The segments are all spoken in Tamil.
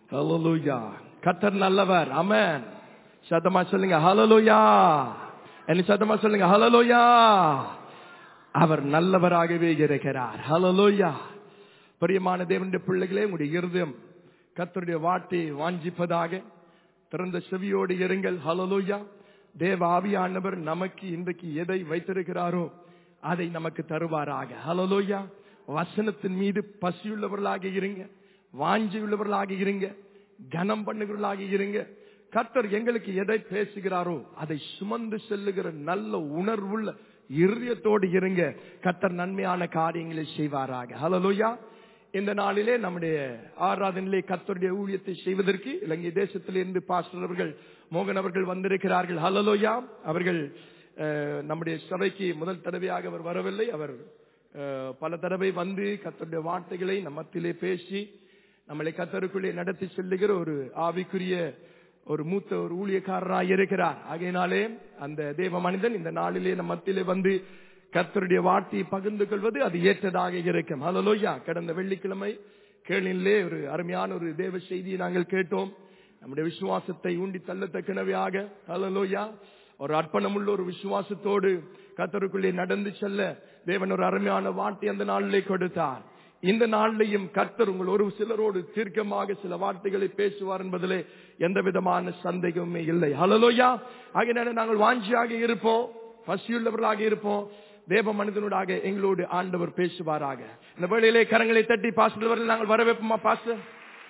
Hallelujah. கர்த்தர் நல்லவர். ஆமென். சத்தமா சொல்லுங்க ஹalleluya. என்ன சத்தமா சொல்லுங்க ஹalleluya. அவர் நல்லவராகவே இருக்கிறார். ஹalleluya. பிரியமான தேவனுடைய பிள்ளைகளே, உங்களுடைய இருதயம் கர்த்தருடைய வார்த்தையை வாஞ்சிப்பதாக திறந்த செவியோடு இருங்கள். ஹalleluya. தேவ ஆவியானவர் நமக்கு இன்றைக்கு எதை வைத்திருக்கிறாரோ அதை நமக்கு தருவாராக. ஹalleluya. வசனத்தின் மீது பசியுள்ளவர்களாக இருங்க, வாஞ்சியுள்ளவர்களாக இருங்க, கனம் பண்ணுகிறவர்களாக இருங்க. கர்த்தர் எங்களுக்கு எதை பேசுகிறாரோ அதை சுமந்து செல்லுகிற நல்ல உணர்வுள்ள இருதயத்தோடு இருங்க. கர்த்தர் நன்மையான காரியங்களை செய்வாராக. ஹalleluya. இந்த நாளிலே நம்முடைய ஆராதனையிலே கர்த்தருடைய ஊழியத்தை செய்வதற்கு இலங்கை தேசத்திலிருந்து பாஸ்டர் அவர்கள் மோகன் அவர்கள் வந்திருக்கிறார்கள். ஹalleluya. அவர்கள் நம்முடைய சபைக்கு முதல் தடவையாக அவர் வரவில்லை. அவர் பல தடவை வந்து கர்த்தருடைய வார்த்தைகளை நம்மத்திலே பேசி நம்மளை கர்த்தருக்குள்ளே நடத்தி செல்லுகிற ஒரு ஆவிக்குரிய ஒரு மூத்த ஒரு ஊழியக்காரராக இருக்கிறார். ஆகையினாலே அந்த தேவ மனிதன் இந்த நாளிலே நம்ம மத்தியிலே வந்து கர்த்தருடைய வார்த்தையை பகிர்ந்து கொள்வது அது ஏற்றதாக இருக்கும். ஹalleluya. கடந்த வெள்ளிக்கிழமை கேளிலே ஒரு அருமையான ஒரு தேவ செய்தியை நாங்கள் கேட்டோம். நம்முடைய விசுவாசத்தை ஊண்டி தள்ளத்தக்கனவையாக ஹalleluya ஒரு அர்ப்பணமுள்ள ஒரு விசுவாசத்தோடு கர்த்தருக்குள்ளே நடந்து செல்ல தேவன் ஒரு அருமையான வார்த்தை அந்த நாளிலே கொடுத்தார். இந்த நாளிலேயும் கர்த்தர் உங்கள் ஒரு சிலரோடு தீர்க்கமாக சில வார்த்தைகளை பேசுவார் என்பதிலே எந்த விதமான சந்தேகமே இல்லை. ஹalleluya. ஆகையால நாங்கள் வாஞ்சியாக இருப்போம், பசியுள்ளவர்களாக இருப்போம். தேவ மனிதனோடாக எங்களோடு ஆண்டவர் பேசுவாராக. இந்த வேளையிலே கரங்களை தட்டி பாஸ்டர் நாங்கள் வரவேற்போமா பாஸ்டர்?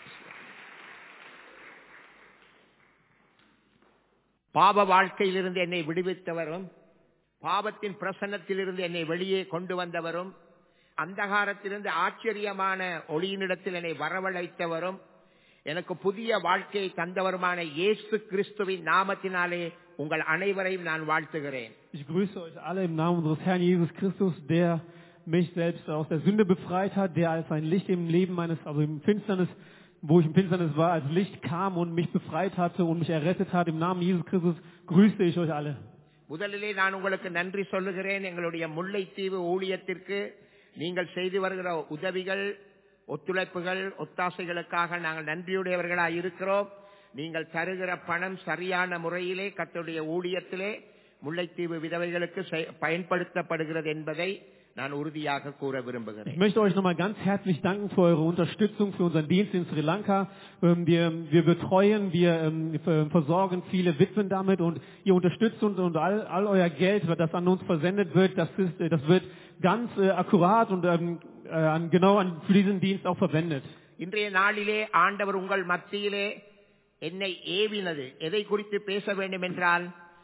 பாவ வாழ்க்கையிலிருந்து என்னை விடுவித்தவரும், பாவத்தின் பிரசன்னத்திலிருந்து என்னை வெளியே கொண்டு வந்தவரும், அந்தகாரத்திலிருந்து ஆச்சரியமான ஒளியினிடத்தில் என்னை வரவழைத்தவரும், எனக்கு புதிய வாழ்க்கையை தந்தவருமான இயேசு கிறிஸ்துவின் நாமத்தினாலே உங்கள் அனைவரையும் நான் வாழ்த்துகிறேன். Ich grüße euch alle im Namen unseres Herrn Jesus Christus, der mich selbst aus der Sünde befreit hat, der als ein Licht im Leben meines, also im Finsternis, wo ich im Finsternis war, als Licht kam und mich befreit hatte und mich errettet hat. Im Namen Jesus Christus grüße ich euch alle. முதலிலே நான் உங்களுக்கு நன்றி சொல்லுகிறேன். எங்களுடைய முல்லைத்தீவு ஊழியத்திற்கு நீங்கள் செய்து வருகிற உதவிகள், ஒத்துழைப்புகள், ஒத்தாசைகளுக்காக நாங்கள் நன்றியுடையவர்களாக இருக்கிறோம். நீங்கள் தருகிற பணம் சரியான முறையிலே கர்த்தருடைய ஊழியத்திலே முல்லைத்தீவு விதவைகளுக்கு பயன்படுத்தப்படுகிறது என்பதை நான் உறுதியாக கூற விரும்புகிறேன். Ich möchte euch nochmal ganz herzlich danken für eure Unterstützung für unseren Dienst in Sri Lanka. Wir betreuen, wir versorgen viele Witwen damit und ihr unterstützt uns und all euer Geld, das an uns versendet wird, das wird ganz akkurat und genau für diesen Dienst auch verwendet. இன்றைய நாளிலே ஆண்டவர் உங்கள் மத்தியிலே என்னை ஏவினது எதை குறித்து பேச வேண்டும் என்றால்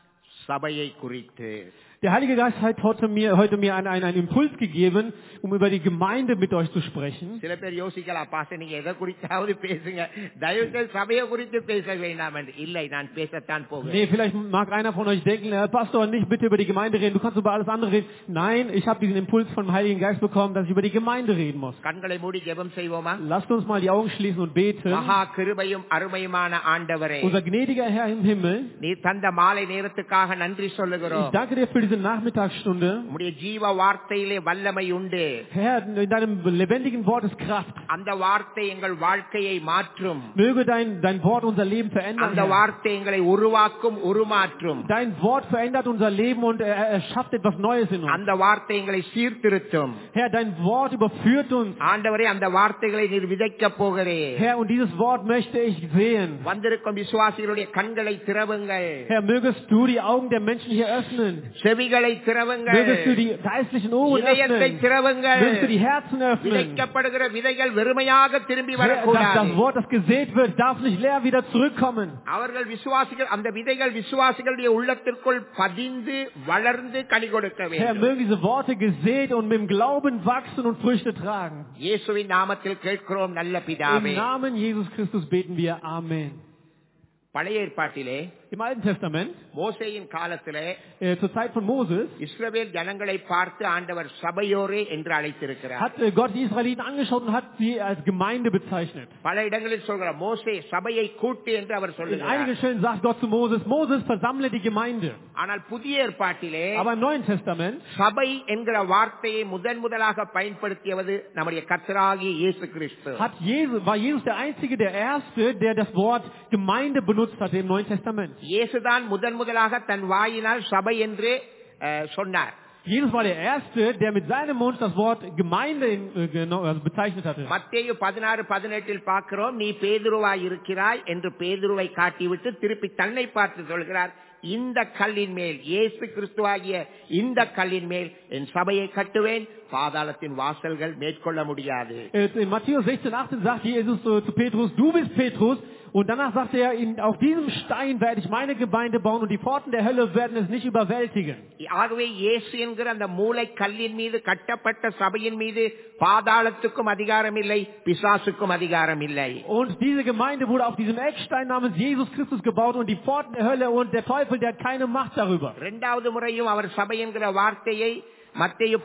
சபையை குறித்து. Der Heilige Geist hat heute mir einen Impuls gegeben, um über die Gemeinde mit euch zu sprechen. சில பேர் யோசிக்கலாம், பாஸ்டர் நீங்க எதை குறித்தாவது பேசுங்க, தயவுசெய்து சபையை குறித்து பேச வேண்டாம் என்று. இல்லை, நான் பேசத்தான் போகிறேன். Nee, vielleicht mag einer von euch denken, Herr Pastor, nicht bitte über die Gemeinde reden, du kannst über alles andere reden. Nein, ich habe diesen Impuls vom Heiligen Geist bekommen, dass ich über die Gemeinde reden muss. கண்களை மூடி ஜெபம் செய்வோமா? Lasst uns mal die Augen schließen und beten. மகா கிருபையும் அருமையுமான ஆண்டவரே, Unser gnädiger Herr im Himmel, நீர் தந்த மாலை நேரத்துக்காக நன்றி சொல்லுகிறோம். ich danke dir für diese Nachmittagsstunde. உம்முடைய ஜீவ வார்த்தையிலே வல்லமை உண்டு. Herr, in deinem lebendigen Wort ist Kraft. அந்த வார்த்தை எங்கள் வாழ்க்கையை மாற்றும். Möge dein Wort unser Leben verändern. அந்த வார்த்தை எங்களை உருவாக்கும், உருமாற்றும். Dein Wort verändert unser Leben und er schafft etwas Neues in uns. அந்த வார்த்தை எங்களை சீர்திருத்தும். Herr, dein Wort überführt uns. ஆண்டவரே, அந்த வார்த்தைகளை நீர் விதைக்கப் போகிறீர். Herr, und dieses Wort möchte ich sehen. வந்திருக்கும் விசுவாசிகளுடைய கண்களை திறவுங்கள். Herr, mögest du die Augen der Menschen hier öffnen. செவிகளை திறவுங்கள். Mögest du die geistlichen Ohren இதயத்தை öffnen. திறவுங்கள். Mögest du die Herzen öffnen. விதைக்கப்படுகிற விதைகள் வெறுமையாக திரும்பி Herr, வரக்கூடாது. das Wort, das gesät wird, darf nicht leer wieder zurückkommen. அவர்கள் விசுவாசிகள், அந்த விதைகள் விசுவாசிகளுடைய உள்ளத்திற்குள் பதிந்து வளர்ந்து கனி கொடுக்க Herr, வேண்டும். mögen diese Worte gesät und mit dem Glauben wachsen und Früchte tragen. இயேசுவின் நாமத்தில் கேட்கிறோம் நல்ல Im பிதாவே. Namen Jesus Christus beten wir. Amen. பழைய ஏற்பாட்டிலே Im Alten Testament, மோசேயின் காலத்திலே zur Zeit von Moses, இஸ்ரவேல் ஜனங்களை பார்த்து ஆண்டவர் சபையோரே என்று அழைத்திருக்கிறார். hat Gott die Israeliten angeschaut und hat sie als Gemeinde bezeichnet. பல இடங்களில் சொல்கிறார் மோசே சபையை கூட்டு என்று அவர் In சொல்லுகிறார். einigen Stellen sagt Gott zu Moses, Moses, versammle die Gemeinde. ஆனால் புதிய ஏற்பாட்டிலே Aber im Neuen Testament சபை என்கிற வார்த்தையை முதலாக பயன்படுத்தியது நம்முடைய கர்த்தராகிய இயேசு கிறிஸ்து. war Jesus der Einzige, der Erste, der das Wort Gemeinde benutzt hatte im Neuen Testament. இயேசுதான் முதலாக தன் வாயினால் சபை என்று சொன்னார். Jesus war der Erste, der mit seinem Mund das Wort Gemeinde bezeichnet hatte. மத்தேயு 16:18 பார்க்கிறோம், நீ பேதுருவாய் இருக்கிறாய் என்று பேதுருவை காட்டிவிட்டு திருப்பி தன்னை பார்த்து சொல்கிறார், இந்த கல்லின் மேல், இயேசு கிறிஸ்துவாகிய இந்த கல்லின் மேல் என் சபையை கட்டுவேன், பாதாளத்தின் வாசல்கள் மேற்கொள்ள முடியாது. In Matthäus 16:18 sagt Jesus zu Petrus, du bist Petrus. Und danach sagt er, auf diesem Stein werde ich meine Gemeinde bauen und die Pforten der Hölle werden es nicht überwältigen. ஆகவே இயேசு என்கிற அந்த மூலை கல்லின் மீது கட்டப்பட்ட சபையின் மீது பாதாளத்துக்கும் அதிகாரம் இல்லை, பிசாசுக்கும் அதிகாரம் இல்லை. Und diese Gemeinde wurde auf diesem Eckstein namens Jesus Christus gebaut und die Pforten der Hölle und der Teufel, der hat keine Macht darüber. இரண்டாவது முறையும் அவர் சபை என்கிற வார்த்தையை மத்தேயு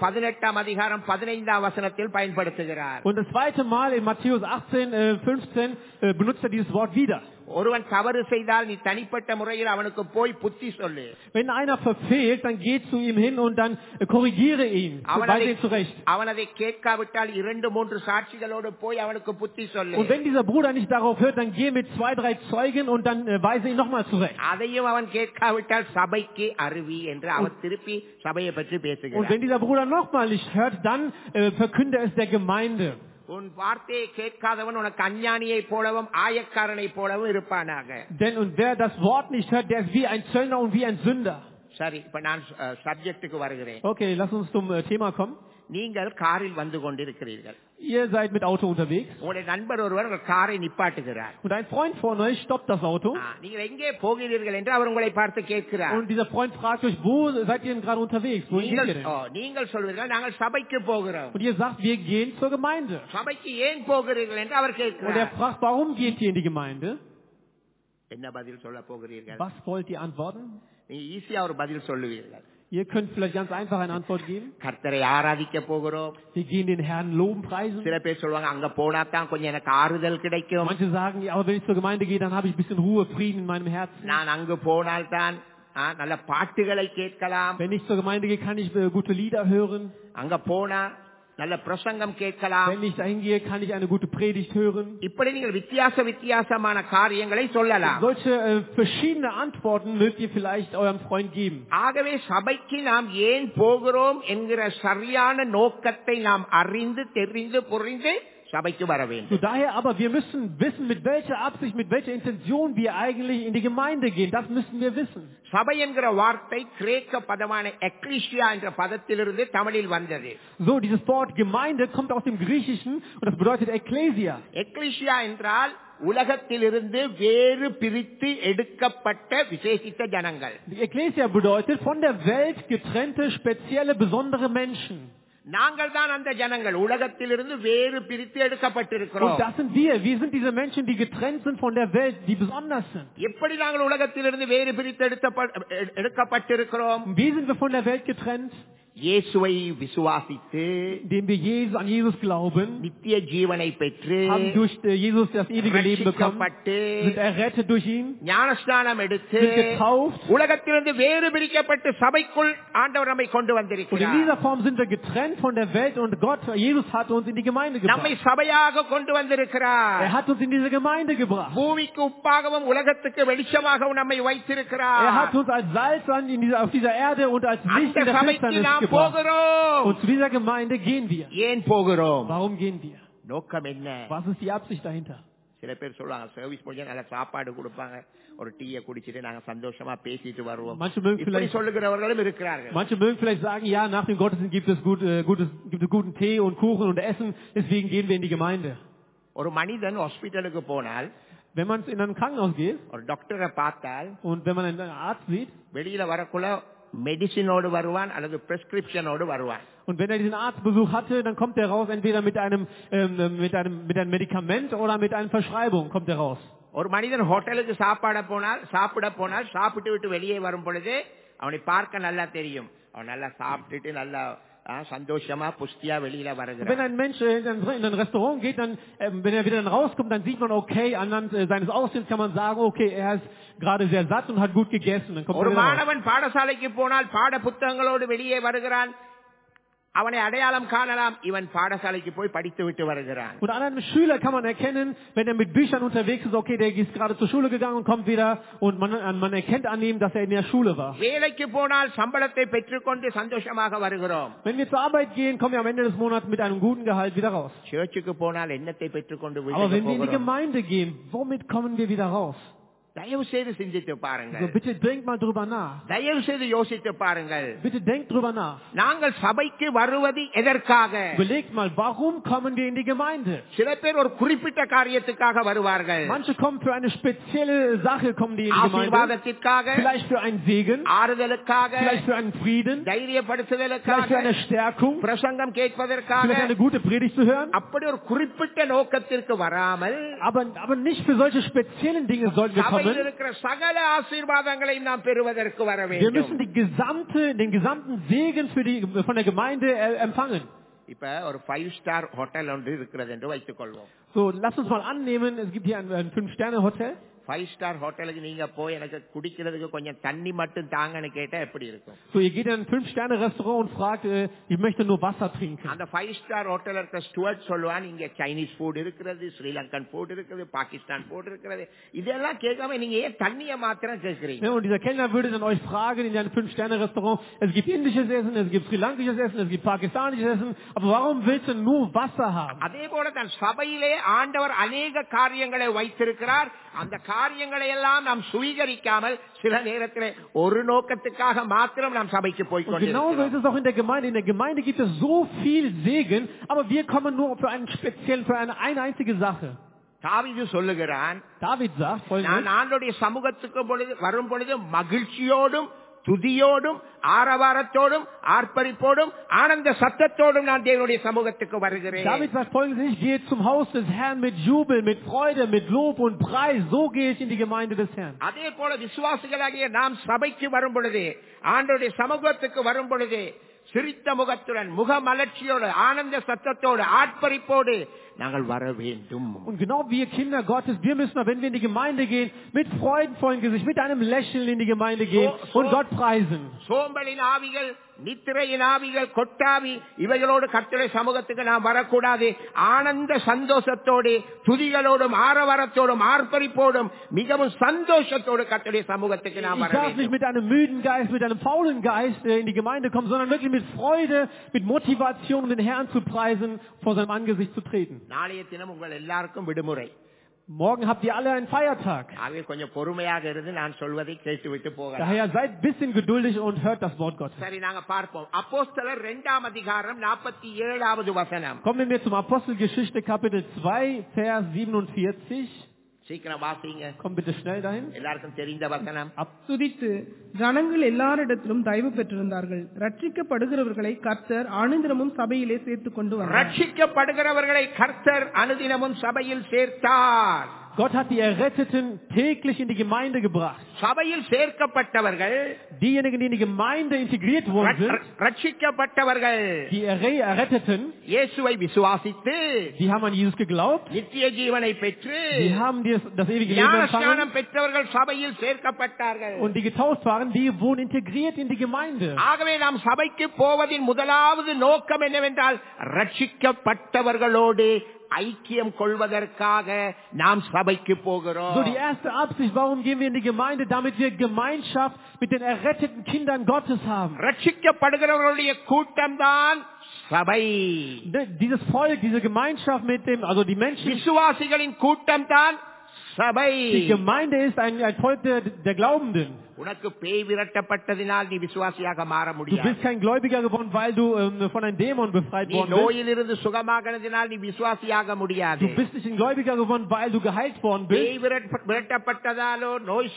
18:15 பயன்படுத்துகிறார். Und das zweite Mal in Matthäus 18:15 benutzt er dieses Wort wieder. ஒருவன் தவறு செய்தால் நீ தனிப்பட்ட முறையில் அவனுக்கு போய் புத்தி சொல்லு. Wenn einer verfehlt, dann geh zu ihm hin und dann korrigiere ihn, weise ihn zurecht. அவன் அதை கேட்காவிட்டால் 2-3 சாட்சிகளோடு போய் அவனுக்கு புத்தி சொல்லு. Und wenn dieser Bruder nicht darauf hört, dann geh mit 2-3 Zeugen und dann weise ihn nochmal zurecht. அதையும் அவன் கேட்காவிட்டால் சபைக்கு அருவி என்று அவன் திருப்பி சபையை பற்றி பேசுகிறான். Und wenn dieser Bruder nochmal nicht hört, dann verkünde es der Gemeinde. உன் வார்த்தையை கேட்காதவன் உனக்கு அஞ்ஞானியை போலவும் ஆயக்காரனை போலவும் இருப்பானாக. Denn und wer das Wort nicht hört, der ist wie ein Zöllner und wie ein Sünder. சரி, இப்ப நான் சப்ஜெக்ட்டுக்கு வருகிறேன். Okay, lass uns zum Thema kommen. நீங்கள் காரில் வந்து கொண்டிருக்கிறீர்கள். Ihr seid mit Auto unterwegs. உங்களுடைய நண்பர் ஒருவர் காரை நிப்பாட்டுகிறார். Und ein Freund von euch stoppt das Auto. நீங்கள் எங்கே போகிறீர்கள் என்று அவர் உங்களை பார்த்து கேட்கிறார். Und dieser Freund fragt euch, wo seid ihr denn gerade unterwegs? Wo geht ihr denn? நீங்கள் சொல்வீர்கள், நாங்கள் சபைக்கு போகிறோம். Und ihr sagt, wir gehen zur Gemeinde. சபைக்கு ஏன் போகிறீர்கள் என்று அவர் கேட்கிறார். Und er fragt, warum geht ihr in die Gemeinde? என்ன பதில் சொல்ல போகிறீர்கள்? Was wollt ihr antworten? நீங்க ஈஸியா ஒரு பதில் சொல்லுவீர்கள். Ihr könnt vielleicht ganz einfach eine Antwort geben. கர்த்தரை ஆராதிக்க போகிறோம். Wir gehen den Herrn loben, preisen. சில பேர் சொல்வாங்க, அங்க போனா தான் கொஞ்சம் எனக்கு ஆறுதல் கிடைக்கும். Manche sagen, ja, aber wenn ich zur Gemeinde gehe, dann habe ich ein bisschen Ruhe, Frieden in meinem Herzen. நான் அங்கு போனால் தான் நல்ல பாட்டுகளை கேட்கலாம். Wenn ich zur Gemeinde gehe, kann ich gute Lieder hören. அங்க போனா நல்ல பிரசங்கம் கேட்கலாம். Wenn ich dahin gehe, kann ich eine gute Predigt hören. இப்படி நீங்கள் வித்தியாசமான காரியங்களை சொல்லலாம். Solche verschiedene Antworten mögt ihr vielleicht eurem Freund geben. ஆகவே சபைக்கு நாம் ஏன் போகிறோம் என்கிற சரியான நோக்கத்தை நாம் அறிந்து தெரிந்து புரிந்து சபைக்கு வர வேண்டும். So daher aber, wir müssen wissen, mit welcher Absicht, mit welcher Intention wir eigentlich in die Gemeinde gehen. Das müssen wir wissen. சபை என்கிற வார்த்தை கிரேக்க பதமான எக்லீசியா என்ற பதத்திலிருந்து தமிழில் வந்தது. So, dieses Wort Gemeinde kommt aus dem Griechischen und das bedeutet Ekklesia. எக்லீசியா என்றால் உலகத்திலிருந்து வேறு பிரித்து எடுக்கப்பட்ட விசேஷித்த ஜனங்கள். Ekklesia bedeutet von der Welt getrennte, spezielle, besondere Menschen. நாங்கள் தான் அந்த ஜனங்கள், உலகத்திலிருந்து வேறு பிரித்து எடுக்கப்பட்டிருக்கிறோம். Und das sind wir. Wir sind diese Menschen, die getrennt sind von der Welt, die besonders sind. எப்படி நாங்கள் உலகத்திலிருந்து வேறு பிரித்து எடுக்கப்பட்டிருக்கிறோம்? Wie sind wir von der Welt getrennt? இயேசுவை விசுவாசித்து, indem wir an Jesus glauben, நித்திய ஜீவனை பெற்று, haben durch Jesus das ewige Leben bekommen, sind errettet durch ihn, ஞானஸ்நானம் எடுத்து, sind getauft, உலகத்திலிருந்து வேறு பிரிக்கப்பட்டு சபைக்குள் ஆண்டவர் நம்மை கொண்டு வந்திருக்கிறார். Und in dieser Form sind wir getrennt von der Welt und Gott, Jesus hat uns in die Gemeinde gebracht. நம்மை சபையாக கொண்டு வந்திருக்கிறார். Er hat uns in diese Gemeinde gebracht. பூமிக்கு உப்பாகவும் உலகத்துக்கு வெளிச்சமாகவும் நம்மை வைத்திருக்கிறார். Er hat uns als Salz auf dieser Erde und als Licht in der Finsternis gebracht. Und zu dieser Gemeinde gehen wir. ஏன் போகிறோம்? Warum gehen wir? நோக்கம் என்ன? Was ist die Absicht dahinter? சில பேர் சொல்லுவாங்க, சர்வீஸ் முடிஞ்சா நல்ல சாப்பாடு கொடுப்பாங்க, ஒரு டீயை குடிச்சிட்டு நாங்க சந்தோஷமா பேசிட்டு வருவோம். இப்படி சொல்லுகிறவர்களும் இருக்கிறார்கள். Manche mögen vielleicht sagen, ja, nach dem Gottesdienst gibt es guten Tee und Kuchen und Essen, deswegen gehen wir in die Gemeinde. ஒரு மனிதன் ஹாஸ்பிடலுக்கு போனால், wenn man in ein Krankenhaus geht, ஒரு டாக்டரை பார்த்தால், und wenn man einen Arzt sieht, வெளியில வரக்குள்ள மெடிசினோடு வருவான் அல்லது பிரிஸ்கிரிப்ஷனோடு வருவான். Und wenn er diesen Arztbesuch hatte, dann kommt er raus entweder mit einem Medikament oder mit einer Verschreibung kommt er raus. ஒரு மனிதன் ஹோட்டலுக்கு சாப்பிட போனால் சாப்பிட்டு விட்டு வெளியே வரும் பொழுது அவனை பார்க்க நல்லா தெரியும். அவன் நல்லா சாப்பிட்டுட்டு நல்லா சந்தோஷமா புஷ்டியா வெளியில வருகிறான். Wenn ein Mensch in ein Restaurant geht, dann, wenn er wieder rauskommt, dann sieht man, okay, anhand seines Aussehens kann man sagen, okay, er ist gerade sehr satt und hat gut gegessen. Dann kommt ஒரு மாணவன் பாடசாலைக்கு போனால் பாட புத்தகங்களோடு வெளியே வருகிறான். அவனை அடையாளம் காணலாம், இவன் பாடசாலைக்கு போய் படித்து விட்டு வருகிறான். Und an einem Schüler kann man erkennen, wenn er mit Büchern unterwegs ist, okay, der ist gerade zur Schule gegangen und kommt wieder, und man erkennt an ihm, dass er in der Schule war. வேலைக்கு போனால் சம்பளத்தை பெற்றுக்கொண்டு சந்தோஷமாக வருகிறோம். Wenn wir zur Arbeit gehen, kommen wir am Ende des Monats mit einem guten Gehalt wieder raus. சர்ச்சுக்கு போனால் என்னத்தை பெற்றுக்கொண்டு Aber வீட்டுக்கு wenn wir in die போகிறோம்? Gemeinde gehen, womit kommen wir wieder raus? தயவு செய்து சிந்தித்து பாருங்கள். So, bitte denkt mal drüber nach. தயவு செய்து யோசித்து பாருங்கள். Bitte denkt drüber nach. நாங்கள் சபைக்கு வருவது எதற்காக? Überlegt mal, warum kommen wir in die Gemeinde? சில பேர் ஒரு குறிப்பிட்ட காரியத்துக்காக வருவார்கள். Manche kommen für eine spezielle Sache, kommen die in die Gemeinde. ஆசீர்வாதத்திற்காக, Vielleicht für einen Segen, ஆறுதலுக்காக, vielleicht für einen Frieden, தைரியப்படுத்துதலுக்காக, vielleicht für eine Stärkung, பிரசங்கம் கேட்பதற்காக, vielleicht eine gute Predigt zu hören. அப்படி ஒரு குறிப்பிட்ட நோக்கத்திற்கு வராமல் Aber nicht für solche speziellen Dinge sollten wir kommen. சபையில் இருக்கிற சகல ஆசீர்வாதங்களையும் நாம் பெறுவதற்கு வர Wir müssen வேண்டும். den gesamten Segen von der Gemeinde empfangen. இப்ப ஒரு 5-star ஹோட்டல் ஒன்று இருக்கிறது என்று வைத்துக் கொள்வோம். So, lasst uns mal annehmen, es gibt hier ein 5-Sterne-Hotel. 5-star ஹோட்டலுக்கு நீங்க போய் எனக்கு குடிக்கிறதுக்கு கொஞ்சம் தண்ணி மட்டும் தாங்கன்னு கேட்டா எப்படி இருக்கும்? So, ihr geht in ein 5-Sterne-Restaurant und fragt, ich möchte nur Wasser trinken. அந்த 5-star ஹோட்டல்ல இருக்கிற ஸ்டூவர்ட் சொல்லுவான், இங்க சைனீஸ் ஃபுட் இருக்கிறது, ஸ்ரீலங்கன் ஃபுட் இருக்கிறது, பாகிஸ்தான் ஃபுட் இருக்கிறது, இதெல்லாம் கேட்காம நீங்க ஏன் தண்ணிய மாத்திரம் கேட்கிறீங்க? Ja, und dieser Kellner würde dann euch fragen in einem 5-Sterne-Restaurant, es gibt indisches Essen, es gibt sri-lankisches Essen, es gibt pakistanisches Essen, aber warum willst du nur Wasser haben? அதே போல தான் சபையிலே ஆண்டவர் அநேக காரியங்களை வைத்திருக்கிறார். அந்த காரியங்களை எல்லாம் நாம் சுவீகரிக்காமல் சில நேரத்தில் ஒரு நோக்கத்துக்காக மாத்திரம் நாம் சபைக்கு போய் Und genauso ist es auch in der Gemeinde. In der Gemeinde gibt es so viel Segen, aber wir kommen nur für einen speziellen, für eine einzige Sache. தாவீது சொல்லுகிறான், David sagt Folgendes: நான் ஆண்டவருடைய சமூகத்துக்கு வரும் பொழுது மகிழ்ச்சியோடும் துதியோடும் ஆரவாரத்தோடும் ஆர்ப்பரிப்போடும் ஆனந்த சத்தத்தோடும் நான் தேவனுடைய சமூகத்துக்கு வருகிறேன். David sagt Folgendes: Ich gehe zum Haus des Herrn mit Jubel, mit Freude, mit Lob und Preis. So gehe ich in die Gemeinde des Herrn. அதே போல விசுவாசிகளாகிய நாம் சபைக்கு வரும் பொழுது, ஆண்டவருடைய சமூகத்துக்கு வரும் பொழுது சிரித்த முகத்துடன், முகமலர்ச்சியோடு, ஆனந்த சத்தத்தோடு, ஆர்ப்பரிப்போடு நாங்கள் வர வேண்டும். Und genau wir Kinder Gottes, wir müssen, wenn wir in die Gemeinde gehen, mit freudenvollen Gesicht, mit einem Lächeln in die Gemeinde gehen und Gott preisen. சோம்பலின் ஆவிகள், நித்திரையின் ஆவிகள், கொட்டாவி, இவைகளோடு கர்த்தருடைய சமூகத்துக்கு நாம் வரக்கூடாது. ஆனந்த சந்தோஷத்தோடு, துதிகளோடும், ஆரவாரத்தோடும், ஆர்ப்பரிப்போடும், மிகவும் சந்தோஷத்தோடு கர்த்தருடைய சமூகத்துக்கு நாம் வர Ich darf nicht வேண்டும். mit einem müden Geist, mit einem faulen Geist in die Gemeinde kommen, sondern wirklich mit Freude, mit Motivation, um den Herrn zu preisen, vor seinem Angesicht zu treten. நாளைய தினம் உங்கள் எல்லாருக்கும் விடுமுறை. Morgen habt ihr alle einen Feiertag. ஆகவே கொஞ்சம் பொறுமையாக இருந்து நான் சொல்வதை கேட்டுவிட்டு போகலாம். Daher seid ein bisschen geduldig und hört das Wort Gottes. சரி, நாங்க பார்ப்போம். அப்போஸ்தலர் 2ஆம் அதிகாரம் 47வது வசனம். Kommen wir zum Apostelgeschichte Kapitel 2, Vers 47. சீக்கிரம் வாசிங்க. Komm bitte schnell dahin. எல்லாருக்கும் தெரிந்த வசனம். துதித்து ஜனங்கள் எல்லாரிடத்திலும் தயவு பெற்றிருந்தார்கள். ரட்சிக்கப்படுகிறவர்களை கர்த்தர் அனுதினமும் சபையிலே சேர்த்துக் கொண்டு வந்தார். ரட்சிக்கப்படுகிறவர்களை கர்த்தர் அனுதினமும் சபையில் சேர்த்தார். Gott hat die Erretteten täglich in die Gemeinde gebracht. சபையில் சேர்க்கப்பட்டவர்கள், Diejenigen, die in die Gemeinde integriert worden sind, ரட்சிக்கப்பட்டவர்கள், die Erretteten, இயேசுவை விசுவாசித்து, die haben an Jesus geglaubt, நித்திய ஜீவனை பெற்று, die haben das ewige Leben empfangen, ஞானஸ்நானம் பெற்றவர்கள் சபையில் சேர்க்கப்பட்டார்கள். und die getauft waren, die wurden integriert in die Gemeinde. ஆகவே நாம் சபைக்கு போவதின் முதலாவது நோக்கம் என்னவென்றால், ரட்சிக்கப்பட்டவர்களோடு ஐக்கியம் கொள்வதற்காக நாம் சபைக்கு போகிறோம். So, die erste Absicht, warum gehen wir in die Gemeinde? Damit wir Gemeinschaft mit den erretteten Kindern Gottes haben. ரட்சிக்கப்படுகிறவர்களுடைய கூட்டம்தான் சபை. Dieses Volk, diese Gemeinschaft mit dem, also die Menschen, விசுவாசிகளின் கூட்டம்தான் சபை. die Gemeinde ist ein Volk der Glaubenden. உனக்கு பேய் விரட்டப்பட்டதினால் நீ விசுவாசியாக மாற Du முடியாது. bist kein Gläubiger geworden, weil du von einem Dämon befreit நீ worden bist. நோயிலிருந்து சுகமாகினதினால் நீ விசுவாசியாக முடியாது. Du bist nicht ein Gläubiger geworden, weil du geheilt worden bist. பேய் விரட்டப்பட்டதாலோ நோய்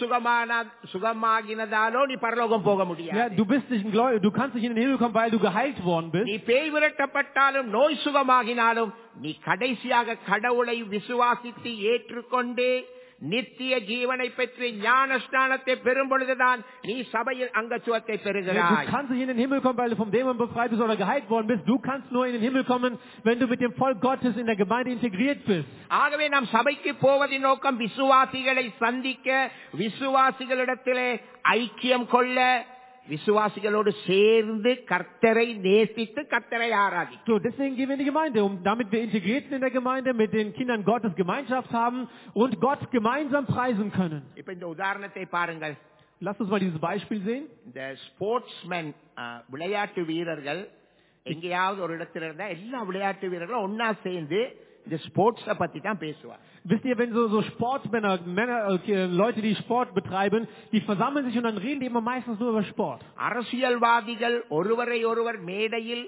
சுகமாகினதாலோ நீ பரலோகம் போக Ja, முடியாது. du bist nicht ein Gläubiger, du kannst nicht in den Himmel kommen, weil du geheilt worden bist. நீ பேய் விரட்டப்பட்டாலும் நோய் சுகமாகினாலும் நீ கடைசியாக கடவுளை விசுவாசித்து ஏற்றுக்கொண்டு நித்திய ஜீவனை பெற்று ஞானஸ்நானத்தை பெறும் பொழுதுதான் நீ சபையில் அங்கத்துவத்தை Du பெறுகிறாய். kannst nicht in den Himmel kommen, weil du vom Dämon befreit bist oder geheilt worden bist. Du kannst nur in den Himmel kommen, wenn du mit dem Volk Gottes in der Gemeinde integriert bist. ஆகவே நாம் சபைக்கு போவதின் நோக்கம் விசுவாசிகளை சந்திக்க, விசுவாசிகளிடத்திலே ஐக்கியம் கொள்ள, விசுவாசிகளோடு சேர்ந்து கர்த்தரை நேசித்து கர்த்தரை Arathi. So, deswegen gehen wir in die Gemeinde, damit wir integriert sind in der Gemeinde, mit den Kindern Gottes Gemeinschaft haben und Gott gemeinsam preisen können. இப்ப இந்த உதாரணத்தை பாருங்கள். Lasst uns mal dieses Beispiel sehen. இந்த ஸ்போர்ட்ஸ்மேன் விளையாட்டு வீரர்கள் எங்கேயாவது ஒரு இடத்துல இருந்தா எல்லா விளையாட்டு வீரர்களும் ஒன்னா சேர்ந்து இந்த ஸ்போர்ட்ஸ பத்தி தான் பேசுவாங்க. Wisst ihr, wenn so Sportmänner, Leute, die Sport betreiben, die versammeln sich und dann reden die immer meistens nur über Sport. அரசியல்வாதிகள் ஒருவரை ஒருவர் மேடையில்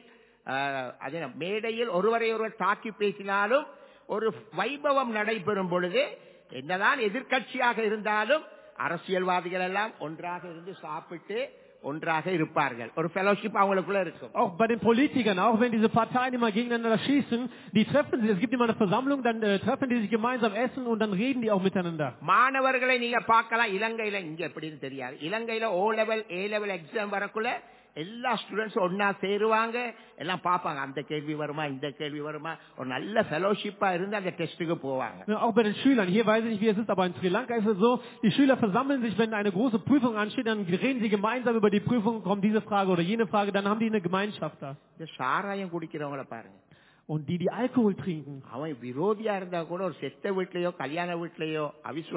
ஒருவரை ஒருவர் தாக்கி பேசினாலும் ஒரு வைபவம் நடைபெறும் பொழுது என்னதான் எதிர்க்கட்சியாக இருந்தாலும் அரசியல்வாதிகள் எல்லாம் ஒன்றாக இருந்து சாப்பிட்டு ஒன்றாக இருப்பார்கள். ஒரு ஃபெலோஷிப் அவங்களுக்குள்ள இருக்கும். Auch bei den Politikern, auch wenn diese Parteien immer gegeneinander schießen, die treffen sich, es gibt immer eine Versammlung, dann treffen die sich gemeinsam essen und dann reden die auch miteinander. மாணவர்களை நீங்க பார்க்கலாம். இலங்கையில இங்க எப்படின்னு தெரியாது. இலங்கையில O-level எக்ஸாம் வரக்குள்ள எல்லா ஸ்டூடெண்ட்ஸ் ஒன்னா சேருவாங்க, எல்லாம் பாப்பாங்க, அந்த கேள்வி வருமா இந்த கேள்வி வருமா, ஒரு நல்ல ஃபெலோஷிப்பா இருந்து அந்த டெஸ்டுக்கு போவாங்க. Auch bei den Schülern, hier weiß ich nicht, wie es ist, aber in Sri Lanka ist es so, die Schüler versammeln sich, wenn eine große Prüfung ansteht, dann reden sie gemeinsam über die Prüfung, kommt diese Frage oder jene Frage, dann haben die eine Gemeinschaft da. இந்த சாராயம் குடிக்கிறவங்கள பாருங்க. Und die Alkohol trinken. அவன் விரோதியா இருந்தா கூட ஒரு செத்த வீட்லயோ கல்யாண வீட்லயோ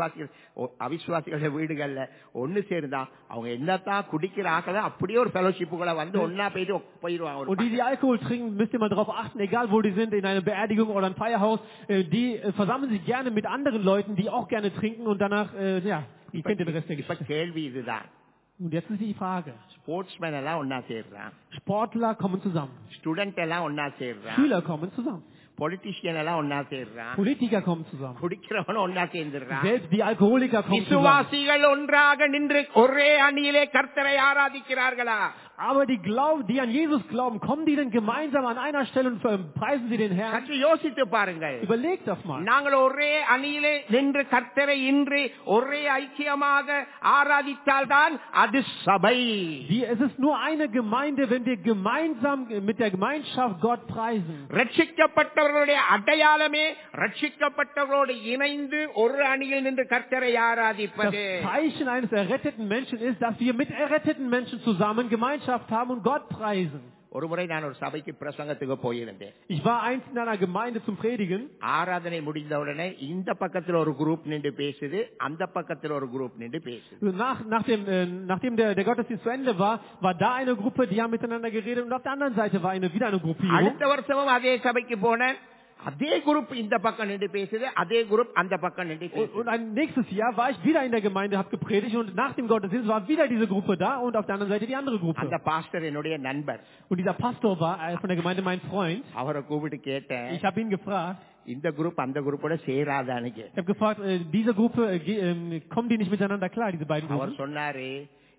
அவிசுவாசிகள வீடுகள்ல ஒண்ணு சேர்ந்தா அவங்க என்னத்தான் குடிக்கிற ஆக்கள அப்படியே ஒரு ஃபெலோஷிப்புகளை வந்து ஒன்னா போயிடுவாங்க. Und die Alkohol trinken, müsst ihr mal darauf achten, egal wo die sind, in einer Beerdigung oder ein Feierhaus, die versammeln sich gerne mit anderen Leuten, die auch gerne trinken und danach, ihr kennt den Rest der Geschichte. கேள்வி இதுதான். Und jetzt ist die Frage. Sportsman எல்லாம் ஒன்னா சேர்றான். Sportler kommen zusammen. ஸ்டூடெண்ட் எல்லாம் ஒன்னா சேர்றான். Schüler kommen zusammen. பொலிட்டிஷியன் எல்லாம் ஒன்னா சேர்றான். Politiker kommen zusammen. குடிக்கிறவனும் ஒன்னா சேர்ந்துறான். Selbst die Alkoholiker kommen zusammen. விசுவாசிகள் ஒன்றாக நின்று ஒரே அணியிலே கர்த்தரை ஆராதிக்கிறார்களா? Aber die an Jesus glauben, kommen die denn gemeinsam an einer Stelle und preisen sie den Herrn? சற்று யோசித்து பாருங்கள். Überlegt das mal. நாங்கள் ஒரே அணியிலே நின்று கர்த்தரை இன்று ஒரே ஐக்கியமாக ஆராதித்தால்தான் அது சபை. Es ist nur eine Gemeinde, wenn wir gemeinsam mit der Gemeinschaft Gott preisen. ரட்சிக்கப்பட்டவர்களுடைய அடையாளமே ரட்சிக்கப்பட்டவர்களோடு இணைந்து ஒரு அணியில் நின்று கர்த்தரை Das ஆராதிப்பது. Zeichen eines erretteten Menschen ist, dass wir mit erretteten Menschen zusammen Gemeinschaft haben und Gott preisen. ஒரு முறை நான் ஒரு சபைக்கு பிரசங்கத்துக்கு போயிருந்தேன். Ich war einst in einer Gemeinde zum Predigen. ஆராதனை முடிந்தவுடனே இந்த பக்கத்துல ஒரு குரூப் நின்று பேசுது, அந்த பக்கத்துல ஒரு குரூப் நின்று பேசுது. Nachdem der Gottesdienst zu Ende war da eine Gruppe, die haben miteinander geredet und auf der anderen Seite war wieder eine Gruppierung. அடுத்த வருஷமும் அதே சபைக்கு போனேன். அதே குரூப் இந்த பக்கம் நின்று பேசுது, அதே குரூப் அந்த பக்கம் நின்று பேசுது. Und ein nächstes Jahr war ich wieder in der Gemeinde, habe gepredigt und nach dem Gottesdienst war wieder diese Gruppe da und auf der anderen Seite die andere Gruppe. அந்த பாஸ்டர் என்னுடைய நண்பர். Und dieser Pastor war von der Gemeinde mein Freund. அவரை கூப்பிட்டு கேட்டேன். Ich habe ihn gefragt. இந்த குரூப் அந்த குரூப்போட சேராதான்னு கேட்டேன். Ich habe gefragt, diese Gruppe, kommen die nicht miteinander klar, diese beiden Gruppen? அவர் சொன்னாரு,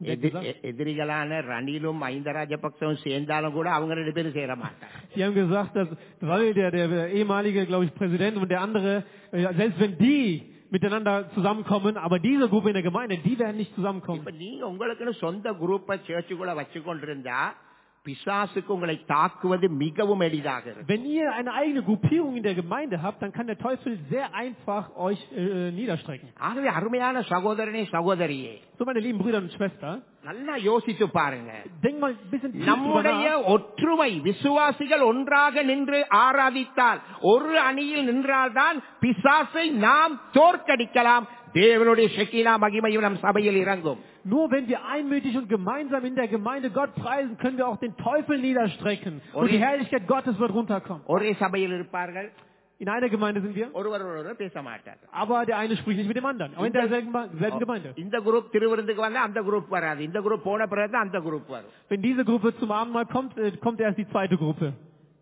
எதிரிகளான ரணிலும் மஹிந்த ராஜபக்சவும் சேர்ந்தாலும் கூட அவங்க ரெண்டு பேரும் சேர மாட்டாங்க. Sie haben gesagt, dass weil der ehemalige, glaube ich, Präsident und der andere, selbst wenn die miteinander zusammenkommen, aber diese Gruppe in der Gemeinde, die werden nicht zusammenkommen. இப்ப நீங்க உங்களுக்குன்னு சொந்த குரூப்பை சேர்ச்சுக்குள்ள வச்சு கொண்டிருந்தா பிசாசுக்கு உங்களை தாக்குவது மிகவும் எளிதாக இருக்கும். Wenn ihr eine eigene Gruppierung in der Gemeinde habt, dann kann der Teufel sehr einfach euch niederstrecken. ஆகவே அருமையான சகோதரனே சகோதரியே, So meine lieben Brüder und Schwestern, நல்லா யோசித்து பாருங்க. denk mal ein bisschen நம்முடைய ஒற்றுமை விசுவாசிகள் ஒன்றாக நின்று ஆராதித்தால், ஒரு அணியில் நின்றால்தான் பிசாசை நாம் தோற்கடிக்கலாம். தேவனுடைய ஷெகினா மகிமையும் நம் சபையில் இறங்கும். Nur wenn wir einmütig und gemeinsam in der Gemeinde Gott preisen, können wir auch den Teufel niederstrecken. Und die Herrlichkeit Gottes wird runterkommen. ஒரே சபையில் இருப்பார்கள். In einer Gemeinde sind wir. ஒருவர் பேச மாட்டார்கள். Aber der eine spricht nicht mit dem anderen. Aber in derselben Gemeinde. இந்த குரூப் திருவிருந்துக்கு வந்தா அந்த குரூப் வராது. இந்த குரூப் போன பிறகு அந்த குரூப் வரும். Wenn diese Gruppe zum Abendmahl kommt, kommt erst die zweite Gruppe.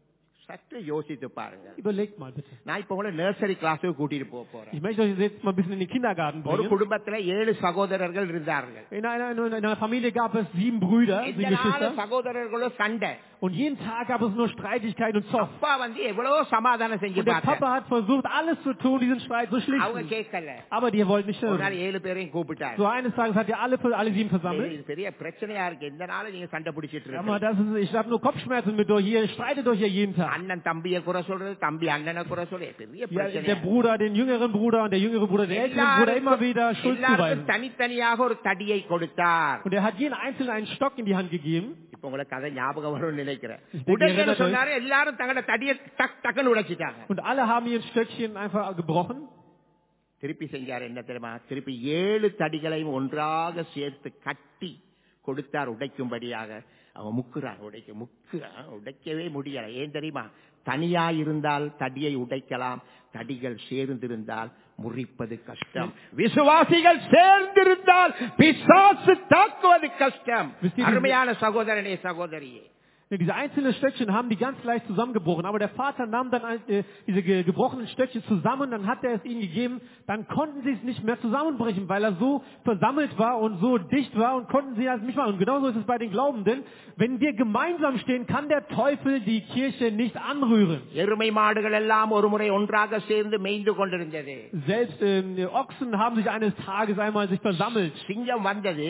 சற்று யோசித்து பாருங்க. Überlegt mal bitte. நான் இப்ப உங்களை நர்சரி கிளாஸுக்கு கூட்டிட்டு போறேன். Ich möchte euch jetzt mal ein bisschen in den Kindergarten ஒரு bringen. குடும்பத்துல 7 சகோதரர்கள் இருந்தார்கள். In einer Familie gab es 7 Brüder, 7 Geschwister. சகோதரர்களும் சண்டை. Und jeden Tag gab es nur Streitigkeiten und Zoff. அப்பா வந்து எவ்வளவு சமாதானம் செஞ்சு Und der பார்த்தார். Papa hat versucht, alles zu tun, diesen Streit zu அவங்க schlichten. கேட்கல. Aber die wollten nicht ஒரு நாள் hören. 7 பேரையும் கூப்பிட்டார். So eines Tages hat er alle 7 versammelt. இது பெரிய பிரச்சனையா இருக்கு. இந்த நாள் நீங்க சண்டை பிடிச்சிட்டு Aber இருக்கீங்க. ich habe nur Kopfschmerzen mit euch hier. Ihr streitet euch ja jeden Tag. அண்ணன் தம்பியை குறை சொல்றது, தம்பி அண்ணனை குறை சொல்றது பெரிய Ja, பிரச்சனை. der Bruder, den jüngeren Bruder und der jüngere Bruder, der ältere Bruder immer wieder Schuld zuweisen. தனித்தனியாக ஒரு தடியை கொடுத்தார். Und er hat jeden Einzelnen einen Stock in die Hand gegeben. இப்ப உங்களுக்கு கதை ஞாபகம் வரும்னு நினைக்கிறேன். denke, உடனே erinnert euch. சொன்னாரு எல்லாரும் தங்களோட தடியை டக்குன்னு உடைச்சிட்டாங்க. Und alle haben ihr Stöckchen einfach gebrochen. திருப்பி செஞ்சாரு என்ன தெரியுமா? திருப்பி 7 தடிகளையும் ஒன்றாக சேர்த்து கட்டி கொடுத்தார் உடைக்கும்படியாக. அவன் முக்குறான், உடைக்கவே முடியல. ஏன் தெரியுமா? தனியா இருந்தால் தடியை உடைக்கலாம், தடிகள் சேர்ந்திருந்தால் முறிப்பது கஷ்டம். விசுவாசிகள் சேர்ந்திருந்தால் பிசாசு தாக்குவது கஷ்டம். அருமையான சகோதரனே, சகோதரியே, Diese einzelnen Stöckchen haben die ganz leicht zusammengebrochen, aber der Vater nahm dann diese gebrochenen Stöckchen zusammen, dann hat er es ihnen gegeben, dann konnten sie es nicht mehr zusammenbrechen, weil er so versammelt war und so dicht war und konnten sie es nicht machen. Und genauso ist es bei den Glaubenden. Wenn wir gemeinsam stehen, kann der Teufel die Kirche nicht anrühren. எருமை மாடுகள் எல்லாம் ஒரு முறை ஒன்றாக சேர்ந்து மேய்ந்து கொண்டிருந்தது. Selbst Ochsen haben sich eines Tages einmal sich versammelt. சிங்கம் வந்தது,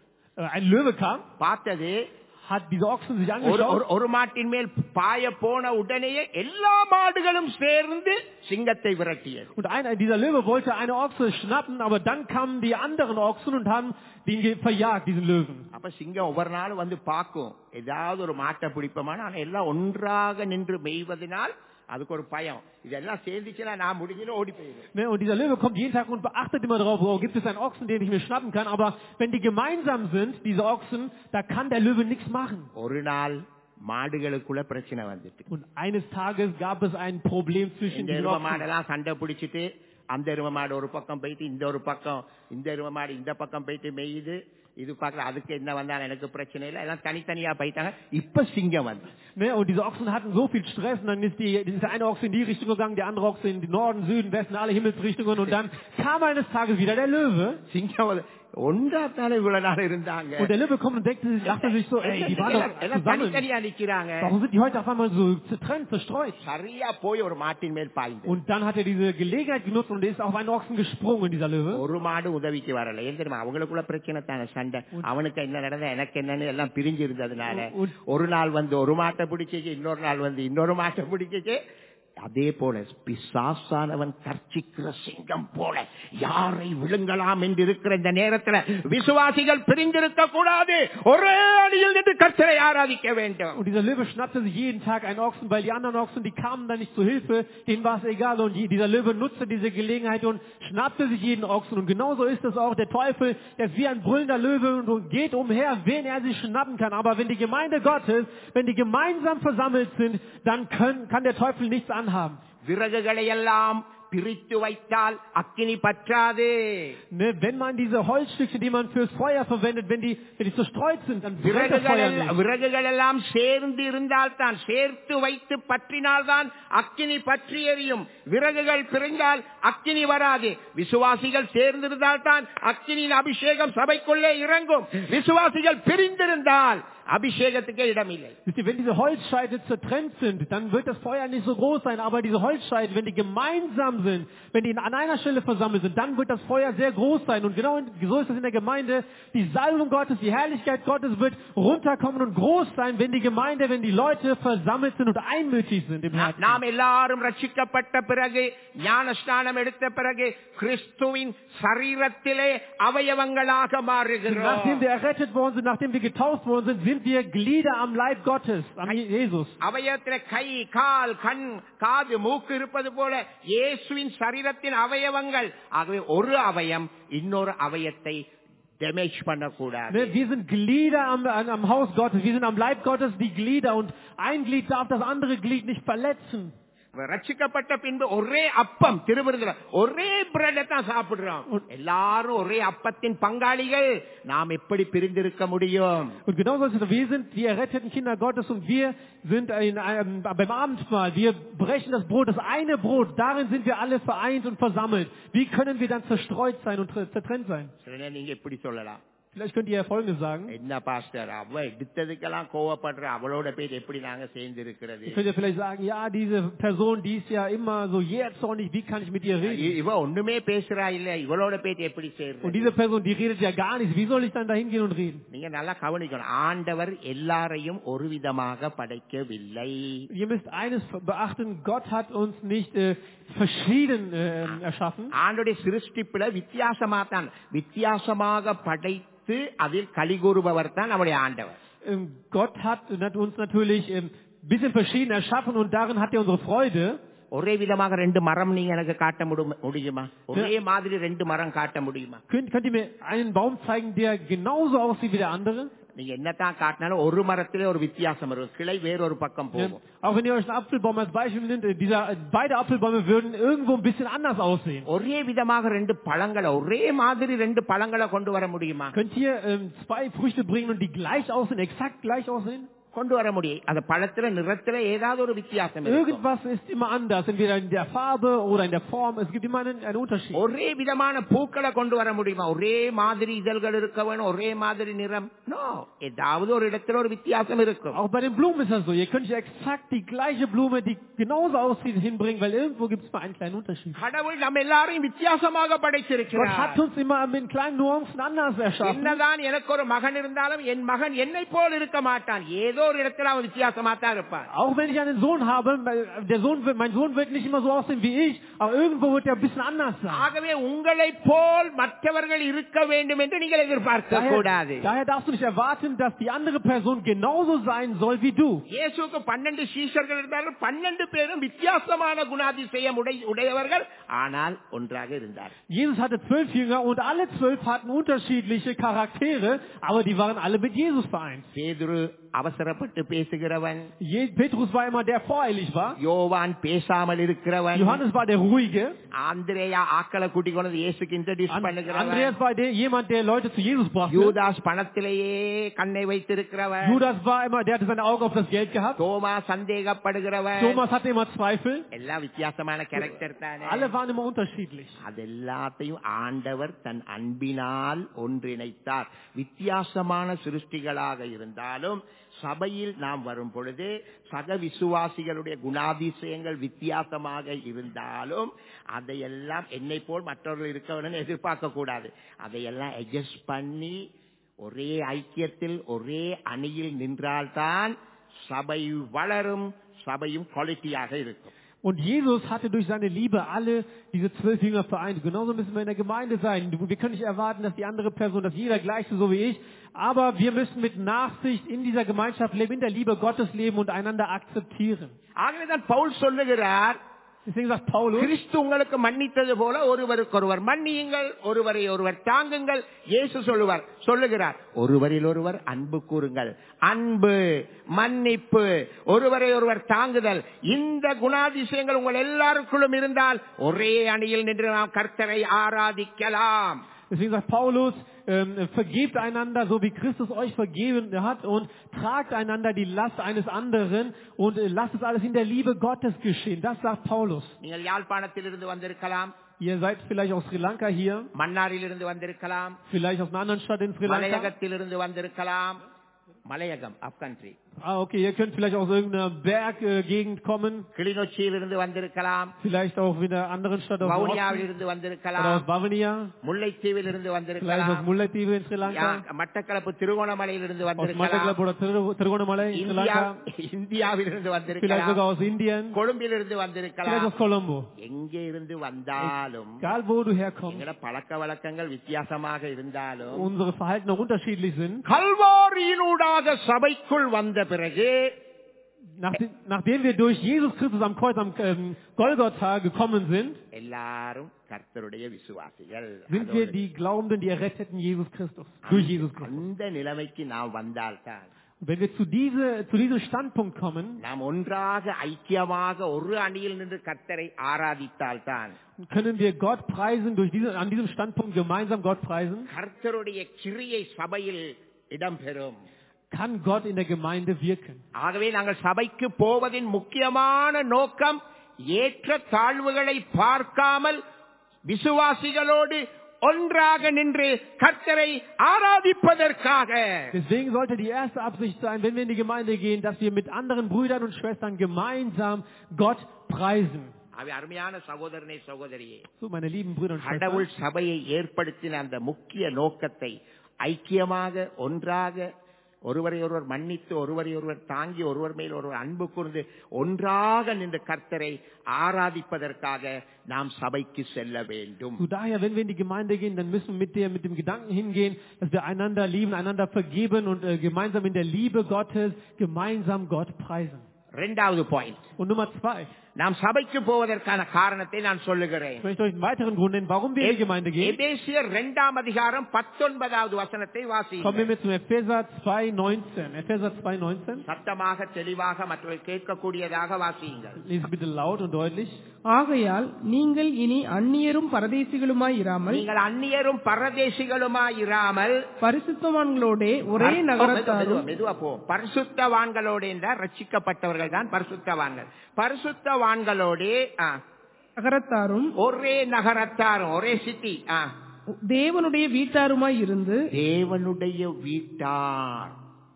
Ein Löwe kam, பார்த்தது, hat diese Ochsen sich angeschaut. ஒரு மாட்டின் மேல் பாய போன உடனேயே எல்லா மாடுகளும் சேர்ந்து சிங்கத்தை விரட்டியது. Und dieser Löwe wollte eine Ochse schnappen, aber dann kamen die anderen Ochsen und haben den verjagt, diesen Löwen. அப்ப சிங்கம் ஒவ்வொரு நாளும் வந்து பார்க்கும், ஏதாவது ஒரு மாட்டை பிடிப்போமான, ஆனா எல்லாம் ஒன்றாக நின்று மேய்வதனால் அதுக்கு ஒரு பயம். இதெல்லாம் சேர்ந்துச்சுன்னா நான் முடிஞ்சுன்னு ஓடி போயிடுவேன். Und dieser Löwe kommt jeden Tag und beachtet immer darauf, oh, gibt es einen Ochsen, den ich mir schnappen kann. Aber wenn die gemeinsam sind, diese Ochsen, da kann der Löwe nichts machen. ஒரு நாள் மாடுகளுக்குள்ள பிரச்சனை வந்துட்டு, Und eines Tages gab es ein Problem zwischen இந்த den எரும Ochsen. மாடெல்லாம் சண்டை பிடிச்சிட்டு, அந்த எரும மாடு ஒரு பக்கம் போயிட்டு, இந்த ஒரு பக்கம், இந்த எரும மாடு இந்த பக்கம் போயிட்டு மேயுது. இது பார்க்கல, அதுக்கு என்ன வந்தாலும் எனக்கு பிரச்சனை இல்லை, எல்லாம் தனித்தனியா போயிட்டாங்க. இப்ப சிங்கம் வந்து, Und diese Ochsen hatten so viel Stress und dann ist der eine Ochse in die Richtung gegangen, der andere Ochse in den Norden, Süden, Westen, alle Himmelsrichtungen und dann kam eines Tages wieder der Löwe. சிங்கம் ஒன்றாத்தானே இவ்வளவு நாள் இருந்தாங்க. Und der Löwe kommt und dachte sich so, ey, die waren doch zusammen. தனித்தனியா நிக்கிறாங்க. Warum sind die heute auf einmal so zertrennt, zerstreut? சரியா போய் ஒரு மாட்டின் மேல் பாய்ந்து, Und dann hat er diese Gelegenheit genutzt und ist auf einen Ochsen gesprungen, dieser Löwe. ஒரு மாடு உதவிக்கு வரல. ஏன் தெரியுமா? அவங்களுக்குள்ள பிரச்சனை தானே, சண்டை. அவனுக்கு என்ன நடந்தா எனக்கு என்னன்னு எல்லாம் பிரிஞ்சு இருந்ததுனால ஒரு நாள் வந்து ஒரு மாட்டை பிடிச்சிச்சு, இன்னொரு நாள் வந்து இன்னொரு மாட்டை பிடிச்சிச்சு. அதே போல பிசாசானவன் கர்ச்சிக்கிற சிங்கம் போல யாரை விழுங்கலாம் என்று இருக்கிற இந்த நேரத்தில் விசுவாசிகள் பிரிந்திருக்க கூடாது. ஒரே அடியில் நின்று கர்த்தரை ஆராதிக்க வேண்டும். Und dieser Löwe schnappte sich jeden Tag einen Ochsen, weil die anderen Ochsen, die kamen dann nicht zu Hilfe, denen war es egal. Und dieser Löwe nutzte diese Gelegenheit und schnappte sich jeden Ochsen. Und genauso ist es auch. Der Teufel, der ist wie ein brüllender Löwe und geht umher, wen er sich schnappen kann. Aber wenn die Gemeinde Gottes, wenn die gemeinsam versammelt sind, dann kann der Teufel nichts anhaben. விறகுகளை எல்லாம் பிரித்து வைத்தால் அக்கினி பற்றாது. Wenn man diese Holzstücke, die man fürs Feuer verwendet, wenn die zerstreut sind, dann brennt das Feuer nicht. விறகுகள் எல்லாம் சேர்ந்து இருந்தால் தான், சேர்த்து வைத்து பற்றினால் தான் அக்கினி பற்றி எரியும். விறகுகள் பிரிந்தால் அக்கினி வராது. விசுவாசிகள் சேர்ந்திருந்தால் தான் அக்கினியின் அபிஷேகம் சபைக்குள்ளே இறங்கும். விசுவாசிகள் பிரிந்திருந்தால் அபிஷேகத்துக்கே இடமில்லை. Wenn diese Holzscheite zertrennt sind, dann wird das Feuer nicht so groß sein, aber diese Holzscheite, wenn die gemeinsam sind, wenn die an einer Stelle versammelt sind, dann wird das Feuer sehr groß sein. Und genau so ist es in der Gemeinde. Die Salbung Gottes, die Herrlichkeit Gottes wird runterkommen und groß sein, wenn die Gemeinde, wenn die Leute versammelt sind und einmütig sind im Herzen. நாம் எல்லாரும் ரட்சிக்கப்பட்ட பிறகு, ஞானஸ்நானம் எடுத்த பிறகு, கிறிஸ்துவின் சரீரத்திலே அவயவங்களாக மாறுகிறோம். Nachdem wir errettet worden sind, nachdem wir getauft worden sind, sind wir Glieder am Leib Gottes, am Jesus. அவயவத்திலே கை, கால், கண், காது, மூக்கு இருப்பது போல இயேசுவின் சரீரத்தின் அவயவங்கள். ஆகவே ஒரு அவயம் இன்னொரு அவயத்தை டேமேஜ் பண்ணக்கூடாது. Wir sind Glieder am Haus Gottes, wir sind am Leib Gottes die Glieder und ein Glied darf das andere Glied nicht verletzen. ரட்சிக்கப்பட்ட பின்பு ஒரே அப்பம் திருவிருந்தில ஒரே பிரெட் தான் சாப்பிடுறோம். எல்லாரும் ஒரே அப்பத்தின் பங்காளிகள். நாம் எப்படி பிரிந்திருக்க முடியும்? Und genauso ist es, wir sind die erretteten Kinder Gottes und wir sind beim Abendmahl. Wir brechen das Brot, das eine Brot. Darin sind wir alle vereint und versammelt. Wie können wir dann zerstreut sein und zertrennt sein? நீங்க எப்படி சொல்லலாம்? Vielleicht könnt ihr ja Folgendes sagen. என்ன பாஸ்டர், அவ எடுத்ததுக்கெல்லாம் கோவப்படுற அவளோட பேர் எப்படி நாங்க சேர்ந்து இருக்கிறது? Ihr könnt ja vielleicht sagen, ja, diese Person, die ist ja immer so jähzornig, wie kann ich mit ihr reden? இவ ஒண்ணுமே பேசுறா இல்ல, இவளோட பேர் எப்படி சேர்றது? Und diese Person, die redet ja gar nichts, wie soll ich dann da hingehen und reden? நீங்க நல்லா கவனிக்கணும், ஆண்டவர் எல்லாரையும் ஒரு விதமாக படைக்கவில்லை. Ihr müsst eines beachten, Gott hat uns nicht verschieden erschaffen. ஆண்டவருடைய சிருஷ்டிப்புல வித்தியாசமாக படைத்து அதில் கலிகூறுபவர் தான் நம்முடைய ஆண்டவர். Gott hat uns natürlich ein bisschen verschieden erschaffen und darin hat er unsere Freude. ஒரே விதமாக ரெண்டு மரம் நீங்க எனக்கு காட்ட முடியுமா? ஒரே மாதிரி ரெண்டு மரம் காட்ட முடியுமா? Könnt ihr mir einen Baum zeigen, der genauso aussieht wie der andere? நீங்க என்னதான் காட்டினாலும் ஒரு மரத்திலே ஒரு வித்தியாசம் இருக்கும், கிளை வேறொரு பக்கம் போகும். Auch wenn ihr euch einen Apfelbaum als Beispiel nimmt, beide Apfelbäume würden irgendwo ein bisschen anders aussehen. ஒரே விதமாக ரெண்டு பழங்களை, ஒரே மாதிரி ரெண்டு பழங்களை கொண்டு வர முடியுமா? Könnt ihr zwei Früchte bringen und die gleich aussehen, exakt gleich aussehen? கொண்டு வர முடியும். அந்த பழத்துல நிறத்துல ஏதாவது ஒரு வித்தியாசம் இருக்கும். Irgendwas ist immer anders, entweder in der Farbe oder in der Form. Es gibt immer einen Unterschied. ஒரே விதமான பூக்களை கொண்டு வர முடியுமா? ஒரே மாதிரி இதழ்கள் இருக்க வேணும், ஒரே மாதிரி நிறம்? நோ, ஏதாவது ஒரு இடத்துல ஒரு வித்தியாசம் இருக்கும். Auch bei den Blumen ist das so. Ihr könnt ja exakt die gleiche Blume, die genauso aussieht, hinbringen, weil irgendwo gibt es mal einen kleinen Unterschied. கடவுள் நம்ம எல்லாரையும் வித்தியாசமாக படைச்சிருக்கிறார். Gott hat uns immer mit kleinen Nuancen anders erschaffen. என்னதான் எனக்கு ஒரு மகன் இருந்தாலும் என் மகன் என்னை போல் இருக்க மாட்டான். ஏதோ ஒரு இடத்துல அவன் வித்தியாசமா தான் இருப்பான். Auch wenn ich einen Sohn habe, mein Sohn wird nicht immer so aussehen wie ich, aber irgendwo wird er ein bisschen anders sein. ஆகவே உங்களை போல் மற்றவர்கள் இருக்க வேண்டும் என்று நீங்கள் எதிர்பார்க்க கூடாது. Daher darfst du nicht erwarten, dass die andere Person genauso sein soll wie du. இயேசுவுக்கு 12 சீஷர்கள் இருந்தார்கள். 12 பேரும் வித்தியாசமான குணாதிசயம் உடையவர்கள், ஆனால் ஒன்றாக இருந்தார்கள். Jesus hatte 12 Jünger und alle 12 hatten unterschiedliche Charaktere, aber die waren alle mit Jesus vereint. பேதுரு அவசரப்பட்டு பேசுகிறவன். Petrus war immer der voreilig war. யோவான் பேசாமல் இருக்கிறவன். Johannes war der ruhige. ஆந்திரேயா ஆக்களை கூட்டிக் கொண்டு இயேசுக்கு இன்ட்ரோடியூஸ் பண்ணுகிறவன். Andreas war jemand, der Leute zu Jesus brachte. யூதாஸ் பணத்திலேயே கண்ணை வைத்திருக்கிறவன். Judas war immer, der hatte seine Augen auf das Geld gehabt. தோமா சந்தேகப்படுகிறவன். Thomas hatte immer Zweifel. எல்லாம் வித்தியாசமான கேரக்டர் தானே. Alle waren immer unterschiedlich. அதெல்லாத்தையும் ஆண்டவர் தன் அன்பினால் ஒன்றிணைத்தார். வித்தியாசமான சிருஷ்டிகளாக இருந்தாலும் சபையில் நாம் வரும் பொழுது சக விசுவாசிகளுடைய குணாதிசயங்கள் வித்தியாசமாக இருந்தாலும் அதையெல்லாம் என்னை போல் மற்றவர்கள் இருக்கவர்கள் எதிர்பார்க்க கூடாது. அதையெல்லாம் அட்ஜஸ்ட் பண்ணி ஒரே ஐக்கியத்தில் ஒரே அணியில் நின்றால்தான் சபை வளரும், சபையும் குவாலிட்டியாக இருக்கும். Und Jesus hatte durch seine Liebe alle diese 12 Jünger vereint. Genauso müssen wir in der Gemeinde sein. Wir können nicht erwarten, dass die andere Person, dass jeder gleich ist, so wie ich. Aber wir müssen mit Nachsicht in dieser Gemeinschaft leben, in der Liebe Gottes leben und einander akzeptieren. ஆகவேதான் பவுல் சொல்லுகிறார், Deswegen sagt Paulus, கிறிஸ்து உங்களுக்கு மன்னித்தது போல ஒருவருக்கொருவர் மன்னியுங்கள், ஒருவரை ஒருவர் தாங்குங்கள். இயேசு சொல்லுகிறார், ஒருவரில் ஒருவர் அன்பு கூறுங்கள். அன்பு, மன்னிப்பு, ஒருவரை ஒருவர் தாங்குதல், இந்த குணாதிசயங்கள் உங்கள் எல்லாருக்குள்ளும் இருந்தால் ஒரே அணியில் நின்று நாம் கர்த்தரை ஆராதிக்கலாம். Deswegen sagt Paulus, vergebt einander, so wie Christus euch vergeben hat, und tragt einander die Last eines anderen und lasst es alles in der Liebe Gottes geschehen. Das sagt Paulus. நீங்கள் யாழ்ப்பாணத்திலிருந்து வந்திருக்கலாம். Ihr seid vielleicht aus Sri Lanka hier. மன்னாரிலிருந்து வந்திருக்கலாம். Vielleicht aus einer anderen Stadt in Sri Lanka. மலையகத்திலிருந்து வந்திருக்கலாம். மலையகம், up country. Okay, ihr könnt vielleicht aus irgendeiner Berggegend kommen. கிளிநொச்சியிலிருந்து வந்திருக்கலாம். Vielleicht auch in einer anderen Stadt aus வவுனியாவிலிருந்து வந்திருக்கலாம். Oder aus Bavania. முல்லைத்தீவிலிருந்து Vielleicht வந்திருக்கலாம். aus Mullaitivu in Sri Lanka. Batticaloa திருகோணமலையிலிருந்து Aus வந்திருக்கலாம். Mattaklap oder Tirugonnamalai in Sri Lanka. இந்தியாவிலிருந்து Vielleicht வந்திருக்கலாம். sogar aus Indien. கொழும்பிலிருந்து Vielleicht வந்திருக்கலாம். aus Colombo. எங்கே இருந்து வந்தாலும் Egal wo du herkommst, எங்களோட பழக்க வழக்கங்கள் வித்தியாசமாக இருந்தாலும் unsere Verhalten auch unterschiedlich sind. கல்வாரியினூடாக சபைக்குள் வந்த பிறகு Nachdem wir durch Jesus Christus am Kreuz am Golgotha gekommen sind, எல்லாரும் கர்த்தருடைய விசுவாசிகள். sind wir die Glaubenden, die Erretteten Jesus Christus. Durch Jesus Christus. அந்த நிலைமைக்கு நாம் வந்தால்தான் Wenn wir zu diesem Standpunkt kommen, நாம் ஒன்றாக ஐக்கியமாக ஒரு அணியில் நின்று கர்த்தரை ஆராதித்தால்தான் können wir Gott preisen, an diesem Standpunkt gemeinsam Gott preisen, கர்த்தருடைய கிரியை சபையில் இடம்பெறும். kann Gott in der Gemeinde wirken. ஆகவே நாங்கள் சபைக்கு போவதின் முக்கியமான நோக்கம் ஏற்ற தாழ்வுகளை பார்க்காமல் விசுவாசிகளோடு ஒன்றாக நின்று கர்த்தரை ஆராதிப்பதற்காக. Deswegen sollte die erste Absicht sein, wenn wir in die Gemeinde gehen, dass wir mit anderen Brüdern und Schwestern gemeinsam Gott preisen. அருமையான சகோதரனே சகோதரியே, So, meine lieben Brüder und கடவுள் Schwestern, சபையை ஏற்படுத்தின அந்த முக்கிய நோக்கத்தை ஐக்கியமாக ஒன்றாக ஒருவரை ஒருவர் மன்னித்து ஒருவரை ஒருவர் தாங்கி ஒருவர் மேல் ஒருவர் அன்பு கூர்ந்து ஒன்றாக நின்று கர்த்தரை ஆராதிப்பதற்காக நாம் சபைக்கு செல்ல வேண்டும். so daher, wenn wir in die Gemeinde gehen, dann müssen wir mit dem Gedanken hingehen, dass wir einander lieben, einander vergeben und gemeinsam in der Liebe Gottes gemeinsam Gott preisen. இரண்டாவது பாயிண்ட், Und Nummer 2, நாம் சபைக்கு போவதற்கான காரணத்தை நான் சொல்லுகிறேன். ich möchte euch einen weiteren Grund nennen, warum wir in die Gemeinde gehen. எபேசியர் 2 அதிகாரம் 19வது வசனத்தை Kommen wir வாசியுங்கள். mit zum Epheser 2,19. Epheser 2,19. சத்தமாக தெளிவாக மற்றவர்கள் கேட்கக்கூடியதாக வாசியுங்கள். Lesen bitte laut und deutlich. ஆகையால் நீங்கள் இனி அந்நியரும் பரதேசிகளுமாய் இராமல் நீங்கள் அந்நியரும் பரதேசிகளுமாய் இராமல் பரிசுத்தவான்களோடே ஒரே நகரத்தாரும் மெதுவா போ. பரிசுத்தவான்களோடு என்றால் ரட்சிக்கப்பட்டவர்கள் தான் பரிசுத்தவான்கள். பரிசுத்தவான்களோடு நகரத்தாரும் ஒரே நகரத்தாரும் ஒரே சிட்டி தேவனுடைய வீட்டாருமாய் இருந்து தேவனுடைய வீட்டார்.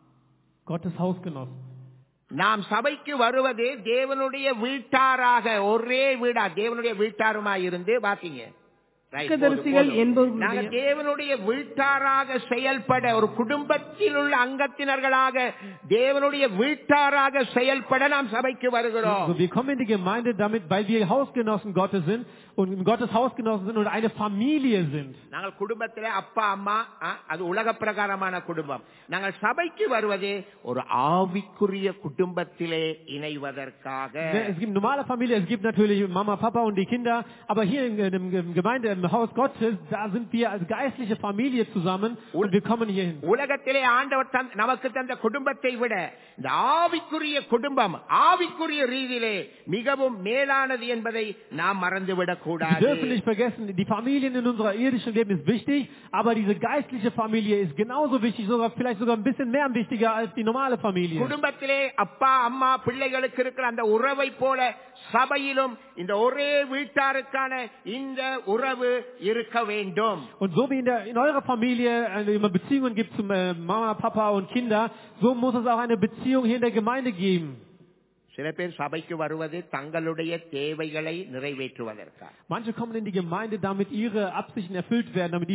Gottes Hausgenossen. நாம் சபைக்கு வருவது தேவனுடைய வீட்டாராக ஒரே வீடா தேவனுடைய வீட்டாருமாய் இருந்து பாத்தீங்க. தீர்க்கதரிசிகள் என்பவர்களுடைய நாங்கள் தேவனுடைய வீட்டாராக செயல்பட ஒரு குடும்பத்தில் உள்ள அங்கத்தினர்களாக தேவனுடைய வீட்டாராக செயல்பட நாம் சபைக்கு வருகிறோம். Also wir kommen in die Gemeinde damit, weil wir Hausgenossen Gottes sind und in Gottes Hausgenossen sind und eine Familie sind. நாங்கள் குடும்பத்திலே அப்பா அம்மா அது உலக பிரகாரமான குடும்பம். நாங்கள் சபைக்கு வருவது ஒரு ஆவிக்குரிய குடும்பத்திலே இணைவதற்காக. Es gibt normale Familie, es gibt natürlich Mama, Papa und die Kinder, aber hier in der Gemeinde, im Haus Gottes, da sind wir als geistliche Familie zusammen und wir kommen hier hin. உலகத்திலே ஆண்டவர் நமக்கு தந்த குடும்பத்தை விட இந்த ஆவிக்குரிய குடும்பம் ஆவிக்குரிய ரீதியிலே மிகவும் மேலானது என்பதை நாம் மறந்துவிடக் Wir கூடாது. dürfen nicht vergessen, die Familien in unserer irdischen Leben ist wichtig, aber diese geistliche Familie ist genauso wichtig, vielleicht sogar ein bisschen mehr wichtiger als die normale Familie. குடும்பத்திலே அப்பா அம்மா பிள்ளைகளுக்கு இருக்கிற அந்த உறவை போல சபையிலும் இந்த ஒரே வீட்டாருக்கான இந்த உறவு இருக்க வேண்டும். Und so wie in eurer Familie immer Beziehungen gibt zu Mama, Papa und Kinder, so muss es auch eine Beziehung hier in der Gemeinde geben. சில பேர் சபைக்கு வருவது தங்களுடைய தேவைகளை நிறைவேற்றுவதற்காக. Manche kommen in die Gemeinde, damit ihre Absichten erfüllt werden, damit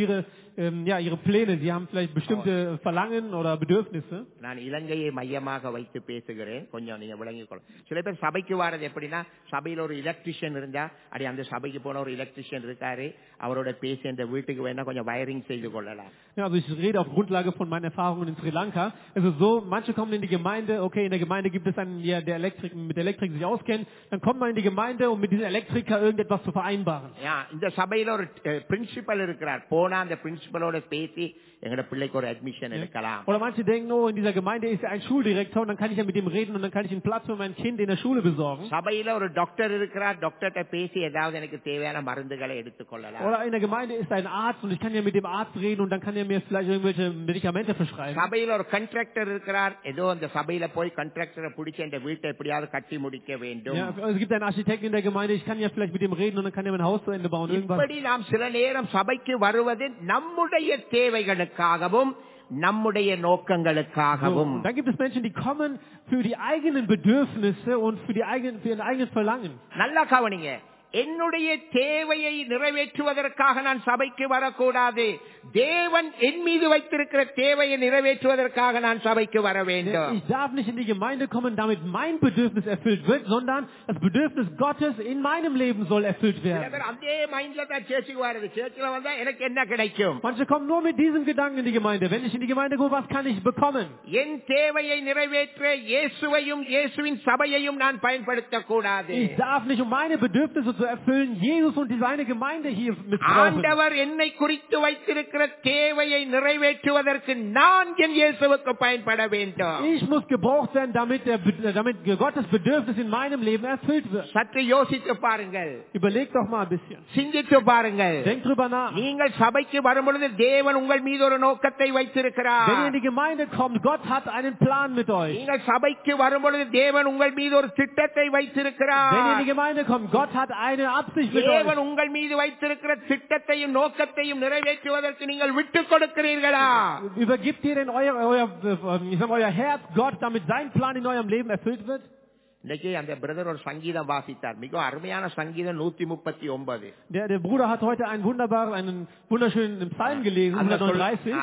ihre Pläne, sie haben vielleicht bestimmte Verlangen oder Bedürfnisse. நான் இலங்கையை மையமாக வைத்து பேசுகிறேன், கொஞ்சம் நீங்க விளங்கிக் கொள்ளும். சில பேர் சபைக்கு வரது எப்படின்னா, சபையில் ஒரு எலக்ட்ரிஷியன் இருந்தா அடி அந்த சபைக்கு போன ஒரு எலக்ட்ரிஷியன் இருக்காரு, அவரோட பேசி அந்த வீட்டுக்கு வேணா கொஞ்சம் வயரிங் செய்து கொள்ளலாம். Ja, also ich rede auf Grundlage von meinen Erfahrungen in Sri Lanka. Es ist so, manche kommen in die Gemeinde, okay, in der Gemeinde gibt es einen, der mit Elektrik sich auskennt, dann kommt man in die Gemeinde, um mit diesem Elektriker irgendetwas zu vereinbaren. Ja, இந்த சபையில ஒரு பிரின்சிபல் இருக்கிறார், போனா அந்த பிரின்சிபலோட பேசி எங்கட பிள்ளைக்கு ஒரு அட்மிஷன் எடுக்கலாம். Oder manche denken, oh, in dieser Gemeinde ist ja ein Schuldirektor und dann kann ich ja mit dem reden und dann kann ich einen Platz für mein Kind in der Schule besorgen. சபையில ஒரு டாக்டர் இருக்கிறார், டாக்டர்ட்ட பேசி ஏதாவது எனக்கு தேவையான மருந்துகளை எடுத்துக்கொள்ளலாம். Oder in der Gemeinde ist ein Arzt und ich kann ja mit dem Arzt reden und dann kann er mir vielleicht irgendwelche Medikamente verschreiben. சபையில ஒரு கான்ட்ராக்டர் இருக்கிறார், ஏதோ அந்த சபையில போய் கான்ட்ராக்டரை பிடிச்சு அந்த வீட்டை எப்படியாவது கட்டி முடிக்க வேண்டும். Ja, es gibt einen Architekten in der Gemeinde, ich kann ja vielleicht mit dem reden und dann kann er mein Haus zu Ende bauen. இப்படி நாம் சில நேரம் சபைக்கு வருவது நம்முடைய தேவைகளுக்காகவும் நம்முடைய நோக்கங்களுக்காகவும். So, dann gibt es Menschen, die kommen für die eigenen Bedürfnisse und für ihren eigenen Verlangen. நல்லா கவனிங்க, என்னுடைய தேவையை நிறைவேற்றுவதற்காக நான் சபைக்கு வரக்கூடாது. தேவன் என் மீது வைத்திருக்கிற தேவையை நிறைவேற்றுவதற்காக நான் சபைக்கு வர வேண்டும். Ich darf nicht in die Gemeinde kommen, damit mein Bedürfnis erfüllt wird, sondern das Bedürfnis Gottes in meinem Leben soll erfüllt werden. அதே மைண்ட்ல தான் சேர்ச்சுக்கு வருது. சேர்ச்சுல வந்தா எனக்கு என்ன கிடைக்கும்? Manche kommen nur mit diesem Gedanken in die Gemeinde. Wenn ich in die Gemeinde komme, was kann ich bekommen? என் தேவையை நிறைவேற்ற இயேசுவையும் இயேசுவின் சபையையும் நான் பயன்படுத்தக்கூடாது. Ich darf nicht, um meine Bedürfnisse zu zu erfüllen, Jesus und seine Gemeinde hier missbrauchen. ஆண்டவர் என்னை குறித்து வைத்திருக்கிற தேவையை நிறைவேற்றுவதற்கு நான் என் இயேசுவுக்கு பயன்பட வேண்டும். Ich muss gebraucht werden, damit Gottes Bedürfnis in meinem Leben erfüllt wird. சற்று யோசித்து பாருங்கள். Überlegt doch mal ein bisschen. சிந்தித்து பாருங்கள். Denkt drüber nach. நீங்கள் சபைக்கு வரும்பொழுது தேவன் உங்கள் மீது ஒரு நோக்கத்தை வைத்திருக்கிறார். Wenn ihr in die Gemeinde kommt, Gott hat einen Plan mit euch. நீங்கள் சபைக்கு வரும்பொழுது தேவன் உங்கள் மீது ஒரு திட்டத்தை வைத்திருக்கிறார். Wenn ihr in die Gemeinde kommt, Gott hat eine Absicht mit euch. தேவன் உங்கள் மீது வைத்திருக்கிற திட்டத்தையும் நோக்கத்தையும் நிறைவேற்றுவதற்கு நீங்கள் விட்டுக் கொடுக்கிறீர்களா? Übergibt ihr denn euer Herz Gott, damit sein Plan in eurem Leben erfüllt wird? இன்னைக்கு அந்த பிரதர் ஒரு சங்கீதம் வாசித்தார். மிக அருமையான சங்கீதம் 139. Der Bruder hat heute einen wunderschönen Psalm gelesen, 139.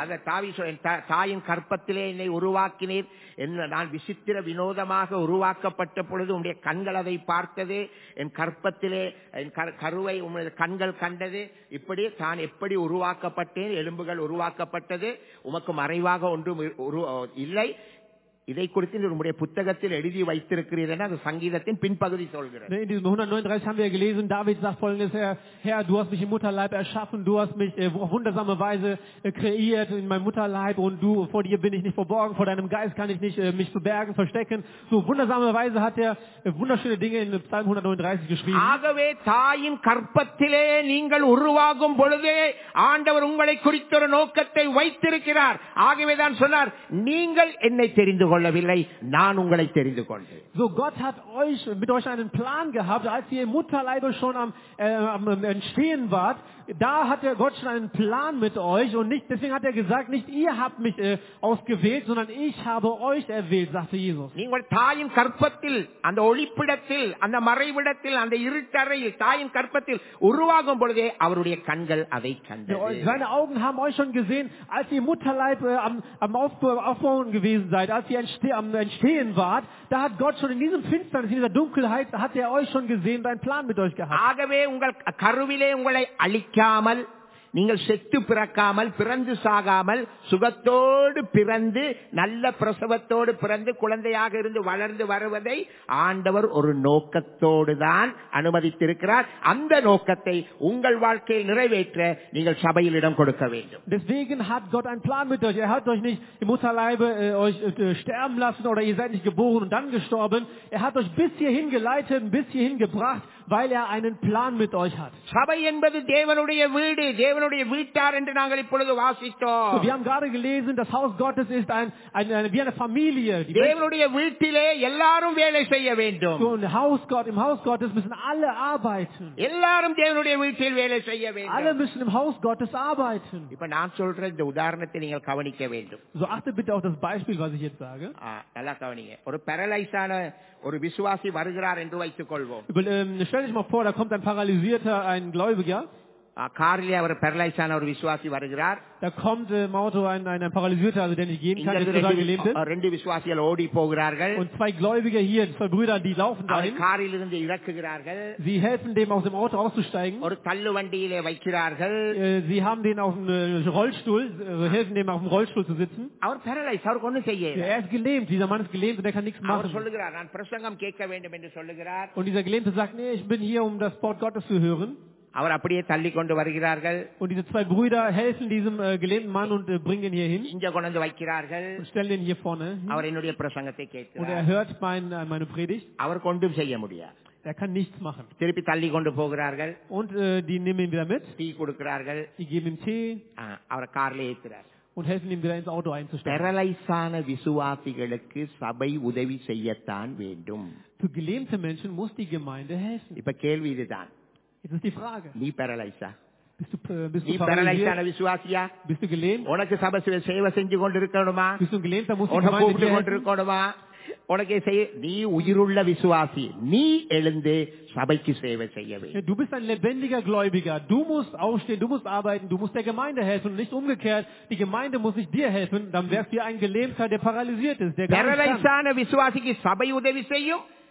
தாயின் கற்பத்திலே என்னை உருவாக்கினீர், நான் விசித்திர வினோதமாக உருவாக்கப்பட்ட பொழுது உன்னுடைய கண்கள் அதை பார்த்தது, என் கற்பத்திலே என் கருவை உன்னுடைய கண்கள் கண்டது, இப்படி தான் எப்படி உருவாக்கப்பட்டேன், எலும்புகள் உருவாக்கப்பட்டது, உமக்கு மறைவாக ஒன்றும் இல்லை, இதை குறித்து உங்களுடைய புத்தகத்தில் எழுதி வைத்திருக்கிறீர்கள். அது சங்கீதத்தின் பின்பகுதி சொல்கிறது. In diesem 139 haben wir gelesen, David sagt Folgendes: Herr, du hast mich im Mutterleib erschaffen, du hast mich auf wundersame Weise kreiert in meinem Mutterleib und vor dir bin ich nicht verborgen, vor deinem Geist kann ich nicht mich verbergen, verstecken. So wundersame Weise hat er wunderschöne Dinge in Psalm 139 geschrieben. ஆகவே தாயின் கற்பத்திலே நீங்கள் உருவாகும் பொழுதே ஆண்டவர் உங்களை குறித்த ஒரு நோக்கத்தை வைத்திருக்கிறார். ஆகவே தான் சொன்னார், நீங்கள் என்னை தெரிந்து கொள்ளவில்லை, நான் உங்களை தெரிந்து கொண்டேன். So Gott hat mit euch einen Plan gehabt, als ihr im Mutterleibe schon am Entstehen wart. Da hat der Gott schon einen Plan mit euch und nicht, deswegen hat er gesagt, nicht ihr habt mich ausgewählt, sondern ich habe euch erwählt, sagte Jesus. நீங்கள் தாயின் கற்பத்தில், அந்த ஒளிப்பிடத்தில், அந்த மறைவிடத்தில், அந்த இருட்டறையில் தாயின் கற்பத்தில் உருவாகும் பொழுதே அவருடைய கண்கள் அதை கண்டது. Seine Augen haben euch schon gesehen, als ihr im Mutterleib am Aufbauen gewesen seid, als ihr am Entstehen wart, da hat Gott schon in diesem Finsternis, in dieser Dunkelheit, hat er euch schon gesehen, einen Plan mit euch gehabt. ஆகவே உங்கள் கருவிலே உங்களை அழிக்காமல், நீங்கள் செத்து பிறக்காமல், பிறந்து சாகாமல், சுகத்தோடு பிறந்து நல்ல பிரசவத்தோடு பிறந்து குழந்தையாக இருந்து வளர்ந்து வருவதை ஆண்டவர் ஒரு நோக்கத்தோடு தான் அனுமதித்திருக்கிறார். அந்த நோக்கத்தை உங்கள் வாழ்க்கையில் நிறைவேற்ற நீங்கள் சபையில் இடம் கொடுக்க வேண்டும். Deswegen hat Gott einen Plan mit euch. Er hat euch nicht im Mutterleibe euch sterben lassen oder ihr seid nicht geboren und dann gestorben. Er hat euch bis hierhin geleitet, bis hierhin gebracht, weil er einen Plan mit euch hat. சபை என்பது தேவனுடைய வீடு, தேவனுடைய வீட்டார் என்று நாங்கள் இப்பொழுது வாசித்தோம். So, wir haben gerade gelesen, das Haus Gottes ist wie eine Familie. தேவனுடைய வீட்டிலே எல்லாரும் வேலை செய்ய வேண்டும். So, im Haus Gottes müssen alle arbeiten. எல்லாரும் தேவனுடைய வீட்டில் வேலை செய்ய வேண்டும். Alle müssen im Haus Gottes arbeiten. இப்ப நான் சொல்ற இந்த உதாரணத்தை நீங்கள் கவனிக்க வேண்டும். So, achte bitte auf das Beispiel, was ich jetzt sage. நல்லா கவனிங்க. ஒரு பேரலைஸான ஒரு விசுவாசி வருகிறார் என்று வைத்துக் கொள்வோம். Stell dich mal vor, da kommt ein Paralysierter, ein Gläubiger. காரிலே அவர் பேரலைஸான ஒரு விசுவாசி வருகிறார். Da kommt im Auto ein Paralysierter, also der nicht gehen kann, der sogar gelähmt ist. ரெண்டு விசுவாசிகள் ஓடி போகிறார்கள். Und zwei Gläubiger hier, zwei Brüder, die laufen dahin. காரிலிருந்து இறக்குகிறார்கள். Sie helfen dem aus dem Auto auszusteigen. ஒரு தள்ளு வண்டியிலே வைக்கிறார்கள். Sie haben den auf dem Rollstuhl, helfen dem auf dem Rollstuhl zu sitzen. அவர் பேரலைஸ், அவருக்கு ஒண்ணும் செய்ய. Er ist gelähmt, dieser Mann ist gelähmt und er kann nichts machen. அவர் சொல்லுகிறார், நான் பிரசங்கம் கேட்க வேண்டும் என்று சொல்லுகிறார். Und dieser Gelähmte sagt, nee, ich bin hier, um das Wort Gottes zu hören. அவர் அப்படியே தள்ளி கொண்டு வருகிறார்கள். Und diese zwei Brüder helfen diesem gelähmten Mann und bringen ihn hier hin. இங்க கொண்டு வந்து வைக்கிறார்கள். Und stellen ihn hier vorne. அவர் என்னுடைய பிரசங்கத்தை கேட்கிறார். Und er hört meine Predigt. அவர் கொண்டும் செய்ய முடியாது. Er kann nichts machen. திருப்பி தள்ளி கொண்டு போகிறார்கள். Und die nehmen ihn wieder mit. Tea கொடுக்கிறார்கள். Die geben ihm Tee. அவர் கார்ல ஏத்துறார். Und helfen ihm wieder ins Auto einzusteigen. பேரலைஸான விசுவாசிகளுக்கு சபை உதவி செய்யத்தான் வேண்டும். Für gelähmte Menschen muss die Gemeinde helfen. இப்ப கேள்வி இதுதான். Jetzt ist die Frage. நீ பேரலைஸா? Bist du பேரலைஸான விசுவாசியா? Bist du gelähmt? உனக்கு சபை சேவை செஞ்சு கொண்டு இருக்கணுமா? Bist du ein Gelähmter, musst du உனக்கு கூப்பிட்டு கொண்டு இருக்கணுமா? உனக்கு நீ உயிருள்ள விசுவாசி, நீ எழுந்து சபைக்கு சேவை செய்ய வேண்டும். Du bist ein lebendiger Gläubiger. Du musst aufstehen, du musst arbeiten, du musst der Gemeinde helfen und nicht umgekehrt. Die Gemeinde muss nicht dir helfen, dann wärst du ein Gelähmter, der paralysiert ist. பேரலைஸான விசுவாசிக்கு சபை உதவி செய்யும்,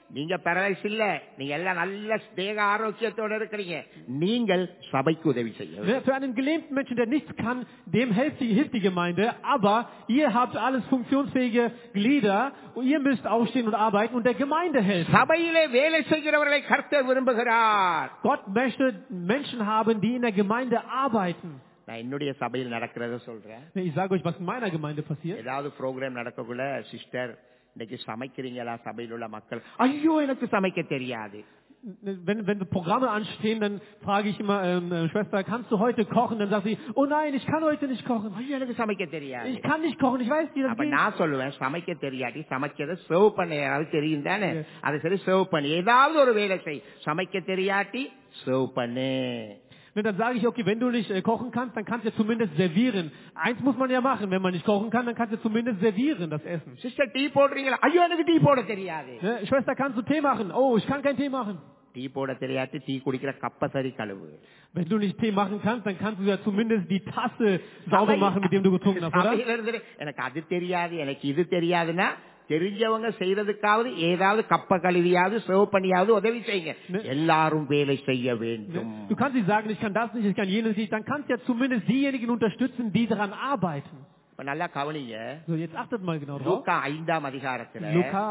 நீங்க பேரலைஸ் இல்ல, நீங்க எல்லாம் நல்ல தேக ஆரோக்கியத்தோட இருக்கிறீங்க. நீங்கள் சபைக்கு உதவி செய்ய. Für einen gelähmten Menschen, der nichts kann, dem hilft die Gemeinde. Aber ihr habt alles funktionsfähige Glieder und ihr müsst aufstehen und arbeiten und der Gemeinde helfen. சபையிலே வேலை செய்கிறவர்களை கர்த்தர் விரும்புகிறார். Gott möchte Menschen haben, die in der Gemeinde arbeiten. நான் என்னுடைய சபையில் நடக்கிறத சொல்றேன். Ich sage euch, was in meiner Gemeinde passiert. ஏதாவது ப்ரோக்ராம் நடக்கக்குள்ள சிஸ்டர் இன்னைக்கு சமைக்கிறீங்களா சபையில் உள்ள மக்கள், ஐயோ எனக்கு சமைக்க தெரியாது. Wenn Programme anstehen, dann frage ich immer, Schwester, kannst du heute kochen? Dann sagt sie, oh nein, ich kann heute nicht kochen. ஐயோ எனக்கு சமைக்க தெரியாது. Ich kann nicht kochen, ich weiß nicht, das அப்ப geht. நான் சொல்லுவேன், சமைக்க தெரியாட்டி சமைச்சதை சர்வ் பண்ண யாராவது தெரியும் தானே, அதை சரி சர்வ் பண்ணி ஏதாவது ஒரு வேலை செய். சமைக்க தெரியாட்டி சர்வ் பண்ணு. Und dann sage ich, okay, wenn du nicht kochen kannst, dann kannst du zumindest servieren. Eins muss man ja machen, wenn man nicht kochen kann, dann kannst du zumindest servieren, das Essen. Sister tea போடுறீங்களா? ஐயோ எனக்கு டீ போட தெரியாது. Schwester, kannst du Tee machen? Oh, ich kann keinen Tee machen. Tea போட தெரியாட்டி டீ குடிக்கிற கப்ப சரி கழுவு. Wenn du nicht Tee machen kannst, dann kannst du ja zumindest die Tasse sauber machen, mit dem du getrunken hast, oder? எனக்கு அது தெரியாது, எனக்கு இது தெரியாதுன்னா தெரிஞ்சவங்க செய்யறதுக்காவது ஏதாவது கப்ப கழுவியாவது சர்வ் பண்ணியாவது உதவி செய்யுங்க. எல்லாரும் வேலை செய்ய வேண்டும். Du kannst nicht sagen, ich kann das nicht, ich kann jenes nicht. Dann kannst du ja zumindest diejenigen unterstützen, die daran arbeiten. நல்லா கவனிங்க. So, jetzt achtet mal genau drauf. லூக்கா 5ஆம் அதிகாரத்துல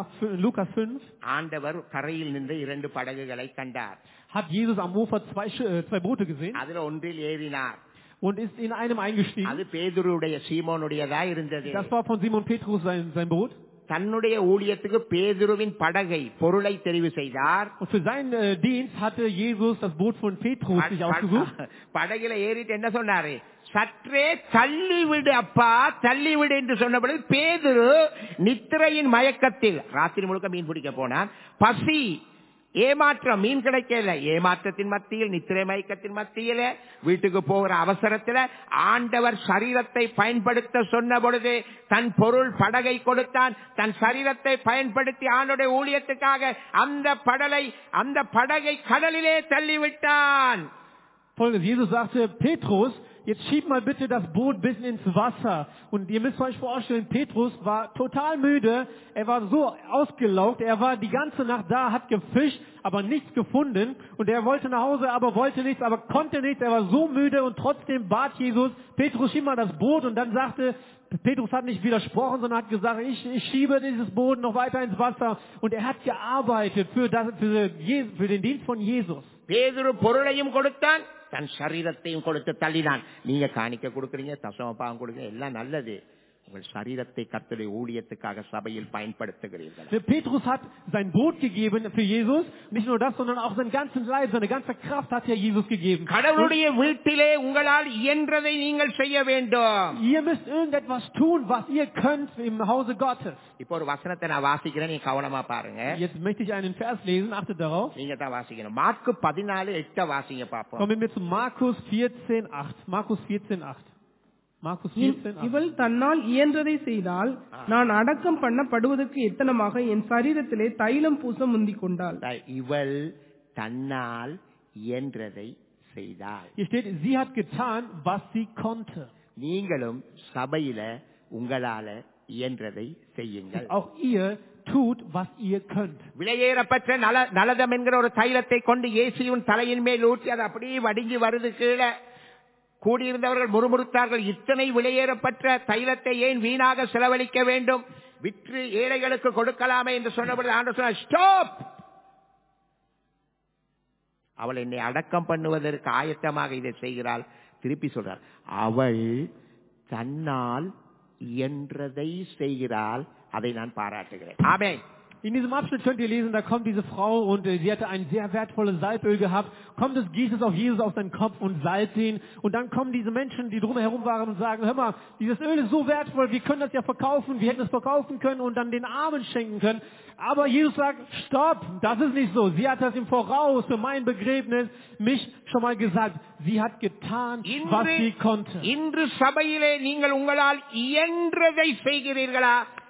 Lukas 5 ஆண்டவர் கரையில் நின்று 2 படகுகளை கண்டார். hat Jesus am Ufer zwei Boote gesehen அதுல ஒன்றில் ஏறினார். und ist in einem eingestiegen. அது பேதுருடைய சீமோனுடையதா இருந்தது. Das war von Simon Petrus sein Boot. தன்னுடைய ஊழியத்துக்கு பேதுருவின் படகை பொருளை தெரிவு செய்தார். Und für seinen Dienst hatte Jesus das Boot von Petrus sich ausgesucht. படகில ஏறிட்டு என்ன சொன்னாரு? சற்றே தள்ளிவிடு அப்பா, தள்ளிவிடு என்று சொன்னபொழுது பேதுரு நித்திரையின் மயக்கத்தில் ராத்திரி முழுக்க மீன் பிடிக்க போனான். பசி, ஏமாற்றம், மீன் கிடைக்கல, ஏமாற்றத்தின் மத்தியில், நித்திரை மயக்கத்தின் மத்தியில வீட்டுக்கு போகிற அவசரத்துல ஆண்டவர் சரீரத்தை பயன்படுத்த சொன்ன பொழுது தன் பொருள் படகை கொடுத்தான். தன் சரீரத்தை பயன்படுத்தி ஆண்டவருடைய ஊழியத்துக்காக அந்த படகை கடலிலே தள்ளிவிட்டான். Folgendes, Jesus sagte, Petrus, jetzt schieb mal bitte das Boot bis ins Wasser. Und ihr müsst euch vorstellen, Petrus war total müde, er war so ausgelaugt, er war die ganze Nacht da, hat gefischt, aber nichts gefunden. Und er wollte nach Hause, aber wollte nichts, aber konnte nichts, er war so müde und trotzdem bat Jesus, Petrus, schieb mal das Boot. Und dann sagte, Petrus hat nicht widersprochen, sondern hat gesagt, ich schiebe dieses Boot noch weiter ins Wasser. Und er hat gearbeitet für den Dienst von Jesus. பேதுரு பொருளையும் கொடுத்தான், தன் சரீரத்தையும் கொடுத்து தள்ளினான். நீங்க காணிக்க கொடுக்கறீங்க, தசம பாகம் கொடுக்கறீங்க, எல்லாம் நல்லது. உங்கள் சரீரத்தை கர்த்தருடைய ஊழியத்துக்காக சபையில் பயன்படுத்துகிறீர்கள். Petrus hat sein Boot gegeben für Jesus, nicht nur das, sondern auch seinen ganzen Leib, seine ganze Kraft hat er Jesus gegeben. கடவுளுடைய வீட்டிலே உங்களால் இயன்றதை நீங்கள் செய்ய வேண்டும். Ihr müsst irgendetwas tun, was ihr könnt im Hause Gottes. இப்போ ஒரு வசனத்தை நான் வாசிக்கிறேன், நீங்க கவனமா பாருங்க. Jetzt möchte ich einen Vers lesen, achtet darauf. நீங்க தான் வாசிக்கணும். மார்க்கு 14:8 வாசிங்க பாப்போம். Kommen wir zu Markus 14:8. Markus 14:8. Markus 14:8. இவள் தன்னால் இயன்றதை செய்தால் நான் அடக்கம் பண்ணப்படுவதற்கு எத்தனமாக என் சரீரத்திலே தைலம் பூச முந்திக் கொண்டாள். இவள் தன்னால் இயன்றதை செய்தாள். Hier steht, sie hat getan, was sie konnte. நீங்களும் சபையில உங்களால இயன்றதை செய்யுங்கள். Auch ihr tut, was ihr könnt. விலையேறப்பட்ட நலதம் என்கிற ஒரு தைலத்தை கொண்டு இயேசுவின் தலையின் மேல் ஊற்றி அது அப்படியே வடிஞ்சு வருது கீழே. கூடியிருந்தவர்கள் முறுமுறுத்தார்கள், இத்தனை விலையேறப்பட்ட தைலத்தை ஏன் வீணாக செலவழிக்க வேண்டும், விற்று ஏழைகளுக்கு கொடுக்கலாமே என்று சொன்னபொழுது ஆண்டவர் சொன்னார், ஸ்டாப். அவள் என்னை அடக்கம் பண்ணுவதற்கு ஆயத்தமாக இதை செய்கிறாள். திருப்பி சொல்றார், அவள் தன்னால் இயன்றதை செய்கிறாள், அதை நான் பாராட்டுகிறேன். ஆமென். In diesem Abschnitt könnt ihr lesen, da kommt diese Frau und sie hatte ein sehr wertvolles Salböl gehabt, kommt es, gießt es auf Jesus auf seinen Kopf und salbt ihn. Und dann kommen diese Menschen, die drumherum waren und sagen, hör mal, dieses Öl ist so wertvoll, wir können das ja verkaufen, wir hätten es verkaufen können und dann den Armen schenken können. Aber Jesus sagt, stopp, das ist nicht so. Sie hat das im Voraus für mein Begräbnis mich schon mal gesagt. Sie hat getan, was sie konnte. இன்று சபையிலே நீங்கள் உங்களால் இயன்றதை செய்கிறீர்களா?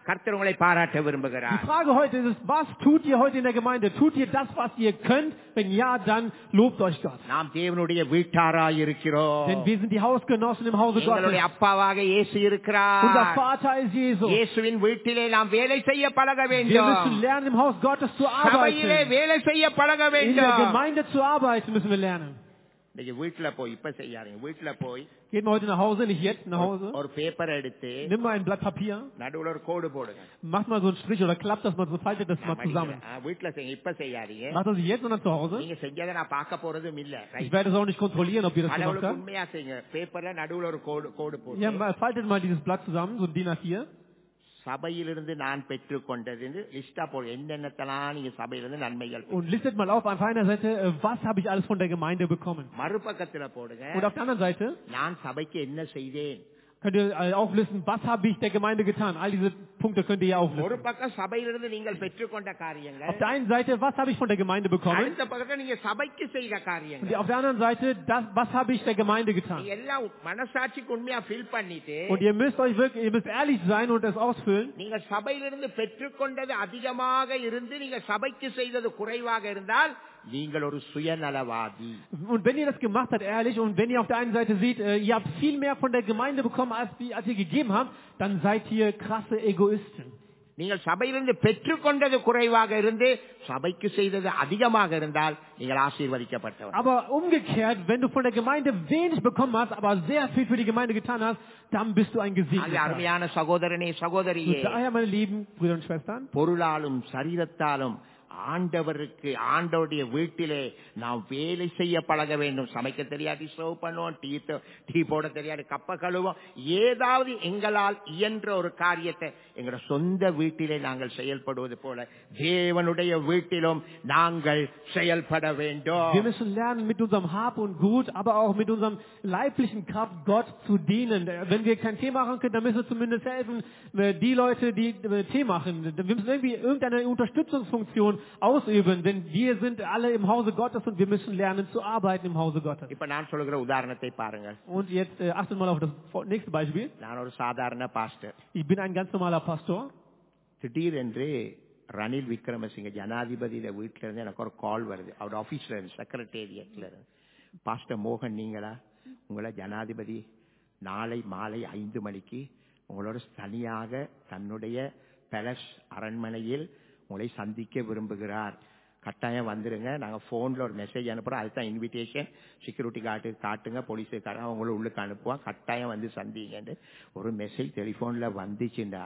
கர்த்தர் உங்களை பாராட்ட Die விரும்புகிறார். Frage heute ist, was tut ihr heute in der Gemeinde? Tut ihr das, was ihr könnt? Wenn ja, dann lobt euch Gott. நாம் தேவனுடைய வீட்டாராய் இருக்கிறோம். Denn wir sind die Hausgenossen im Hause எங்களுடைய Gottes. அப்பாவாக இயேசு Unser இருக்கிறார். Vater ist Jesus. இயேசுவின் வீட்டிலே நாம் வேலை செய்ய பழக Wir வேண்டும். müssen lernen, im Haus Gottes zu சபையிலே arbeiten. வேலை செய்ய பழக In der வேண்டும். Gemeinde zu arbeiten müssen wir lernen. இன்னைக்கு வீட்டுல போய் இப்ப செய்யாதீங்க. வீட்டுல போய் Geht mal heute nach Hause, nicht jetzt nach Hause. ஒரு பேப்பர் எடுத்து Nimm mal ein Blatt Papier, நடுவுல ஒரு கோடு போடுங்க. macht mal so einen Strich oder klappt das mal so, faltet das mal zusammen. வீட்டுல செய்யுங்க. இப்ப செய்யாதீங்க. Macht das nicht jetzt, sondern zu Hause. நீங்க செஞ்சதை நான் பார்க்க போறதும் இல்ல. Ich werde es auch nicht kontrollieren, ob ihr das gemacht கடவுளுக்கு habt. உண்மையா செய்யுங்க. பேப்பர்ல நடுவுல ஒரு கோடு போட்டு Ja, faltet mal dieses Blatt zusammen, so ein DIN A4. சபையிலிருந்து நான் பெற்றுக்கொண்டது லிஸ்டா போடு. என்னென்னத்தெல்லாம் நீங்க சபையிலிருந்து நன்மைகள் Und listet mal auf einer Seite, was habe ich alles von der Gemeinde bekommen. மறுபக்கத்துல போடுங்க. Und auf der anderen Seite நான் சபைக்கு என்ன செய்தேன். könnt ihr auflisten, was habe ich der Gemeinde getan. All diese Punkte könnt ihr ja ஒரு auflisten. பக்கம் சபையிலிருந்து நீங்கள் பெற்றுக்கொண்ட காரியங்கள், Auf der einen Seite, was habe ich von der Gemeinde bekommen. அடுத்த பக்கத்துல நீங்க சபைக்கு செய்த Und காரியங்கள். auf der anderen Seite, was habe ich der Gemeinde getan. நீங்க எல்லாம் மனசாட்சிக்கு உண்மையா ஃபீல் பண்ணிட்டு Und ihr müsst ehrlich sein und es ausfüllen. நீங்க சபையிலிருந்து பெற்றுக்கொண்டது அதிகமாக இருந்து நீங்க சபைக்கு செய்தது குறைவாக இருந்தால் நீங்கள் ஒரு சுயநலவாதி. Und wenn ihr das gemacht habt, ehrlich, und wenn ihr auf der einen Seite seht, ihr habt viel mehr von der Gemeinde bekommen, als ihr gegeben habt, dann seid ihr krasse Egoisten. நீங்கள் சபையிலிருந்து பெற்றுக்கொண்டது குறைவாக இருந்து சபைக்கு செய்தது அதிகமாக இருந்தால் நீங்கள் ஆசீர்வதிக்கப்பட்டவர். Aber umgekehrt, wenn du von der Gemeinde wenig bekommen hast, aber sehr viel für die Gemeinde getan hast, dann bist du ein Gesegneter. அருமையான சகோதரனே சகோதரியே, Und daher, meine lieben Brüder und Schwestern, பொருளாலும் சரீரத்தாலும் ஆண்டவருக்கு ஆண்டவருடைய வீட்டிலே நாம் வேலை செய்ய பழக வேண்டும். சமைக்க தெரியாது சர்வ் பண்ணுவோம், டீ போட தெரியாது கப்ப கழுவோம். ஏதாவது எங்களால் இயன்ற ஒரு காரியத்தை எங்களோட சொந்த வீட்டிலே நாங்கள் செயல்படுவது போல தேவனுடைய வீட்டிலும் நாங்கள் செயல்பட வேண்டும். wir müssen lernen, mit unserem Hab und Gut, aber auch mit unserem leiblichen Kraft Gott zu dienen. Wenn wir kein Tee machen können, dann müssen wir zumindest helfen, die Leute, die Tee machen. Wir müssen irgendwie irgendeine Unterstützungsfunktion ausüben, denn wir sind alle im Hause Gottes und wir müssen lernen zu arbeiten im Hause Gottes. இப்ப நான் சொல்கிற உதாரணத்தை பாருங்கள். Und jetzt achtet mal auf das nächste Beispiel. நான் ஒரு சாதாரண pastor. Ich bin ein ganz normaler Pastor. திடீரென்று ரணில் விக்ரமசிங்க ஜனாதிபதியில வீட்டுல இருந்து எனக்கு ஒரு கால் வருது. அவர் ஆபீஸ்ல இருந்து, செக்ரட்டேரியட்ல இருந்து. பாஸ்டர் மோகன் நீங்களா? உங்களை ஜனாதிபதி நாளை மாலை 5 மணிக்கு உங்களோட தனியாக தன்னுடைய பேலஸ் அரண்மனையில் உங்களை சந்திக்க விரும்புகிறார். கட்டாயம் வந்துருங்க. நாங்க போன்ல ஒரு மெசேஜ் அனுப்புறோம். அதுதான் இன்விடேஷன். செக்யூரிட்டி கார்டு காட்டுங்க, போலீஸுக்காக அவங்கள உள்ளுக்கு அனுப்புவான். கட்டாயம் வந்து சந்திங்க. ஒரு மெசேஜ் டெலிபோன்ல வந்துச்சுண்டா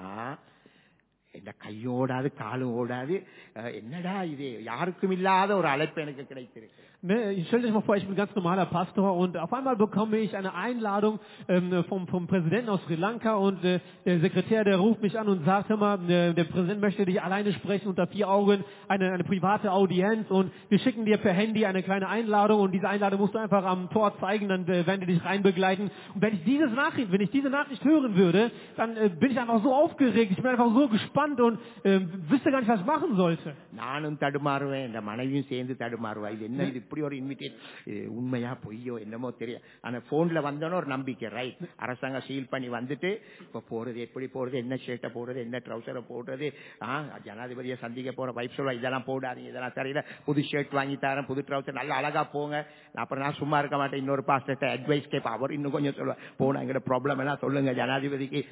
என்ன கையோடாது காலும் ஓடாது. என்னடா இது, யாருக்கும் இல்லாத ஒரு அழைப்பு எனக்கு கிடைத்திருக்கு. Stellt euch mal vor, ich bin ein ganz normaler Pastor und auf einmal bekomme ich eine Einladung vom Präsidenten aus Sri Lanka und der Sekretär, der ruft mich an und sagt immer, der Präsident möchte dich alleine sprechen unter 4 Augen, eine private Audienz und wir schicken dir per Handy eine kleine Einladung und diese Einladung musst du einfach am Tor zeigen, dann werden die dich reinbegleiten. Und wenn ich diese Nachricht hören würde, dann bin ich einfach so aufgeregt, ich bin einfach so gespannt und wüsste gar nicht, was ich machen sollte. நானும் தடுமாறுவேன், இந்த மனைவியும் சேர்ந்து தடுமாறுவா. இது என்ன, இது இப்படி ஒரு இன்விடேஷன், உண்மையா பொய்யோ என்னமோ தெரியும். ஆனா போன்ல வந்தோன்னு ஒரு நம்பிக்கை, ரைட், அரசாங்கம் சீல் பண்ணி வந்துட்டு இப்ப போறது, எப்படி போறது, என்ன ஷர்ட்டை போடுறது, என்ன ட்ரௌசரை போடுறது, ஜனாதிபதியை சந்திக்க போற வைப் சொல்லுவா, இதெல்லாம் போடாதீங்க, இதெல்லாம் தெரியல, புது ஷர்ட் வாங்கி தரேன், புது ட்ரௌசர், நல்லா அழகா போங்க. அப்புறம் நான் சும்மா இருக்க மாட்டேன், இன்னொரு பாஸ்டர்ட்ட அட்வைஸ் கேட்பேன். அவர் இன்னும் கொஞ்சம் சொல்லுவா, போனா எங்கட ப்ராப்ளம் எல்லாம் சொல்லுங்க ஜனாதிபதிக்கு,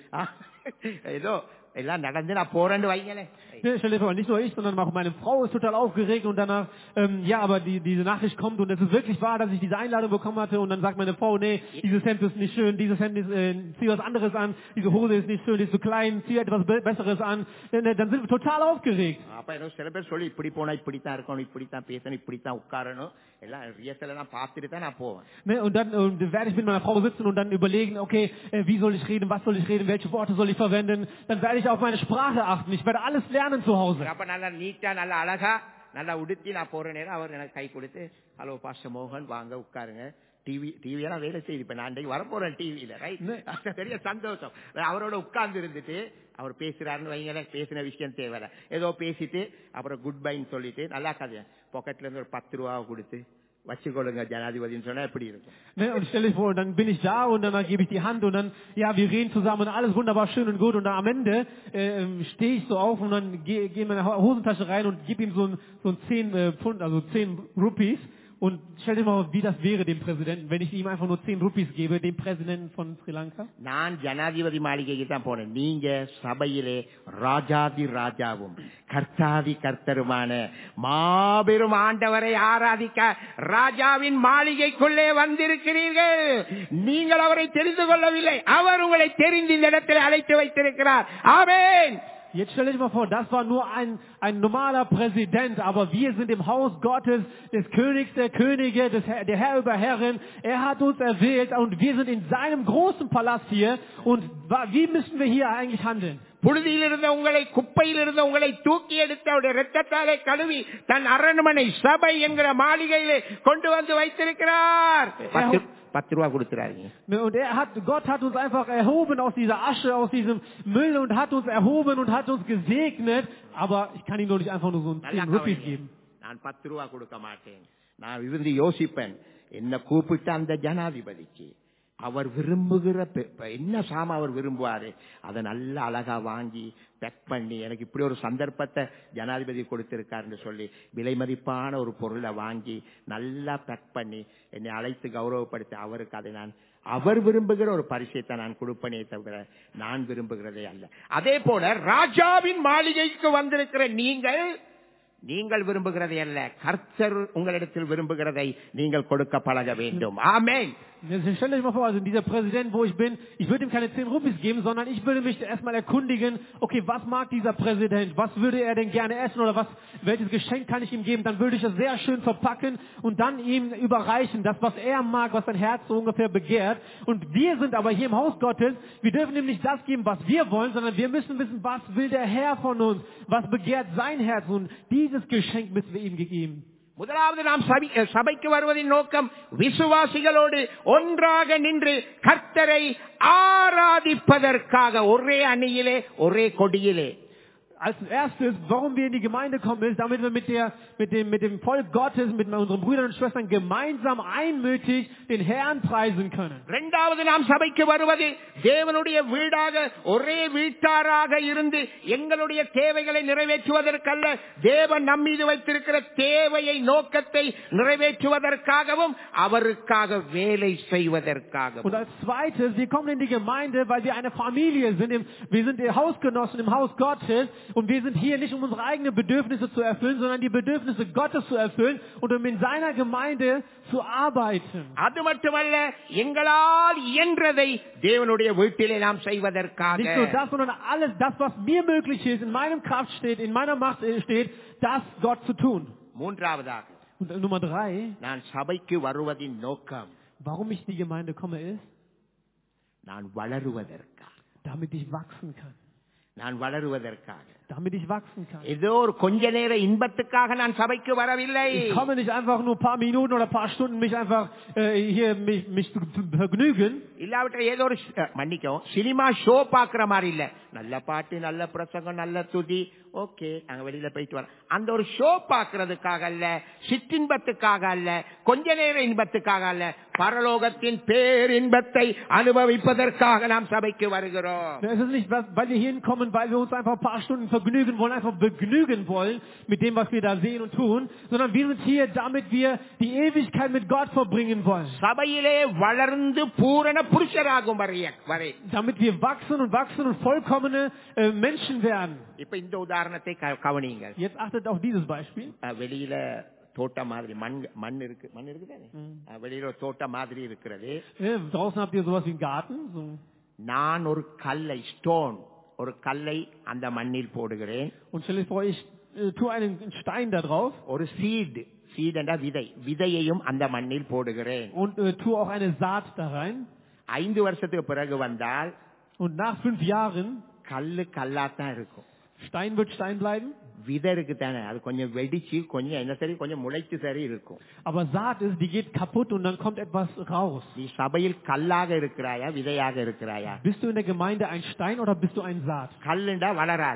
ஏதோ எல்லாம் நடந்து நான் போறேன்னு வைங்களேன். Stell dir vor, nicht nur ich, sondern auch meine Frau ist total aufgeregt und danach, aber diese Nachricht kommt und es ist wirklich wahr, dass ich diese Einladung bekommen hatte und dann sagt meine Frau, nee, dieses Hemd ist nicht schön, dieses Hemd ist, zieh was anderes an, diese Hose ist nicht schön, die ist zu klein, zieh etwas Besseres an, dann sind wir total aufgeregt. அப்ப என்ன சில பேர் சொல்லி, இப்படி போனா இப்படித்தான் இருக்கணும், இப்படித்தான் பேசணும், இப்படித்தான் உட்காரணும், எல்லாம் ரியல் எல்லாம் பார்த்துட்டு தான் நான் போவேன். Und dann werde ich mit meiner Frau sitzen und dann überlegen, okay, wie soll ich reden, was soll ich reden, welche Worte soll ich verwenden, dann werde ich auf meine Sprache achten, ich werde alles lernen zu Hause. அப்ப நல்லா நீட்டா, நல்லா அழகா, நல்லா உடுத்தி நான் போற நேரம் அவர் எனக்கு கை கொடுத்து, ஹலோ பாஸ்டர் மோகன் வாங்க உட்காருங்க, டிவியெல்லாம் வேலை செய்து, இப்ப நான் வரப்போறேன் டிவியில, ரைட், பெரிய சந்தோஷம். அவரோட உட்கார்ந்து இருந்துட்டு அவர் பேசுறாருன்னு வைங்க, பேசின விஷயம் தேவையில்ல, ஏதோ பேசிட்டு அப்புறம் குட் பைன்னு சொல்லிட்டு நல்லா கதை பாக்கெட்ல இருந்து ஒரு 10 ரூபா கொடுத்து, வச்சுக்கொள்ளுங்க ஜனாதிபதின்னு சொன்னா எப்படி இருக்கும்? Ne, und stell dich vor, und dann bin ich da und dann gebe ich die Hand und dann, ja, wir reden zusammen und alles wunderbar schön und gut und dann am Ende stehe ich so auf und dann gehe in meine Hosentasche rein und gebe ihm so ein 10 Pfund, also 10 Rupees. Und stell dir mal, wie das wäre dem Präsidenten, wenn ich ihm einfach nur 10 Rupees gebe, dem Präsidenten von Sri Lanka. நான் ஜனாதிபதி மாளிகைக்கு தான் போனேன். நீங்க சபையிலே ராஜாதி ராஜாவும் கர்த்தாதி கர்த்தருமான மாபெரும் ஆண்டவரை ஆராதிக்க ராஜாவின் மாளிகைக்குள்ளே வந்திருக்கிறீர்கள். நீங்கள் அவரை தெரிந்து கொள்ளவில்லை, அவர் உங்களை தெரிந்து இந்த இடத்தில் அழைத்து வைத்திருக்கிறார். ஆமென். Jetzt stell dir mal vor, das war nur ein normaler Präsident, aber wir sind im Haus Gottes, des Königs der Könige, der Herr über Herren. Er hat uns erwählt und wir sind in seinem großen Palast hier. Und wie müssen wir hier eigentlich handeln? புழுதியில் இருந்த உங்களை, குப்பையில் இருந்த உங்களை தூக்கி எடுத்து அவருடைய இரத்தத்தாலே கழுவி தன் அரண்மனை சபை என்கிற மாளிகையிலே கொண்டு வந்து வைத்திருக்கிறார். 10 ரூபாய் கொடுத்துறாங்க. Und Gott hat uns einfach erhoben aus dieser Asche, aus diesem Müll und hat uns erhoben und hat uns gesegnet. Aber ich kann ihm doch nicht einfach nur so 10 Rupees geben. நான் 10 ரூபாய் கொடுக்க மாட்டேன். நான் இருந்து யோசிப்பேன், என்ன கூப்பிட்ட அந்த ஜனாதிபதிக்கு அவர் விரும்புகிற என்ன சாமா அவர் விரும்புவாரு, அதை நல்ல அழகா வாங்கி பேக் பண்ணி, எனக்கு இப்படி ஒரு சந்தர்ப்பத்தை ஜனாதிபதி கொடுத்திருக்காருன்னு சொல்லி விலை மதிப்பான ஒரு பொருளை வாங்கி நல்லா பேக் பண்ணி என்னை அழைத்து கௌரவப்படுத்தி அவருக்கு அதை நான் அவர் விரும்புகிற ஒரு பரிசைத்தை நான் கொடுப்பனே தவிர நான் விரும்புகிறதே அல்ல. அதே போல ராஜாவின் மாளிகைக்கு வந்திருக்கிற நீங்கள் விரும்புகிறதை அல்ல, கர்த்தர் உங்களிடத்தில் விரும்புகிறதை நீங்கள் கொடுக்க பழக வேண்டும். ஆமென். Stell euch mal vor, also dieser Präsident, wo ich bin, ich würde ihm keine 10 Rupees geben, sondern ich würde mich erstmal erkundigen, okay, was mag dieser Präsident, was würde er denn gerne essen oder welches Geschenk kann ich ihm geben, dann würde ich das sehr schön verpacken und dann ihm überreichen, das, was er mag, was sein Herz so ungefähr begehrt. Und wir sind aber hier im Haus Gottes, wir dürfen ihm nicht das geben, was wir wollen, sondern wir müssen wissen, was will der Herr von uns, was begehrt sein Herz, und dieses Geschenk müssen wir ihm geben. முதலாவது நாம் சபைக்கு வருவதின் நோக்கம் விசுவாசிகளோடு ஒன்றாக நின்று கர்த்தரை ஆராதிப்பதற்காக, ஒரே அணியிலே ஒரே கொடியிலே. Als erstes, warum wir in die Gemeinde kommen, ist, damit wir mit dem Volk Gottes, mit unseren Brüdern und Schwestern gemeinsam einmütig den Herrn preisen können. இரண்டாவது நாம் சபைக்கு வருவது தேவனுடைய வீடாக, ஒரே வீட்டாராக இருந்து எங்களுடைய தேவைகளை நிறைவேற்றுவதற்கல்ல, தேவன் நம்மீது வைத்திருக்கிற தேவையை, நோக்கத்தை நிறைவேற்றுவதற்காகவும் அவருக்காக வேலை செய்வதற்காகவும். Und als zweites, wir kommen in die Gemeinde, weil wir eine Familie sind, wir sind die Hausgenossen im Haus Gottes. Und wir sind hier nicht, um unsere eigenen Bedürfnisse zu erfüllen, sondern die Bedürfnisse Gottes zu erfüllen und um in seiner Gemeinde zu arbeiten. அது மட்டுமல்ல, எங்களால் இயன்றதை தேவனுடைய வீட்டிலே நாம் செய்வதற்காக. Nicht nur das, sondern alles das, was mir möglich ist, in meinem Kraft steht, in meiner Macht steht, das Gott zu tun. மூன்றாவதாக, Und Nummer 3, நான் சபைக்கு வருவதின் நோக்கம், warum ich in die Gemeinde komme, ist, நான் வளருவதற்காக. damit ich wachsen kann. நான் வளருவதற்காக, damit ich wachsen kann. ஏதோ ஒரு கொஞ்ச நேர இன்பத்துக்காக நான் சபைக்கு வரவில்லை. Ich komme nicht einfach nur ein paar Minuten oder ein paar Stunden mich einfach mich zu vergnügen. இல்லாவிட்ட ஏதோ ஒரு மன்னிக்கவும் சினிமா ஷோ பாக்குற மாதிரி இல்ல, நல்ல பாட்டு, நல்ல பிரசங்கம், நல்ல துதி, ஓகே நாங்க வெளியில போயிட்டு வரோம், அந்த ஒரு ஷோ பாக்குறதுக்காக அல்ல, சிற்றின்பத்துக்காக அல்ல, கொஞ்ச நேர இன்பத்துக்காக அல்ல, பரலோகத்தின் பேரின்பத்தை அனுபவிப்பதற்காக நாம் சபைக்கு வருகிறோம். Es ist nicht, weil wir hier hinkommen, weil wir uns einfach ein paar Stunden vergnügen wollen, einfach begnügen wollen mit dem, was wir da sehen und tun, sondern wir sind hier, damit wir die Ewigkeit mit Gott verbringen wollen. சபையிலே வளர்ந்து பூரண புருஷராகும் வரை, damit wir wachsen und vollkommene Menschen werden. இப்ப இந்த உதாரணத்தை கவனியுங்கள். Jetzt achtet auf dieses Beispiel. வெளியில தோட்ட மாதிரி மண் இருக்கு தானே, வெளியில தோட்ட மாதிரி இருக்கிறது. Draußen habt ihr sowas wie einen Garten. So. நான் ஒரு கல்லை அந்த மண்ணில் போடுகிறேன். Und stell dir vor, ich tue einen Stein da drauf. ஒரு சீட் என்ற விதையையும் அந்த மண்ணில் போடுகிறேன். Und tue auch eine Saat da rein. 5 வருஷத்துக்கு பிறகு வந்தால், und nach 5 Jahren கல்லாத்தான் இருக்கும். Stein wird Stein bleiben. விதை இருக்கு தானே, அது கொஞ்சம் வெடிச்சு கொஞ்சம் முளைச்சு சரி இருக்கும். Aber Saat ist, die geht kaputt und dann kommt etwas raus. நீ சபையில் கல்லாக இருக்கிறாயா, விதையாக இருக்கிறாயா? Bist du in der Gemeinde ein Stein oder bist du ein Saat? கல்லுண்டா வளராது.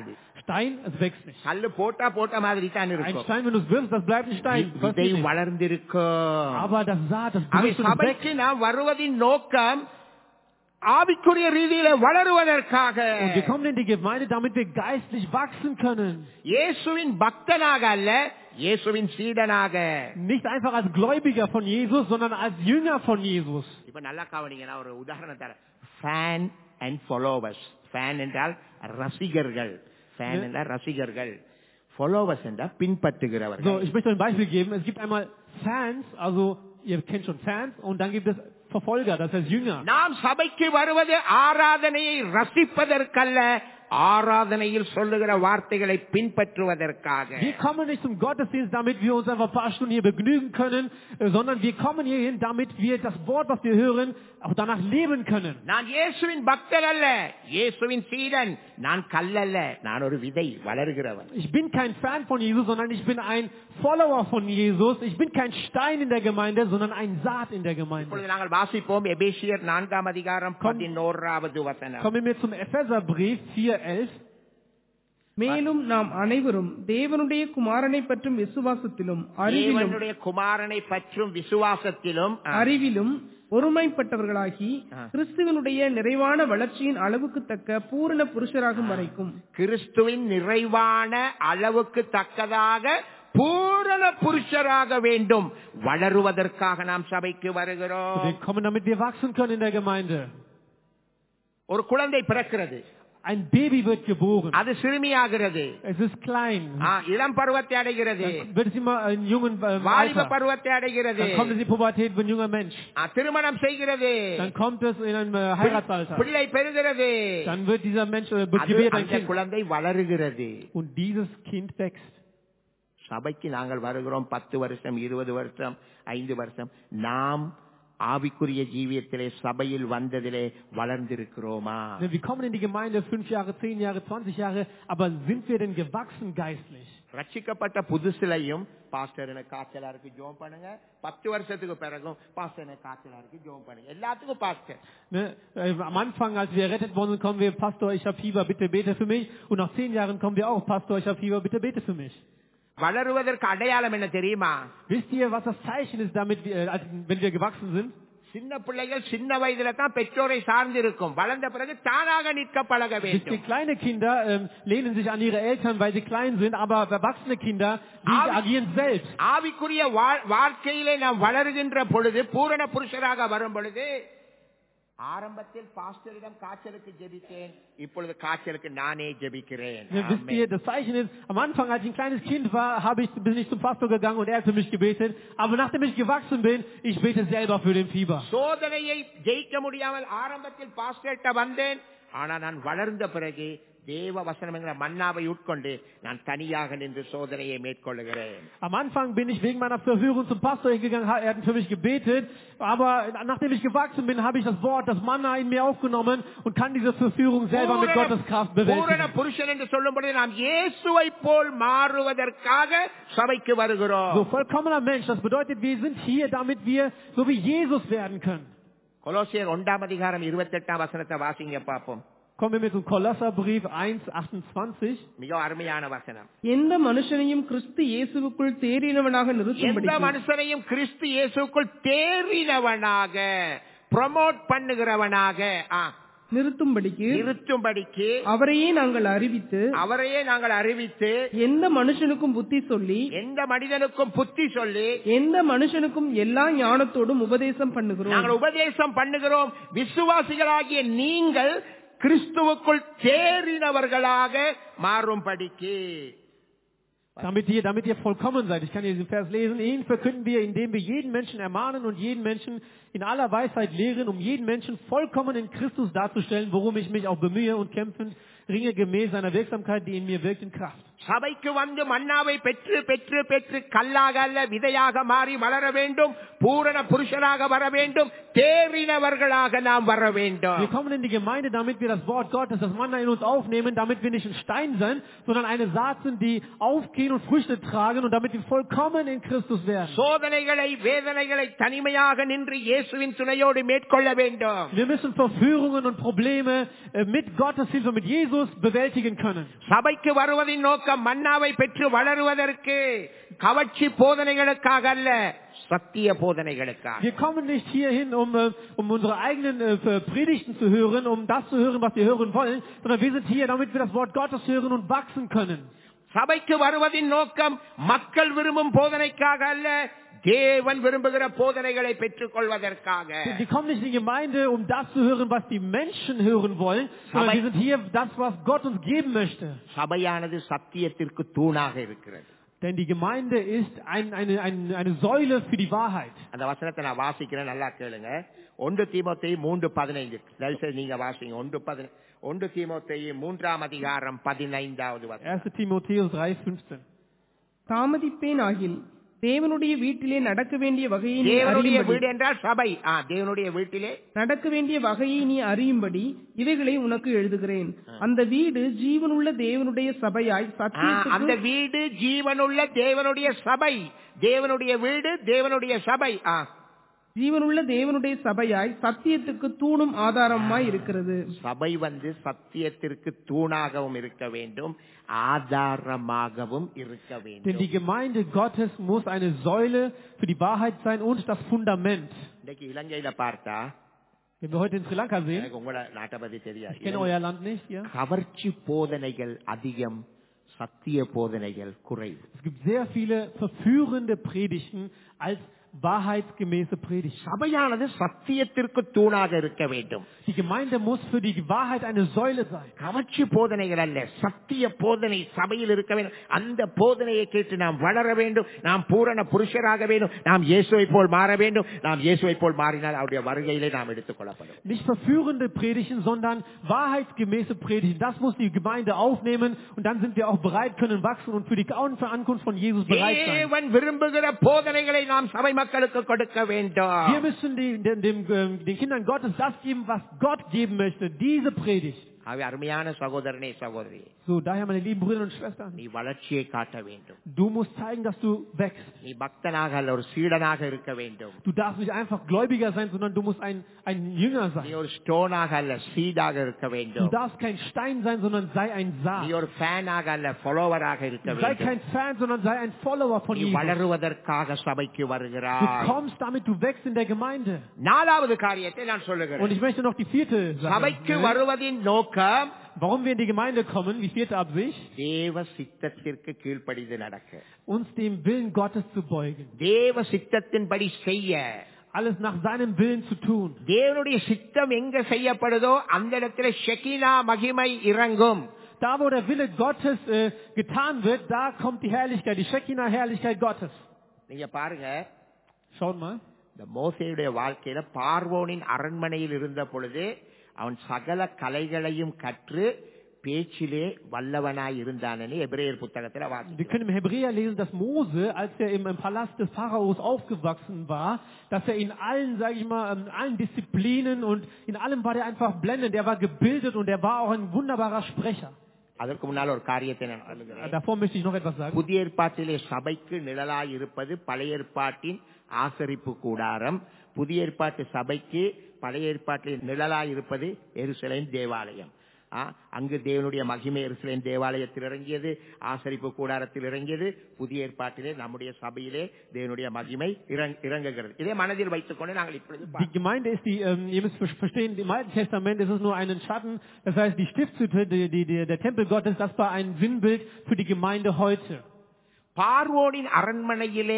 Stein, es wächst nicht. கல்லு போட்ட மாதிரி தான் Ein இருக்கும். Stein, wenn du es wirfst, das bleibt ein Stein. விதை Passiert nicht. வளர்ந்திருக்கும். Aber das Saat, das அவை bricht und es wächst. சபைக்கு நாம் வருவதின் நோக்கம் ஆவிக்குரிய ரீதியில வளருவதற்காக. Und wir kommen in die Gemeinde, damit wir geistlich wachsen können. இயேசுவின் பக்தனாக அல்ல, இயேசுவின் சீடனாக. Nicht einfach als Gläubiger von Jesus, sondern als Jünger von Jesus. இப்ப நல்லா கவனிங்க, நான் ஒரு உதாரணம் தரேன். Fan and followers. ஃபேன் என்றால் ரசிகர்கள், ஃபேன் என்றால் ரசிகர்கள், ஃபாலோவர்ஸ் என்றால் So, பின்பற்றுகிறவர்கள். ich möchte ein Beispiel geben. Es gibt einmal Fans, also ihr kennt schon Fans, und dann gibt es Verfolger, das heißt Jünger. நாம் சபைக்கு வருவது ஆராதனையை ரசிப்பதற்கல்ல, ஆராதனையில் சொல்லுகிற வார்த்தைகளை பின்பற்றுவதற்காக. Wir kommen nicht zum Gottesdienst, damit wir uns einfach ein paar Stunden hier begnügen können, sondern wir kommen hierhin, damit wir das Wort, was wir hören, auch danach leben können. நான் இயேசுவின் பக்தன் அல்ல, இயேசுவின் சீடன். நான் கல்லல்ல, நான் ஒரு விதை வளர்கிறவன். Ich bin kein Fan von Jesus, sondern ich bin ein Follower von Jesus. Ich bin kein Stein in der Gemeinde, sondern ein Saat in der Gemeinde. இப்பொழுது நாங்கள் வாசிப்போம் எபேசியர் 4 அதிகாரம் 11வது வசனம். Kommen wir zum Epheserbrief 4:11. மேலும் நாம் அனைவரும் தேவனுடைய குமாரனை பற்றும் விசுவாசத்திலும் அறிவிலும் தேவனுடைய குமாரனை பற்றும் விசுவாசத்திலும் அறிவிலும் ஒருமைப்பட்டவர்களாகி கிறிஸ்துவனுடைய நிறைவான வளர்ச்சியின் அளவுக்கு தக்க பூரண புருஷராகும் வரைக்கும், கிறிஸ்துவின் நிறைவான அளவுக்கு தக்கதாக பூரண புருஷராக வேண்டும். வளருவதற்காக நாம் சபைக்கு வருகிறோம். Wir kommen, damit wir wachsen können in der Gemeinde. ஒரு குழந்தை பிறக்கிறது, Ein Baby wird geboren. அது சிறுமியாகிறது, Es ist klein. இளம் பருவத்தை அடைகிறது, Dann wird es immer ein jungen வாலிப Alter. பருவத்தை அடைகிறது, Dann kommt es in die Pubertät, wird ein junger Mensch. திருமணம் செய்கிறது, Dann kommt es in ein Heiratsalter. பிள்ளை பெறுகிறது, Dann wird dieser Mensch அது gebärt ein அந்த Kind. குழந்தை வளருகிறது. Und dieses Kind wächst. சபைக்கு நாங்கள் வருகிறோம் 10 வருஷம், 20 வருஷம், 5 வருஷம். நாம் ஆவிக்குரிய ஜீவியத்திலே சபையில் வந்ததிலே வளர்ந்திருக்கிறோமா? Wir kommen in die Gemeinde 5 Jahre, 10 Jahre, 20 Jahre, aber sind wir denn gewachsen geistlich? ரட்சிக்கப்பட்ட புதுசுலையும் பாஸ்டர் எனக்கு காய்ச்சலா இருக்கு ஜெபம் பண்ணுங்க, 10 வருஷத்துக்கு பிறகும் பாஸ்டர் எனக்கு காய்ச்சலா இருக்கு ஜெபம் பண்ணுங்க, எல்லாத்துக்கும் pastor. Am Anfang, als wir errettet worden sind, kommen wir, Pastor, ich habe Fieber, bitte bete für mich. Und nach 10 Jahren kommen wir auch, Pastor, ich habe Fieber, bitte bete für mich. வளருவதற்கு அடையாளம் என்ன தெரியுமா? Wisst ihr, was das Zeichen ist, damit wenn wir gewachsen sind? சின்ன பிள்ளைகள் சின்ன வயதுல தான் பெற்றோரை சார்ந்து இருக்கும். வளர்ந்த பிறகு தானாக நிற்க பழக Wisst ihr, வேண்டும். kleine Kinder lehnen sich an ihre Eltern, weil sie klein sind, aber erwachsene Kinder, die agieren selbst. ஆவிக்குரிய வாழ்க்கையிலே நாம் வளருகின்ற பொழுது, பூரண புருஷராக வரும் பொழுது, ஆரம்பத்தில் பாஸ்டரிடம் காய்ச்சலுக்கு ஜெபித்தேன், இப்பொழுது காய்ச்சலுக்கு நானே ஜெபிக்கிறேன். Wisst ihr, das Zeichen ist, am Anfang, als ich ein kleines Kind war, bin ich zum Pastor gegangen und er hat für mich gebetet. Aber nachdem ich gewachsen bin, ich bete selber für den Fieber. சோதனையை ஜெயிக்க முடியாமல் ஆரம்பத்தில் பாஸ்டர்ட்ட வந்தேன், ஆனா நான் வளர்ந்த பிறகு தேவ வசனம் என்கிற மன்னாவை உட்கொண்டு நான் தனியாக நின்று சோதனையை மேற்கொள்ளுகிறேன். Am Anfang bin ich wegen meiner Verführung zum Pastor gegangen, er hat für mich gebetet, aber nachdem ich gewachsen bin, habe ich das Wort, das Manna in mir aufgenommen und kann diese Verführung selber mit Gottes Kraft பூரண bewältigen. புருஷன் என்று சொல்லும்போது நாம் இயேசுவை போல் மாறுவதற்காக சபைக்கு வருகிறோம். So vollkommener Mensch, das bedeutet, wir sind hier, damit wir so wie Jesus werden können. கொலோசியர் 1 அதிகாரம் 28 வசனத்தை வாசிங்க பாப்போம். Kommen wir mit dem Kolosserbrief 1:28. மிக அருமையான வசனம். எந்த மனுஷனையும் கிறிஸ்து இயேசுவுக்குள் தேறினவனாக எந்த நிறுத்தும்படி மனுஷனையும் கிறிஸ்து இயேசுக்குள் தேறினவனாக, ப்ரமோட் பண்ணுகிறவனாக, நிறுத்தும்படிக்கு அவரையே நாங்கள் அறிவித்து எந்த மனுஷனுக்கும் புத்தி சொல்லி, எந்த மனிதனுக்கும் புத்தி சொல்லி, எந்த மனுஷனுக்கும் எல்லா ஞானத்தோடும் உபதேசம் பண்ணுகிறோம். நாங்கள் உபதேசம் பண்ணுகிறோம். விசுவாசிகளாகிய நீங்கள் கிறிஸ்துவுக்குள் தேறினவர்களாக மாறும்படிக்கு. Damit ihr vollkommen seid. Ich kann hier diesen Vers lesen. Ihn verkünden wir, indem wir jeden Menschen ermahnen und jeden Menschen in aller Weisheit lehren, um jeden Menschen vollkommen in Christus darzustellen, worum ich mich auch bemühe und kämpfend ringe gemäß seiner Wirksamkeit, die in mir wirkt, in Kraft. சபைக்கு வந்து மன்னாவை பெற்று பெற்று பெற்று கல்லாக அல்ல விதையாக மாறி வளர வேண்டும். பூரண புருஷனாக வர வேண்டும். தேறினவர்களாக நாம் வர வேண்டும். Wir kommen in die Gemeinde, damit wir das Wort Gottes, das Manna in uns aufnehmen, damit wir nicht ein Stein sind, sondern eine Saat sind, die aufgehen und Früchte tragen und damit wir vollkommen in Christus werden. சோதனைகளை வேதனைகளை தனிமையாக நின்று இயேசுவின் துணையோடு மேற்கொள்ள வேண்டும். Wir müssen Verführungen und Probleme mit Gottes Hilfe, mit Jesus bewältigen können. சபைக்கு வருவதின் நோக்கம் மன்னாவை பெற்று வளருவதற்கு, கவர்ச்சி போதனைகளுக்காக அல்ல, சத்திய போதனைகளுக்காக. Wir kommen nicht hierhin, um unsere eigenen Predigten zu hören, um das zu hören, was wir hören wollen, sondern wir sind hier, damit wir das Wort Gottes hören und wachsen können. சபைக்கு வருவதின் நோக்கம் மக்கள் விரும்பும் போதனைக்காக அல்ல, தேவன் விரும்புகிற போதனைகளை பெற்றுக் கொள்வதற்காக. Wir kommen nicht in die Gemeinde, um das zu hören, was die Menschen hören wollen, sondern wir sind hier, das, was Gott uns geben möchte. சபையானது சத்தியத்திற்கு தூணாக இருக்கிறது. Denn die Gemeinde ist eine Säule für die Wahrheit. அந்த வசனத்தை நான் வாசிக்கிறேன், நல்லா கேளுங்க. 1 தீமோத்தேயு 3:15. தயவுசெய்து நீங்க வாசிங்க. 1 தீமோத்தேயு 3ஆம் அதிகாரம் 15வது வசனம். 1 Timotheus 3:15. தாமதிப்பேன் ஆகில் தேவனுடைய வீட்டிலே நடக்க வேண்டிய வகையை நீ தேவனுடைய அறியும்படி, வீடு என்றால் சபை. தேவனுடைய வீட்டிலே நடக்க வேண்டிய வகையை நீ அறியும்படி இவைகளை உனக்கு எழுதுகிறேன். அந்த வீடு ஜீவனுள்ள தேவனுடைய சபையாய் அந்த சத்தியத்துக்கு வீடு ஜீவனுள்ள தேவனுடைய சபை. தேவனுடைய வீடு தேவனுடைய சபை. ஜீவனுள்ள தேவனுடைய சபையாய் சத்தியத்துக்கு தூணும் ஆதாரமாய் இருக்கிறது. சபை சத்தியத்திற்கு தூணாகவும் இருக்க வேண்டும், ஆதாரமாகவும் இருக்க Denn வேண்டும். die Gemeinde Gottes muss eine Säule für die Wahrheit sein und das Fundament. இன்னைக்கு இலங்கையில பார்த்தா, Wenn wir heute in Sri Lanka sehen, எனக்கு உங்களோட நாட்டை பத்தி ich தெரியாது, kenne euer Land nicht, ja? கவர்ச்சி போதனைகள் அதிகம், சத்திய போதனைகள் குறைவு. Es gibt sehr viele verführende Predigten als wahrheitsgemäße Predigten. சபையானது சத்தியத்திற்கு தூணாக இருக்க வேண்டும். Die Gemeinde muss für die Wahrheit eine Säule sein. கவர்ச்சி போதனைகள் அல்ல, சத்திய போதனை சபையில் இருக்க வேண்டும். அந்த போதனையை கேட்டு நாம் வளர வேண்டும், நாம் பூரண புருஷராக வேண்டும், நாம் இயேசுவை போல் மாற வேண்டும். நாம் இயேசுவை போல் மாறினால் அவருடைய வருகையிலே நாம் எடுத்துக் கொள்ளப்படும். Nicht verführende Predigten, sondern wahrheitsgemäße Predigten. Das muss die Gemeinde aufnehmen und dann sind wir auch bereit, können wachsen und für die Ankunft von Jesus bereit sein. தேவன் விரும்புகிற போதனைகளை நாம் சபை மக்களுக்கு கொடுக்க வேண்டும். Wir müssen den Kindern Gottes das geben, was Gott geben möchte, diese Predigt. அருமையான சகோதரனே சகோதரி, So, daher meine lieben Brüder und Schwestern, நீ வளர்ச்சியை காட்ட வேண்டும். du musst zeigen, dass du wächst. நீ பக்தனாக அல்ல, ஒரு சீடனாக இருக்க வேண்டும். Du darfst nicht einfach Gläubiger sein, sondern du musst ein Jünger நீ sein. ஒரு ஸ்டோனாக அல்ல, சீடாக இருக்க Du வேண்டும். darfst kein Stein sein, sondern sei ein நீ Saat. ஒரு ஃபேனாக அல்ல, ஃபாலோவராக இருக்க Sei வேண்டும். kein Fan, sondern sei ein Follower von நீ Jesus. வளருவதற்காக சபைக்கு Du வருகிறாய். kommst damit, du wächst in der Gemeinde. 4வது காரியத்தை நான் Und சொல்லுகிறேன். ich möchte noch die 4. சபைக்கு Sache. வருவதின் நோக்கம் Warum wir in die Gemeinde kommen, die 4. Absicht, தேவ சித்தத்திற்கு கீழ்ப்படிந்து நடக்க, uns dem Willen Gottes zu beugen. தேவ சித்தத்தின்படி செய்ய. Alles nach seinem Willen zu tun. தேவனுடைய சித்தம் எங்க செய்யப்படுதோ அந்த இடத்துல ஷெகினா மகிமை இறங்கும். Da, wo der Wille Gottes getan wird, da kommt die Herrlichkeit, die Shekinah-Herrlichkeit Gottes. நீங்க பாருங்க, Schaut mal. இந்த மோசேயுடைய வாழ்க்கையில பார்வோனின் அரண்மனையில் இருந்த பொழுது அவன் சகல கலைகளையும் கற்று பேச்சிலே வல்லவனாய் இருந்தானே எபிரேயர் புத்தகத்துல Wir வாசிக்கிறோம். können im Hebräer lesen, dass Mose, als er im Palast des Pharaos aufgewachsen war, dass er in allen, sage ich mal, allen Disziplinen und in allem war der einfach blendend. Er war gebildet und er war auch ein wunderbarer Sprecher. அதற்கு முன்னால் ஒரு காரியத்தை நான் சொல்லுகிறேன். Davor möchte ich noch etwas sagen. புதிய ஏற்பாட்டிலே சபைக்கு நிழலாய் இருப்பது பழைய ஏற்பாட்டின் ஆசரிப்பு கூடாரம். புதிய ஏற்பாட்டு சபைக்கு பழைய ஏற்பாட்டில் நிழலாய் இருப்பது எருசலேம் தேவாலயம். அங்கு தேவனுடைய மகிமை எருசலேம் தேவாலயத்தில் இறங்கியது, ஆசரிப்பு கூடாரத்தில் இறங்கியது. புதிய ஏற்பாட்டிலே நம்முடைய சபையிலே தேவனுடைய மகிமை இறங்குகிறது. இதை மனதில் வைத்துக் கொண்டு நாங்கள் இப்பொழுது Die Gemeinde ist ihr müsst verstehen, im Alten Testament ist es nur einen Schatten, das heißt die Stiftshütte, der Tempel Gottes, das war ein Sinnbild für die Gemeinde heute. பார்வோனின் அரண்மனையிலே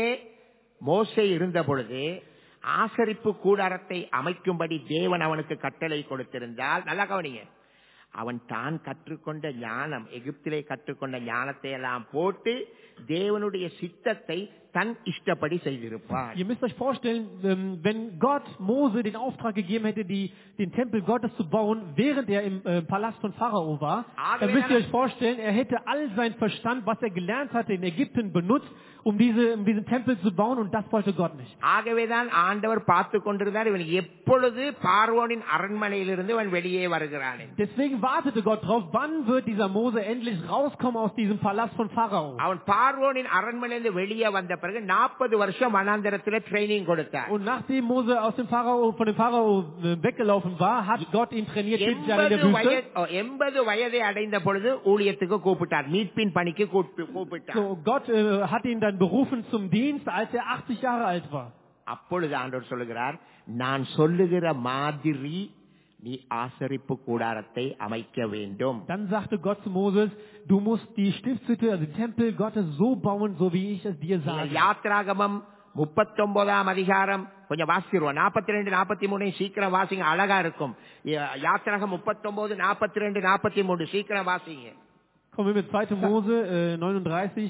மோசே இருந்த பொழுது ஆசரிப்பு கூடாரத்தை அமைக்கும்படி தேவன் அவனுக்கு கட்டளை கொடுத்திருந்தால், நல்லா கவனிங்க, அவன் தான் கற்றுக்கொண்ட ஞானம், எகிப்திலே கற்றுக்கொண்ட ஞானத்தை எல்லாம் போட்டு தேவனுடைய சித்தத்தை தன் இஷ்டப்படி செய்திருப்பார். Ihr müsst euch vorstellen, wenn Gott Mose den Auftrag gegeben hätte, den Tempel Gottes zu bauen, während er im Palast von Pharao war, dann müsst ihr euch vorstellen, er hätte all sein Verstand, was er gelernt hatte in Ägypten, benutzt, um diesen Tempel zu bauen, und das wollte Gott nicht. ஆகவேதான் ஆண்டவர் பார்த்து கொண்டிருந்தார், இவன் எப்பொழுது பார்வோனின் அரண்மனையிலிருந்து இவன் வெளியே வருகிறான். Deswegen wartete Gott drauf, wann wird dieser Mose endlich rauskommen aus diesem Palast von Pharao. அவன் பார்வோனின் அரண்மனையிலிருந்து வெளியே வந்த பிறகு 40 வருஷம் வனாந்தரத்தில் ட்ரைனிங் கொடுத்தார். Und nachdem Mose von dem Pharao weggelaufen war, hat Gott ihn trainiert 40 Jahre in der Wüste. 80 வயதை அடைந்த பொழுது ஊழியத்துக்கு கூப்பிட்டார், மீட்பின் பணிக்கு கூப்பிட்டார். So, Gott hat ihn dann berufen zum Dienst, als er 80 Jahre alt war. அப்பொழுது ஆண்டவர் சொல்லுகிறார், நான் சொல்லுகிற மாதிரி நீ ஆசரிப்பு கூடாரத்தை அமைக்க வேண்டும். Dann sagte Gott zu Moses, du musst die Stiftshütte, also den Tempel Gottes so bauen, so wie ich es dir sage. யாத்ராகமம் 39ஆம் அதிகாரம் கொஞ்சம் வாசிக்கிறோம். 42 43 சீக்கிரம் வாசிங்க, அழகா இருக்கும். யாத்ராகம் 39 42 43 சீக்கிரம் வாசிங்க. Kommen wir mit 2. Mose 39,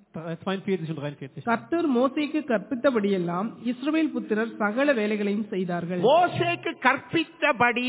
42 und 43. கர்த்தர் மோசேக்கு கற்பித்தபடியெல்லாம் இஸ்ரவேல் புத்திரர் சகல வேலைகளையும் செய்தார்கள். மோசேக்கு கற்பித்தபடி,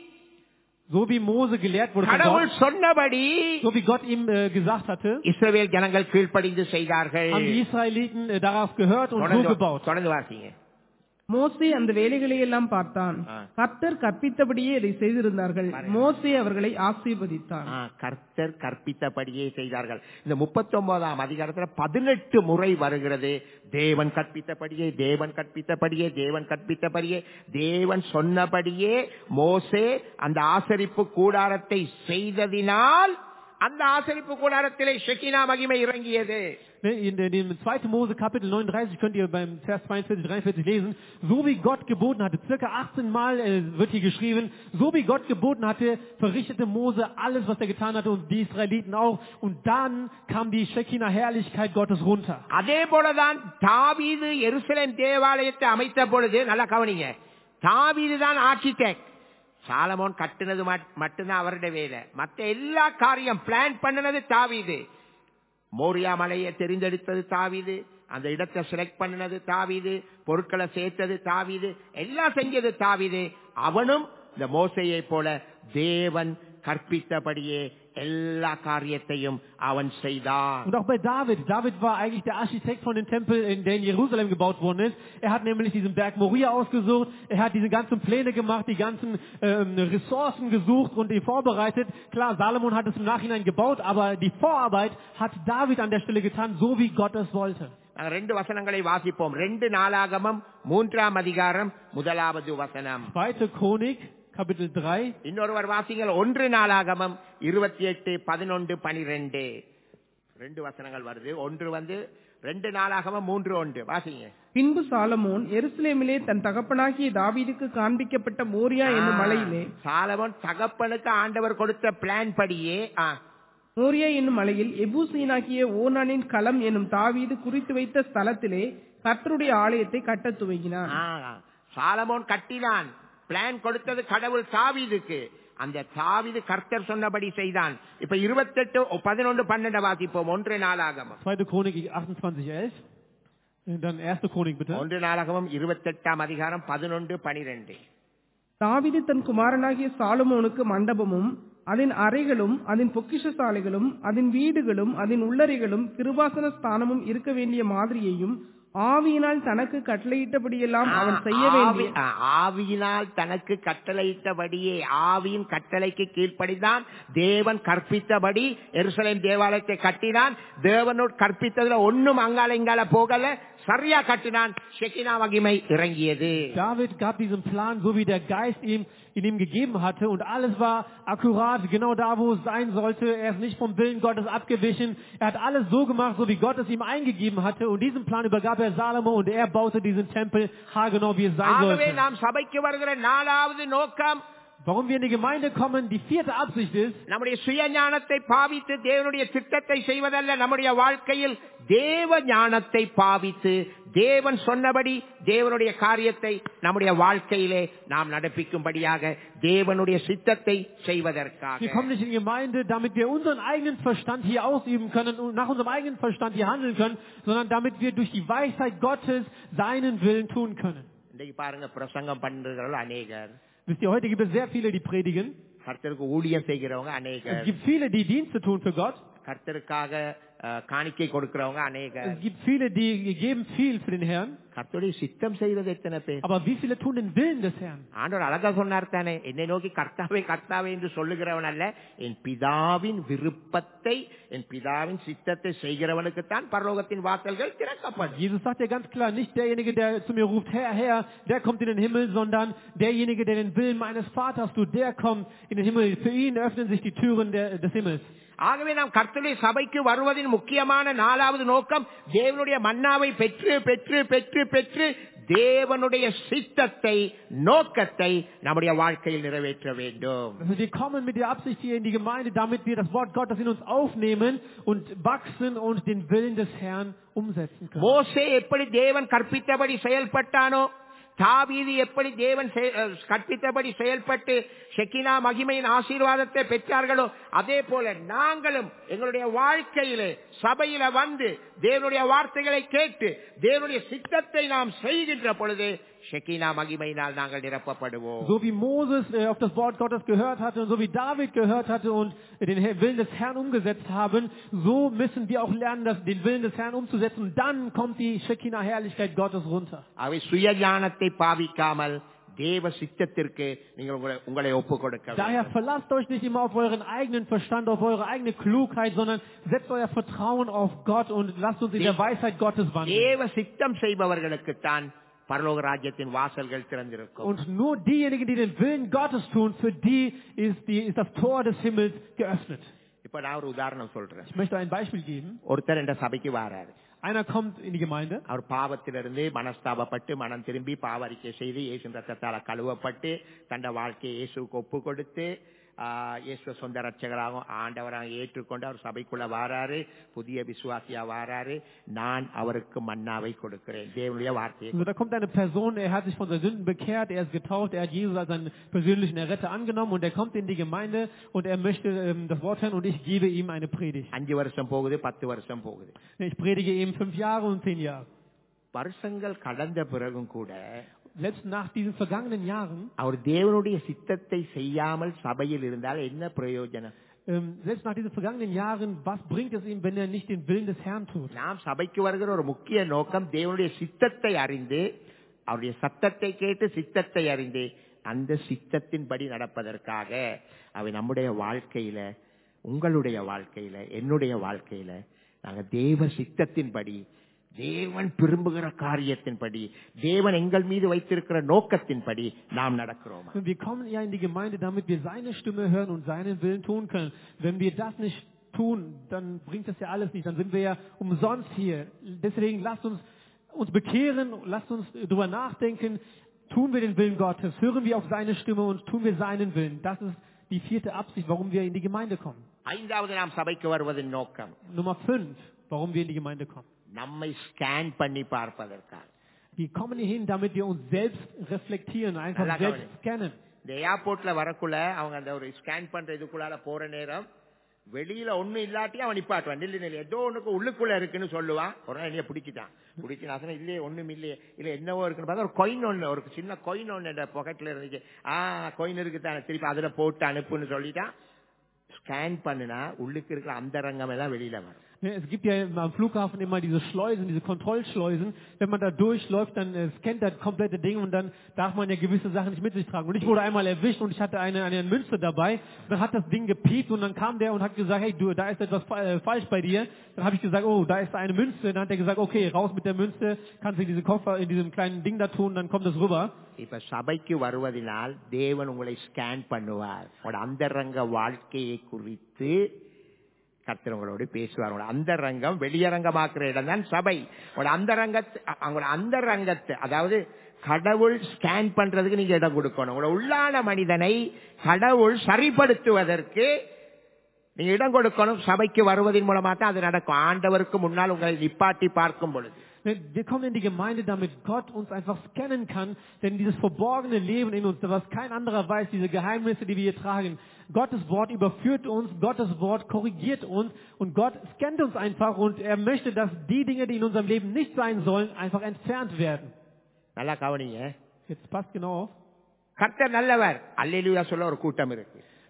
so wie Mose gelehrt wurde von கடவுள் Gott, சொன்னபடி, so wie Gott ihm gesagt hatte, இஸ்ரவேல் ஜனங்கள் கீழ்ப்படிந்து செய்தார்கள். haben die Israeliten darauf gehört und so gebaut. தொடர்ந்து வாசிங்க. மோசே அந்த வேலைகளை எல்லாம் பார்த்தான். கர்த்தர் கற்பித்தபடியே அதை செய்திருந்தார்கள். மோசே அவர்களை ஆசீர்வதித்தான். கர்த்தர் கற்பித்தபடியே செய்தார்கள். இந்த 39ஆம் அதிகாரத்துல 18 முறை வருகிறது. தேவன் கற்பித்தபடியே, தேவன் கற்பித்தபடியே, தேவன் கற்பித்தபடியே, தேவன் சொன்னபடியே மோசே அந்த ஆசரிப்பு கூடாரத்தை செய்ததினால் அந்த ஆசரிப்பு கூடாரத்திலே ஷெகினா மகிமை இறங்கியது. In dem 2. Mose Kapitel 39 könnt ihr beim Vers 42, 43 lesen, so wie Gott geboten hatte, circa 18 Mal wird hier geschrieben, so wie Gott geboten hatte, verrichtete Mose alles, was er getan hatte und die Israeliten auch, und dann kam die Shekinah Herrlichkeit Gottes runter. அதே போலதான் தாவீது எருசலேம் தேவாலயத்தை அமைத்த பொழுது, நல்லா கவனிங்க, தாவீது தான் ஆர்க்கிடெக்ட். சாலமோன் கட்டுனது மட்டும்தான் அவருடைய வேலை. மற்ற எல்லா காரியம் பிளான் பண்ணினது தாவீது. மோரியா மலையை தெரிந்தெடுத்தது தாவீது, அந்த இடத்தை செலக்ட் பண்ணினது தாவீது, பொருட்களை சேர்த்தது தாவீது, எல்லாம் செஞ்சது தாவீது. அவனும் இந்த மோசேயை போல தேவன் கற்பித்தபடியே எல்லா காரியத்தையும் அவன் செய்தான். Und auch bei David war eigentlich der Architekt von dem Tempel, der in Jerusalem gebaut worden ist. Er hat nämlich diesen Berg Moria ausgesucht, er hat diese ganzen Pläne gemacht, die ganzen Ressourcen gesucht und die vorbereitet. Klar, Salomon hat es im Nachhinein gebaut, aber die Vorarbeit hat David an der Stelle getan, so wie Gott es wollte. 2 வசனங்களை வாசிப்போம். 2 நாளாகமம் 3ஆம் அதிகாரம் 1வது வசனம். 2. Chronik Kapitel 3. இன்னொருவர் வாசிங்கள். 1 நாளாகமம் 28 11 12. 2 வசனங்கள் வருது. ஒன்று வந்து 2 நாளாகமம் 3:1 வாசிங்க. பின்பு சாலமோன் எருசலேமிலே தன் தகப்பனாகிய தாவீதுக்கு காண்பிக்கப்பட்ட மோரியா என்னும் மலையிலே, சாலமோன் தகப்பனுக்கு ஆண்டவர் கொடுத்த பிளான் படியே மோரியா என்னும் மலையில் எபூசியனாகிய ஓனானின் களம் என்னும் தாவீது குறித்து வைத்த ஸ்தலத்திலே கர்த்தருடைய ஆலயத்தை கட்டத் துவங்கினான். சாலமோன் கட்டினான். பிளான் கொடுத்தது கடவுள் தாவீதுக்கு. அந்த தாவீது கர்த்தர் சொன்னபடி செய்தான். இப்ப 28 11 12 வாசிப்போம். 1 நாளாகமம் 2. Chronik 28:11. Dann 1. Chronik bitte. 1 நாளாகமம் 28ஆம் அதிகாரம் 11 12. தாவீது தன் குமாரனாகிய சாலமோனுக்கு மண்டபமும் அதன் அறைகளும் அதன் பொக்கிஷசாலைகளும் அதன் வீடுகளும் அதன் உள்ளறைகளும் கிருபாசன ஸ்தானமும் இருக்க வேண்டிய மாதிரியையும் ஆவியினால் தனக்கு கட்டளையிட்டபடியெல்லாம் அவன் செய்ய வேண்டிய, ஆவியினால் தனக்கு கட்டளையிட்டபடியே, ஆவியின் கட்டளைக்கு கீழ்ப்படிதான் தேவன் கற்பித்தபடி எருசலேம் தேவாலயத்தை கட்டினான். தேவனோடு கற்பித்ததுல ஒன்னும் அங்கால இங்கால போகல, சரியா கட்டினான். ஷெகினா மகிமை இறங்கியது. David gab diesen Plan, so wie der Geist in ihm gegeben hatte, und alles war akkurat, genau da, wo es sein sollte. Er ist nicht vom Willen Gottes abgewichen. Er hat alles so gemacht, so wie Gott es ihm eingegeben hatte, und diesen Plan übergab er Salomo, und er baute diesen Tempel haargenau, wie es sein sollte. நாம் சபைக்கு வருகிற 4வது நோக்கம், warum wir in die Gemeinde kommen, die 4. Absicht ist, நம்முடைய சுயஞானத்தை பாவித்து தேவனுடைய திட்டத்தை செய்வதல்ல, நம்முடைய வாழ்க்கையில் தேவ ஞானத்தை பாவித்து தேவன் சொன்னபடி தேவனுடைய காரியத்தை நம்முடைய வாழ்க்கையிலே நாம் நடப்பிக்கும்படியாக தேவனுடைய சித்தத்தை செய்வதற்காக. wir kommen nicht in die Gemeinde, damit wir unseren eigenen Verstand hier ausüben können und nach unserem eigenen Verstand hier handeln können, sondern damit wir durch die Weisheit Gottes seinen Willen tun können. இன்னைக்கு பாருங்க, பிரசங்கம் பண்றவர்கள் அநேகர். Wisst ihr, heute gibt es sehr viele, die predigen. கர்த்தருக்கு ஊழியம் செய்கிறவங்க Es அநேகர். gibt viele, die Dienste tun für Gott. கர்த்தருக்காக காணிக்கை கொடுக்கிறவங்க அநேக. Es gibt viele, die geben viel für den Herrn. கர்த்தருடைய சித்தம் செய்வது எத்தனை பேர்? Aber wie viele tun den Willen des Herrn? ஆண்டவர் அழகா சொன்னார் தானே, என்னை நோக்கி கர்த்தாவே கர்த்தாவே என்று சொல்லுகிறவன் அல்ல, என் பிதாவின் விருப்பத்தை என் பிதாவின் சித்தத்தை செய்கிறவனுக்கு தான் பரலோகத்தின் வாசல்கள் திறக்கப்படும். Jesus sagt ja ganz klar, nicht derjenige, der zu mir ruft, Herr, Herr, der kommt in den Himmel, sondern derjenige, der den Willen meines Vaters tut, der kommt in den Himmel. Für ihn öffnen sich die Türen des Himmels. ஆகவே நாம் கர்த்தருடைய சபைக்கு வருவதின் முக்கியமான 4வது நோக்கம் தேவனுடைய மன்னாவை பெற்று பெற்று பெற்று பெற்று தேவனுடைய சித்தத்தை நோக்கத்தை நம்முடைய வாழ்க்கையில் நிறைவேற்ற வேண்டும். Also wir kommen mit der Absicht hier in die Gemeinde, damit wir das Wort Gottes in uns aufnehmen und wachsen und den Willen des Herrn umsetzen können. மோசே எப்படி தேவன் கற்பித்தபடி செயல்பட்டானோ, தாவீது எப்படி தேவன் கற்பித்தபடி செயல்பட்டு ஷெக்கினா மகிமையின் ஆசீர்வாதத்தை பெற்றார்களோ, அதே போல நாங்களும் எங்களுடைய வாழ்க்கையிலே சபையில வந்து தேவனுடைய வார்த்தைகளை கேட்டு தேவனுடைய சித்தத்தை நாம் செய்கின்ற பொழுது ஷெக்கினா மகிமையினால் நாங்கள் நிரப்பப்படுவோம். So wie Moses auf das Wort Gottes gehört hatte und so wie David gehört hatte und den Willen des Herrn umgesetzt haben, so müssen wir auch lernen, den Willen des Herrn umzusetzen, und dann kommt die Shekinah-Herrlichkeit Gottes runter. அவை சுயஞானத்தை பாவிக்காமல் தேவ சித்தத்திற்கு நீங்கள் உங்களை ஒப்புக் கொடுக்க வேண்டும். Daher verlasst euch nicht immer auf euren eigenen Verstand, auf eure eigene Klugheit, sondern setzt euer Vertrauen auf Gott und lasst uns in der Weisheit Gottes wandeln. தேவ சித்தம் செய்பவர்களுக்கு தான் பரலோக ராஜ்யத்தின் வாசல்கள் திறந்திருக்கும். Und nur diejenigen, die den Willen Gottes tun, für die ist das Tor des Himmels geöffnet. இப்ப நான் ஒரு உதாரணம் சொல்றேன். Ich möchte ein Beispiel geben. ஒருத்தர் இந்த சபைக்கு வராரு. Einer kommt in die Gemeinde. அவர் பாவத்திலிருந்து மனஸ்தாபப்பட்டு மனம் திரும்பி பாவ அறிக்கை செய்து இயேசு ரத்தத்தால் கழுவப்பட்டு தன்னுடைய வாழ்க்கையை இயேசுவுக்கு ஒப்பு கொடுத்து இயேசு சொந்த ரட்சகராக ஆண்டவராக ஏற்றுக்கொண்டு அவர் சபைக்குள்ள வாராரு, புதிய விசுவாசியா வாராரு. நான் அவருக்கு மன்னாவை கொடுக்கிறேன், தேவனுடைய வார்த்தையை. Da kommt eine Person, er hat sich von seinen Sünden bekehrt, er ist getauft, er hat Jesus als seinen persönlichen Erretter angenommen und er kommt in die Gemeinde und er möchte das Wort hören und ich gebe ihm eine Predigt. 5 வருஷம் போகுது, 10 வருஷம் போகுது. Ich predige ihm 5 Jahre und 10 Jahre. வருஷங்கள் கடந்த பிறகும் கூட selbst nach diesen vergangenen Jahren, அவர் தேவனுடைய சித்தத்தை செய்யாமல் சபையில் இருந்தால் என்ன பிரயோஜனம்? selbst nach diesen vergangenen Jahren, was bringt es ihm, wenn er nicht den Willen des Herrn tut? நாம் சபைக்கு வருகிற ஒரு முக்கிய நோக்கம் தேவனுடைய சித்தத்தை அறிந்து, அவருடைய சத்தத்தை கேட்டு சித்தத்தை அறிந்து அந்த சித்தத்தின்படி நடப்பதற்காக. அவை நம்முடைய வாழ்க்கையில, உங்களுடைய வாழ்க்கையில, என்னுடைய வாழ்க்கையில நாங்க தேவ சித்தத்தின்படி, தேவன் விரும்புகிற காரியத்தின்படி, தேவன் எங்கள் மீது வைத்திருக்கிற நோக்கத்தின்படி நாம் நடக்கிறோம். Wir kommen ja in die Gemeinde, damit wir seine Stimme hören und seinen Willen tun können. Wenn wir das nicht tun, dann bringt das ja alles nicht. Dann sind wir ja umsonst hier. Deswegen lasst uns bekehren, lasst uns darüber nachdenken. Tun wir den Willen Gottes, hören wir auf seine Stimme und tun wir seinen Willen. Das ist die 4. Absicht, warum wir in die Gemeinde kommen. 5வது நாம் சபைக்கு வருவதன் நோக்கம். Nummer 5, warum wir in die Gemeinde kommen. நம்மை ஸ்கேன் பண்ணி பார்ப்பதற்காக. Wir kommen hierhin, damit wir uns selbst reflektieren, einfach selbst scannen. இந்த ஏர்போர்ட்ல வரக்குள்ள அவங்க அந்த ஒரு ஸ்கேன் பண்ற இதுக்குள்ளால போற நேரம் வெளியில ஒண்ணும் இல்லாட்டி அவன் நிப்பாட்டுவான். நில்லு ஏதோ ஒண்ணுக்கு உள்ளுக்குள்ள இருக்குன்னு சொல்லுவான். ஒரு நாள் என்னைய பிடிச்சிட்டான். பிடிச்சினா இல்லையே ஒண்ணும் இல்லையே, இல்ல என்னவோ இருக்குன்னு பார்த்தா ஒரு காயின் ஒண்ணு, ஒரு சின்ன காயின் ஒண்ணு என் பாக்கெட்ல இருந்துச்சு. காயின் இருக்குதானே, திருப்பி அதுல போட்டு அனுப்புன்னு சொல்லிட்டான். ஸ்கேன் பண்ணுனா உள்ளுக்கு இருக்கிற அந்த ரங்கம் எல்லாம் வெளியில வரும். Es gibt ja am Flughafen immer diese Schleusen, diese Kontrollschleusen. Wenn man da durchläuft, dann scannt das komplette Ding und dann darf man ja gewisse Sachen nicht mit sich tragen. Und ich wurde einmal erwischt und ich hatte eine Münze dabei. Dann hat das Ding gepiept und dann kam der und hat gesagt, hey, du, da ist etwas falsch bei dir. Dann habe ich gesagt, oh, da ist eine Münze. Dann hat er gesagt, okay, raus mit der Münze, kannst du in diesen Koffer, in diesem kleinen Ding da tun, dann kommt das rüber. இப்ப சபைக்கு வருவதனால் தேவன் உங்களை ஸ்கேன் பண்ணுவார். உங்களோட அந்தரங்க வாழ்க்கையை குறித்து கர்த்தர் உங்களோடு பேசுவார். உங்களோட அந்தரங்கம் வெளியரங்கமாக்குற இடம் தான் சபை. உங்களோட அந்தரங்கத்தை, அதாவது கடவுள் ஸ்கேன் பண்றதுக்கு நீங்க இடம் கொடுக்கணும். உங்களோட உள்ளான மனிதனை கடவுள் சரிப்படுத்துவதற்கு நீங்க இடம் கொடுக்கணும். சபைக்கு வருவதன் மூலமா தான் அது நடக்கும். ஆண்டவருக்கு முன்னால் உங்களை நிப்பாட்டி பார்க்கும் பொழுது. Wir kommen in die Gemeinde, damit Gott uns einfach scannen kann, denn dieses verborgene Leben in uns, was kein anderer weiß, diese Geheimnisse, die wir hier tragen, Gottes Wort überführt uns, Gottes Wort korrigiert uns und Gott scannt uns einfach und er möchte, dass die Dinge, die in unserem Leben nicht sein sollen, einfach entfernt werden. நல்லா கவனிங்க. Jetzt passt genau auf. கர்த்தர் நல்லவர், அல்லேலூயா சொல்ல ஒரு கூட்டம் இருக்கு.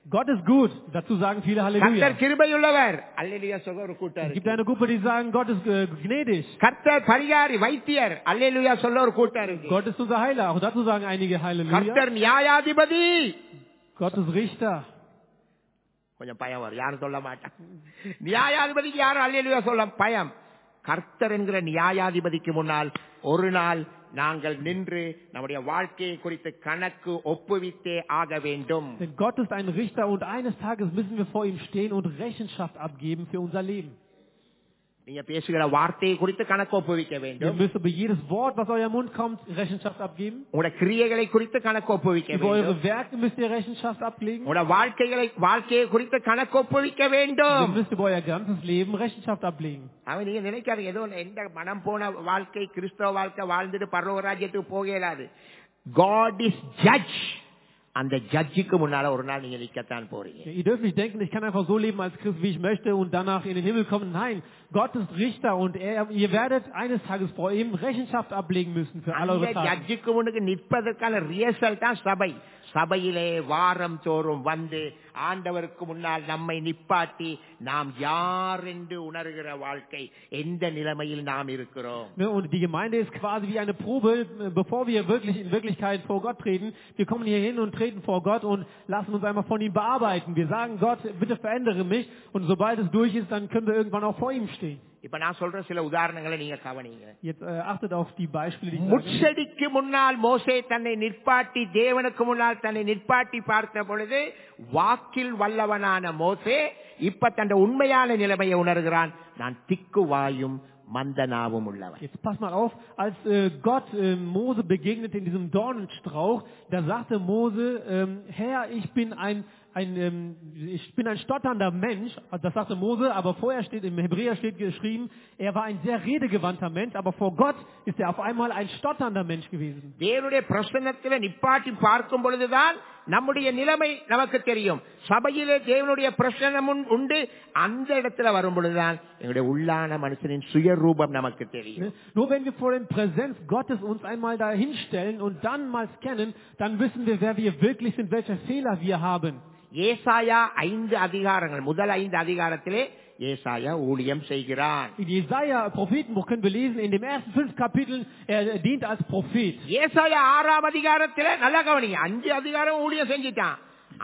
Gott ist gut. Dazu sagen viele Halleluja. கர்த்தர் கிருபையுள்ளவர். அல்லேலூயா சொல்ற ஒரு கூட்டம் Es இருக்கு. gibt eine Gruppe, die sagen, Gott ist gnädig. கர்த்தர் பரிகாரி வைத்தியர். அல்லேலூயா சொல்ல ஒரு கூட்டம் இருக்கு. Gott ist unser Heiler. Auch dazu sagen einige Halleluja. கர்த்தர் நியாயாதிபதி. Gott ist Richter. கொஞ்சம் பயம் வரும், யாரும் சொல்ல மாட்டாங்க. நியாயாதிபதிக்கு யாரும் அல்லேலூயா சொல்ல பயம். கர்த்தர் என்கிற நியாயாதிபதிக்கு முன்னால் ஒரு நாள் நாங்கள் நின்று நம்முடைய வாழ்க்கையை குறித்து கணக்கு ஒப்புவித்தே ஆக வேண்டும். Denn Gott ist ein Richter und eines Tages müssen wir vor ihm stehen und Rechenschaft abgeben für unser Leben. நீங்க பேசுகிற வார்த்தையை குறித்து கணக்கு ஒப்புவிக்க Ihr வேண்டும். müsst über jedes Wort, was aus eurem Mund kommt, Rechenschaft abgeben. உங்களுடைய கிரியைகளை குறித்து கணக்கு ஒப்புவிக்க Über eure வேண்டும். Werke müsst ihr Rechenschaft ablegen. உங்களுடைய வாழ்க்கையை குறித்து கணக்கு ஒப்புவிக்க Ihr வேண்டும். müsst über euer ganzes Leben Rechenschaft ablegen. அவன் நீங்க நினைக்காது ஏதோ எந்த மனம் போன வாழ்க்கை கிறிஸ்தவ வாழ்க்கை வாழ்ந்துட்டு பரலோக ராஜ்யத்துக்கு போக இயலாது. God is judge. அந்த ஜட்ஜுக்கு முன்னால ஒரு நாள் நீங்க நிக்கத்தான் போறீங்க. Ihr dürft nicht denken, ich kann einfach so leben als Christ, wie ich möchte und danach in den Himmel kommen. Nein, Gott ist Richter und ihr werdet eines Tages vor ihm Rechenschaft ablegen müssen für all eure அந்த Taten. ஜட்ஜுக்கு முன்னுக்கு நிற்பதற்கான ரியர்சல் தான் சபை. சபையிலே வாரம் தோறும் வந்து ஆண்டவருக்கு முன்னால் நம்மை நிப்பாட்டி நாம் யார் என்று உணர்கிற வாழ்க்கை, எந்த நிலைமையில் நாம் இருக்கிறோம். Und die Gemeinde ist quasi wie eine Probe, bevor wir wirklich in Wirklichkeit vor Gott treten. Wir kommen hier hin und treten vor Gott und lassen uns einmal von ihm bearbeiten. Wir sagen, Gott, bitte verändere mich. Und sobald es durch ist, dann können wir irgendwann auch vor ihm stehen. இப்ப நான் சொல்ற சில உதாரணங்களை நீங்க கவனிங்க. Jetzt achtet auf die Beispiele, die ich sage. முட்செடிக்கு முன்னால் மோசே தன்னை நிற்பாட்டி தேவனுக்கு முன்னால் தன்னை நிற்பாட்டி பார்த்த பொழுது வாக்கில் வல்லவனான மோசே இப்ப தன் உண்மையான நிலைமையை உணர்கிறான். நான் திக்குவாயும் மந்தனாவும் உள்ளவன். Jetzt pass mal auf, als Gott Mose begegnete in diesem Dornenstrauch, da sagte Mose, Herr, ich bin ein stotternder Mensch. Das sagte Mose, aber vorher steht, im Hebräer steht geschrieben, er war ein sehr redegewandter Mensch, aber vor Gott ist er auf einmal ein stotternder Mensch gewesen. தேவனுடைய பிரசன்னத்திலே நிப்பாட்டி பார்க்கும் பொழுதுதான் நம்முடைய நிலைமை நமக்கு தெரியும். சபையிலே தேவனுடைய பிரசன்னம் உண்டு, அந்த இடத்துல வரும் பொழுதுதான் எங்களுடைய உள்ளான மனுஷனின் சுயரூபம் நமக்கு தெரியும். Nur wenn wir vor der Präsenz Gottes uns einmal da hinstellen und dann mal scannen, dann wissen wir, wer wir wirklich sind, welche Fehler wir haben. ஏசாயா 5 அதிகாரங்கள், முதல் 5 அதிகாரத்திலே ஏசாயா ஊழியம் செய்கிறான். In Jesaja Prophetenbuch können wir lesen, in den ersten 5 Kapiteln, er dient als Prophet. ஏசாயா 6 அதிகாரத்திலே நல்லா கவனிங்க, 5 அதிகாரம் ஊழியம் செஞ்சிட்டான்.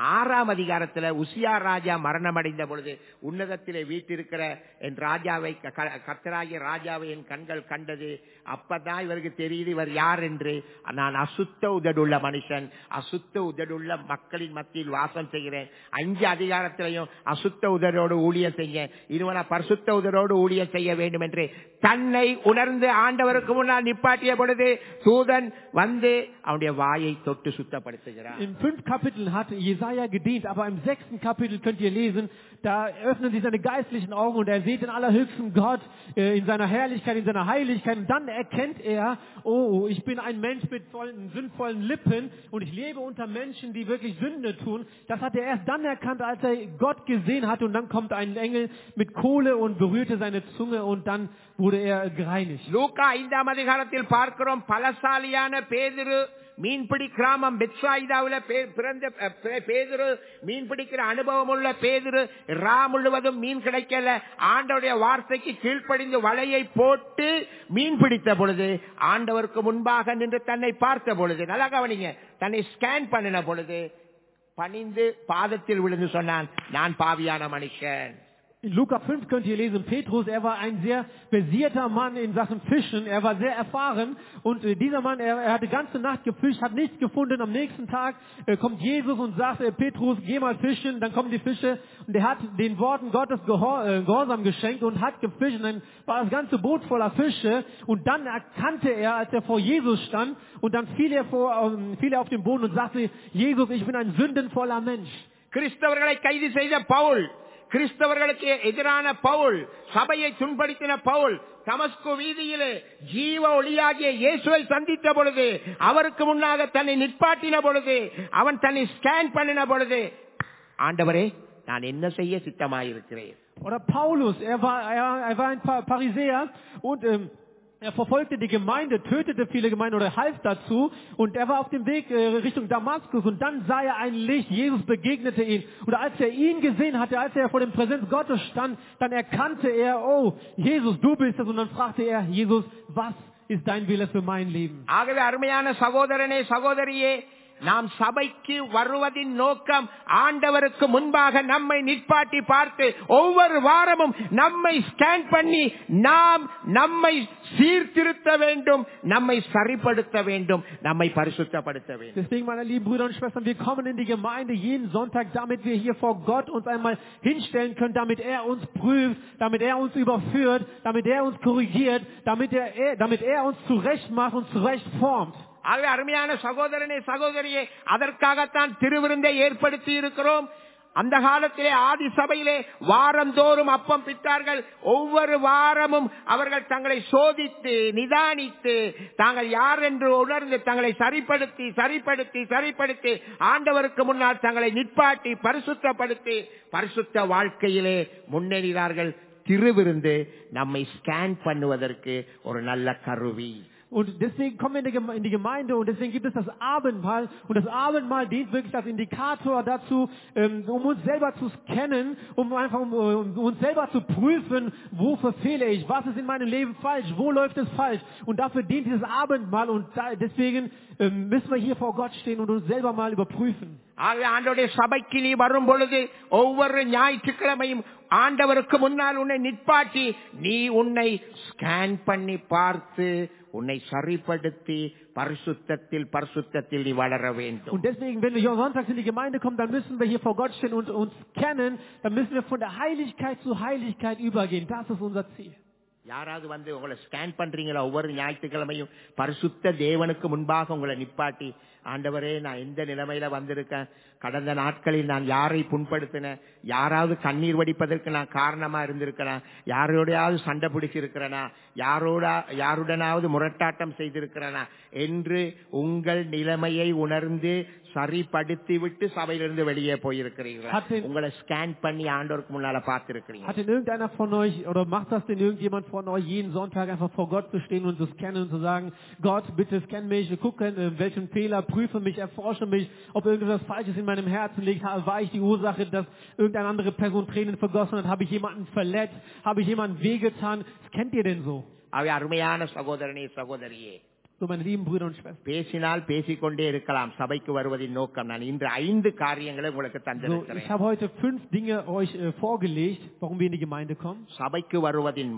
6 அதிகாரத்துல உசியா ராஜா மரணம் அடைந்த பொழுது உன்னதத்திலே வீட்டிருக்கிற என் ராஜாவை, கர்த்தராகிய ராஜாவை என் கண்கள் கண்டது. அப்பதான் இவருக்கு தெரியுது இவர் யார் என்று. நான் அசுத்த உதடுள்ள மனுஷன், அசுத்த உதடுள்ள மக்களின் மத்தியில் வாசம் செய்கிறேன். 5 அதிகாரத்திலையும் அசுத்த உதடோடு ஊழியம் செய்ய, இதுவன பரிசுத்த உதடோடு ஊழியம் செய்ய வேண்டும் என்று தன்னை உணர்ந்து ஆண்டவருக்கு முன்னால் நிப்பாட்டிய பொழுது தூதன் வந்து அவனுடைய வாயை தொட்டு சுத்தப்படுத்துகிறான். In 5 Kapiteln hat Jesaja gedient, aber im 6. Kapitel könnt ihr lesen, da öffnen sich seine geistlichen Augen und er sieht den allerhöchsten Gott in seiner Herrlichkeit, in seiner Heiligkeit. Und dann erkennt er, oh, ich bin ein Mensch mit sündvollen Lippen und ich lebe unter Menschen, die wirklich Sünde tun. Das hat er erst dann erkannt, als er Gott gesehen hat. Und dann kommt ein Engel mit Kohle und berührte seine Zunge und dann wurde er gereinigt. லூக்கா 5 அதிகாரத்தில் பார்க்கிறோம், பலசாலியான பேதுரு மீன்பிடி கிராமம் பெத்சாயிதாவில பிறந்த பேதுரு, மீன் பிடிக்கிற அனுபவம் உள்ள பேதுரு, முழுவதும் மீன் கிடைக்கல, ஆண்டவருடைய வார்த்தைக்கு கீழ்ப்படிந்து வலையை போட்டு மீன் பிடித்த பொழுது ஆண்டவருக்கு முன்பாக நின்று தன்னை பார்த்த பொழுது, நல்லா கவனிங்க, தன்னை ஸ்கேன் பண்ணின பொழுது பணிந்து பாதத்தில் விழுந்து சொன்னான், நான் பாவியான மனுஷன். In Lukas 5 könnt ihr lesen, Petrus, er war ein sehr versierter Mann in Sachen Fischen, er war sehr erfahren und dieser Mann, er hatte ganze Nacht gefischt, hat nichts gefunden. Am nächsten Tag kommt Jesus und sagt, Petrus, geh mal fischen, dann kommen die Fische und er hat den Worten Gottes Gehorsam geschenkt und hat gefischt und dann war das ganze Boot voller Fische und dann erkannte er, als er vor Jesus stand und dann fiel er auf den Boden und sagte, Jesus, ich bin ein sündenvoller Mensch. கிறிஸ்தவர்களை கைது செய்த பவுல், கிறிஸ்தவர்களுக்கு எதிரான பவுல், சபையை துன்படுத்தின பவுல் தமஸ்கு வீதியிலே ஜீவ ஒளியாகிய இயேசுவை சந்தித்த பொழுது, அவருக்கு முன்னாக தன்னை நிற்பாட்டின பொழுது, அவன் தன்னை ஸ்கேன் பண்ணின பொழுது, ஆண்டவரே நான் என்ன செய்ய சித்தமாயிருக்கிறேன். Oder Paulus, er war ein Pharisäer und Er verfolgte die Gemeinde, tötete viele Gemeinden oder half dazu und er war auf dem Weg Richtung Damaskus und dann sah er ein Licht, Jesus begegnete ihm und als er ihn gesehen hatte, als er vor dem Präsenz Gottes stand, dann erkannte er, oh Jesus, du bist es und dann fragte er, Jesus, was ist dein Wille für mein Leben? ஆகவே அருமையான சகோதரனே சகோதரியே, நாம் சபைக்கு வருவதின் நோக்கம் ஆண்டவருக்கு முன்பாக நம்மை நிற்பாட்டி பார்த்து ஒவ்வொரு வாரமும் நம்மை ஸ்கேன் பண்ணி நாம் நம்மை சீர்திருத்த வேண்டும், நம்மை சரிப்படுத்த வேண்டும், நம்மை பரிசுத்தப்படுத்த வேண்டும். Deswegen, meine lieben Brüder und Schwestern, wir kommen in die Gemeinde jeden Sonntag, damit wir hier vor Gott uns einmal hinstellen können, damit er uns prüft, damit er uns überführt, damit er uns korrigiert, damit er uns zurecht macht und zurecht formt. ஆகவே அருமையான சகோதரனே சகோதரியே, அதற்காகத்தான் திருவிருந்தை ஏற்படுத்தி இருக்கிறோம். அந்த காலத்திலே ஆதி சபையிலே வாரந்தோறும் அப்பம் பிட்டார்கள். ஒவ்வொரு வாரமும் அவர்கள் தங்களை சோதித்து நிதானித்து தாங்கள் யார் என்று உணர்ந்து தங்களை சரிப்படுத்தி சரிப்படுத்தி சரிப்படுத்தி ஆண்டவருக்கு முன்னால் தங்களை நிற்பாட்டி பரிசுத்தப்படுத்தி பரிசுத்த வாழ்க்கையிலே முன்னேறினார்கள். திருவிருந்து நம்மை ஸ்கேன் பண்ணுவதற்கு ஒரு நல்ல கருவி. Und deswegen kommen wir in die Gemeinde und deswegen gibt es das Abendmahl. Und das Abendmahl dient wirklich als Indikator dazu, um uns selber zu scannen, um uns selber zu prüfen, wo verfehle ich, was ist in meinem Leben falsch, wo läuft es falsch. Und dafür dient dieses Abendmahl und deswegen müssen wir hier vor Gott stehen und uns selber mal überprüfen. ஆண்டவருடைய சபைக்கு நீ வரும் பொழுது ஒவ்வொரு ஞாயிற்றுக்கிழமையும் ஆண்டவருக்கு முன்னால் உன்னை நிற்பாட்டி நீ உன்னை ஸ்கேன் பண்ணி பார்த்து உன்னை சரிப்படுத்தி பரிசுத்தத்தில் நீ வளர வேண்டும். Und deswegen, wenn wir hier sonntags in die Gemeinde kommen, dann müssen wir hier vor Gott stehen und uns kennen, dann müssen wir von der Heiligkeit zu Heiligkeit übergehen. Das ist unser Ziel. யாராவது வந்து உங்களை ஸ்கேன் பண்றீங்களா? ஒவ்வொரு ஞாயிற்றுக்கிழமையும் பரிசுத்த தேவனுக்கு முன்பாக உங்களை நிப்பாட்டி, ஆண்டவரே நான் எந்த நிலைமையில வந்திருக்கேன், கடந்த நாட்களில் நான் யாரை புண்படுத்தினேன், யாராவது கண்ணீர் வடிப்பதற்கு நான் காரணமா இருந்திருக்கிறேன், யாரோடையாவது சண்டை பிடிச்சிருக்கிறேனா, யாருடனாவது முரட்டாட்டம் செய்திருக்கிறேனா என்று உங்கள் நிலைமையை உணர்ந்து சரிப்படுத்தி விட்டு சபையிலிருந்து வெளியே போயிருக்கிறீர்கள். உங்களை ஸ்கேன் பண்ணி ஆண்டவருக்கு முன்னால பார்த்திருக்கிறீங்க. Hat denn irgendeiner von euch oder macht das denn irgendjemand von euch jeden Sonntag einfach vor Gott zu stehen und zu scannen und zu sagen, Gott, bitte scanne mich, gucke welchen Fehler, prüfe mich, erforsche mich, ob irgendwas Falsches in meinem Herzen liegt, war ich die Ursache, dass irgendeine andere Person Tränen vergossen hat, habe ich jemanden verletzt, habe ich jemanden wehgetan, das kennt ihr denn so? அருமையான சகோதரனே சகோதரியே, So, meine lieben Brüder und Schwestern. பேசினால் பேசிக்கொண்டே இருக்கலாம். சபைக்கு வருவதின் நோக்கம் நான் இன்று 5 காரியங்களை உங்களுக்கு தந்திருக்கிறேன். Ich habe heute 5 Dinge euch vorgelegt, warum wir in die Gemeinde kommen. சபைக்கு வருவதின்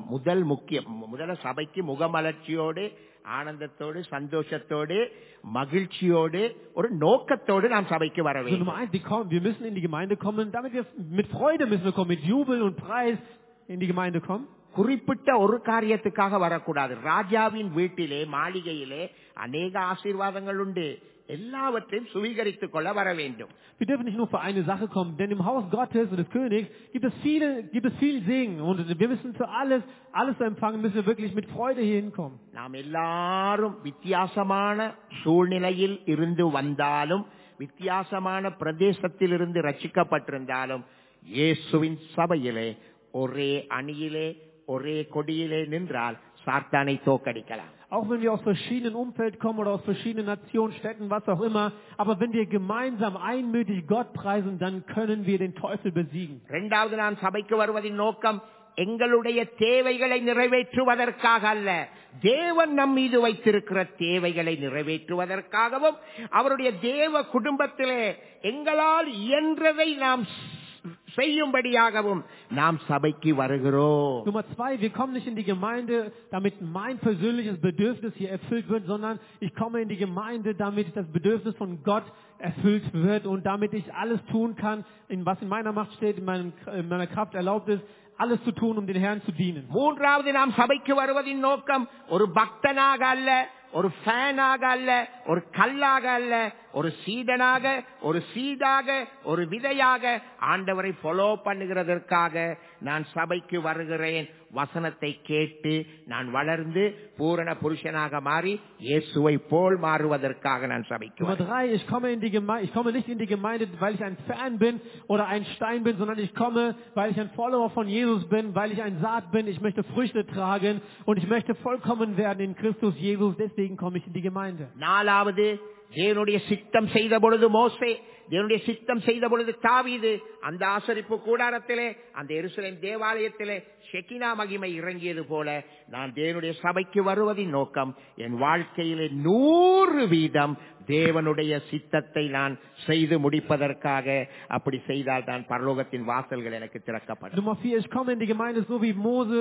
முதல்ல சபைக்கு முகமலர்ச்சியோடு ஆனந்தத்தோடு சந்தோஷத்தோடு மகிழ்ச்சியோடு ஒரு நோக்கத்தோடு நாம் சபைக்கு வர So, Nummer 1, wir müssen in die Gemeinde kommen, damit wir mit Freude müssen wir kommen, mit Jubel und Preis in die Gemeinde kommen. குறிப்பிட்ட ஒரு காரியத்துக்காக வரக்கூடாது. ராஜாவின் வீட்டிலே மாளிகையிலே அநேக ஆசீர்வாதங்கள் உண்டு. எல்லாவற்றையும் சுவீகரித்துக் கொள்ள வர வேண்டும். Wir dürfen nicht nur für eine Sache kommen, denn im Haus Gottes und des Königs gibt es viel Segen und wir müssen für alles zu empfangen, müssen wir wirklich mit Freude hier hinkommen. நாம் எல்லாரும் வித்தியாசமான சூழ்நிலையில் இருந்து வந்தாலும், வித்தியாசமான பிரதேசத்தில் இருந்து ரட்சிக்கப்பட்டிருந்தாலும், இயேசுவின் சபையிலே ஒரே அணியிலே ஒரே கொடியிலே நின்றால் சாத்தானை தோற்கடிக்கலாம். Auch wenn wir aus verschiedenen Umfeld kommen oder aus verschiedenen Nationen, Städten, was auch immer, aber wenn wir gemeinsam einmütig Gott preisen, dann können wir den Teufel besiegen. இரண்டாவது நான் சபைக்கு வருவதின் நோக்கம் எங்களுடைய தேவைகளை நிறைவேற்றுவதற்காக அல்ல, தேவன் நம் மீது வைத்திருக்கிற தேவைகளை நிறைவேற்றுவதற்காகவும் அவருடைய தேவ குடும்பத்திலே எங்களால் இயன்றதை நாம் செய்யும்படியாகவும் நாம் சபைக்கு வருகிறோம். Nummer 2, wir kommen nicht in die Gemeinde, damit mein persönliches Bedürfnis hier erfüllt wird, sondern ich komme in die Gemeinde, damit das Bedürfnis von Gott erfüllt wird und damit ich alles tun kann, was in meiner Macht steht, in meiner Kraft erlaubt ist, alles zu tun, um den Herrn zu dienen. மூன்றாவது நாம் சபைக்கு வருவதின் நோக்கம் ஒரு பக்தனாக அல்ல, ஒரு ஃபேனாக அல்ல, ஒரு கல்லாக அல்ல, ஒரு சீடனாக, ஒரு சீடாக, ஒரு விதையாக ஆண்டவரை ஃபாலோ பண்ணுகிறதற்காக நான் சபைக்கு வருகிறேன். வசனத்தை கேட்டு நான் வளர்ந்து பூரண புருஷனாக மாறி இயேசுவை போல் மாறுவதற்காக நான் சபைக்கு Nummer வருகிறேன். 3, ich komme nicht in die Gemeinde, weil ich ein Fan bin oder ein Stein bin, sondern ich komme, weil ich ein Follower von Jesus bin, weil ich ein Saat bin. Ich möchte Früchte tragen und ich möchte vollkommen werden in Christus Jesus. Deswegen komme ich in die Gemeinde. நாலாவது, தேவனுடைய சித்தம் செய்த பொழுது மோசே, தேவனுடைய சித்தம் செய்த பொழுது தாவீது, அந்த ஆசரிப்பு கூடாரத்திலே, அந்த எருசலேம் தேவாலயத்திலே ஷெகினா மகிமை இறங்கியது போல நான் தேவனுடைய சபைக்கு வருவதின் நோக்கம் என் வாழ்க்கையிலே 100% தேவனுடைய சித்தத்தை நான் செய்து முடிப்பதற்காக. அப்படி செய்தால் தான் பரலோகத்தின் வாசல்கள் எனக்கு திறக்கப்படும். Nummer 4, ich komme in die Gemeinde, so wie Mose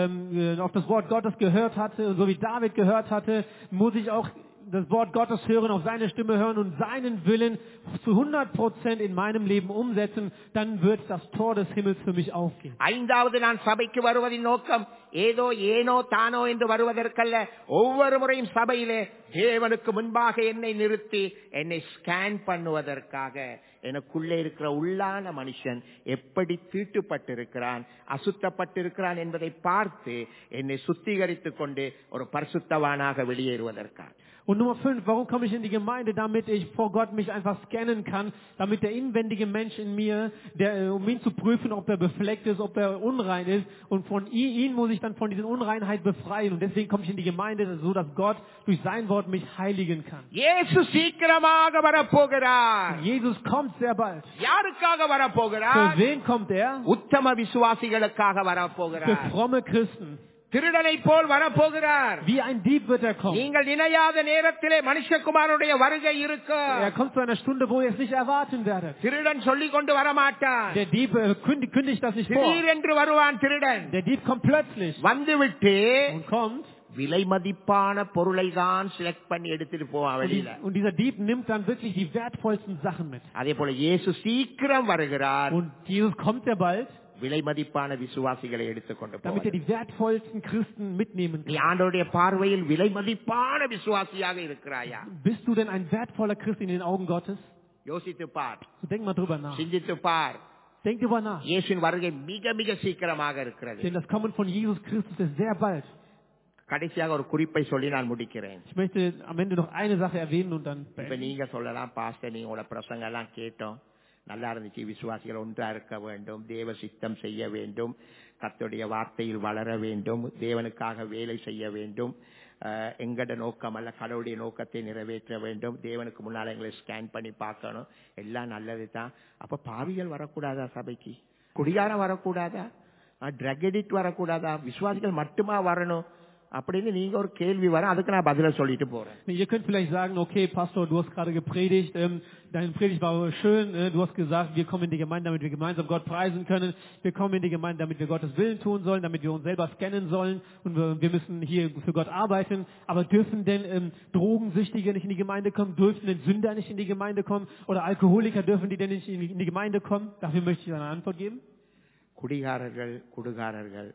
auf das Wort Gottes gehört hatte, so wie David gehört hatte, muss ich auch das Wort Gottes hören, auf seine Stimme hören und seinen Willen zu 100% in meinem Leben umsetzen, dann wird das Tor des Himmels für mich aufgehen. ஐந்தாவது, நான் சபைக்கு வருவதின் நோக்கம் ஏதோ ஏனோ தானோ என்று வருவதற்கல்ல. ஒவ்வொரு முறையும் சபையிலே தேவனுக்கு முன்பாக என்னை நிறுத்தி என்னை ஸ்கேன் பண்ணுவதற்காக. எனக்குள்ளே இருக்கிற உள்ளான மனுஷன் எப்படி தீட்டுப்பட்டிருக்கிறான், அசுத்தப்பட்டிருக்கிறான் என்பதை பார்த்து என்னை சுத்திகரித்துக் கொண்டு ஒரு பரிசுத்தவானாக வெளியேறுவதற்காக. Und Nummer 5, warum komme ich in die Gemeinde? Damit ich vor Gott mich einfach scannen kann, damit der inwendige Mensch in mir, um ihn zu prüfen, ob er befleckt ist, ob er unrein ist. Und von ihn muss ich dann von dieser Unreinheit befreien. Und deswegen komme ich in die Gemeinde, so dass Gott durch sein Wort mich heiligen kann. Jesus சீக்கிரமாக வரப்போகிறார். Jesus kommt sehr bald. யாருக்காக வரப்போகிறார்? Für wen kommt er? உத்தம விசுவாசிகளுக்காக Für வரப்போகிறார். fromme Christen. திருடனை போல் வரப்போகிறார். Wie ein Dieb wird er kommen. நீங்கள் நினையாத நேரத்திலே மனுஷகுமாரனுடைய வருகை இருக்கும். Er kommt zu einer Stunde, wo ihr es nicht erwarten werdet. திருடன் சொல்லிக் கொண்டு வரமாட்டான். Der Dieb kündigt das nicht vor. திடீரென்று வருவான் திருடன். Der Dieb kommt plötzlich வந்துவிட்டு und kommt. விலை மதிப்பான பொருளை தான் செலக்ட் பண்ணி எடுத்துட்டு போவான் வெளியில. Und dieser Dieb nimmt dann wirklich die wertvollsten Sachen mit. அதே போல இயேசு சீக்கிரம் வருகிறார். Und Jesus kommt sehr bald, விலை மதிப்பான விசுவாசிகளை எடுத்துக்கொண்டு damit er போவார். die wertvollsten Christen mitnehmen நீ kann. ஆண்டவருடைய பார்வையில் விலை மதிப்பான விசுவாசியாக இருக்கிறாயா? Bist du denn ein wertvoller Christ in den Augen Gottes? யோசித்து பார், So denk mal drüber nach. சிந்தித்து பார். Denk drüber nach. இயேசுவின் வருகை மிக மிக சீக்கிரமாக இருக்கிறது. Denn das Kommen von Jesus Christus ist sehr bald. கடைசியாக ஒரு குறிப்பை சொல்லி நான் முடிக்கிறேன். Ich möchte am Ende noch eine Sache erwähnen und dann இப்ப beenden. நீங்க சொல்லலாம், பாஸ்டர் நீங்க உங்களோட பிரசங்கம் எல்லாம் கேட்டோம், நல்லா இருந்துச்சு, விசுவாசிகள் ஒன்றா இருக்க வேண்டும், தேவ சித்தம் செய்ய வேண்டும், கர்த்தருடைய வார்த்தையில் வளர வேண்டும், தேவனுக்காக வேலை செய்ய வேண்டும், எங்கட நோக்கம் அல்ல கடவுளுடைய நோக்கத்தை நிறைவேற்ற வேண்டும், தேவனுக்கு முன்னால எங்களை ஸ்கேன் பண்ணி பார்க்கணும், எல்லாம் நல்லது தான். அப்ப பாவிகள் வரக்கூடாதா? சபைக்கு குடிகாரம் வரக்கூடாதா? ட்ரக் எடிக்ட் வரக்கூடாதா? விசுவாசிகள் மட்டுமா வரணும் அப்படின்னு நீங்க ஒரு கேள்வி வர, அதுக்கு நான் பதில சொல்லிட்டு போறேன். Ihr könnt vielleicht sagen, okay, Pastor, du hast gerade gepredigt, deine Predigt war schön, du hast gesagt, wir kommen in die Gemeinde, damit wir gemeinsam Gott preisen können, wir kommen in die Gemeinde, damit wir Gottes Willen tun sollen, damit wir uns selber scannen sollen und wir müssen hier für Gott arbeiten, aber dürfen denn Drogensüchtige nicht in die Gemeinde kommen, dürfen denn Sünder nicht in die Gemeinde kommen oder Alkoholiker, dürfen die denn nicht in die Gemeinde kommen? Dafür möchte ich eine Antwort geben. குடிகாரர்கள், குடுகாரர்கள்,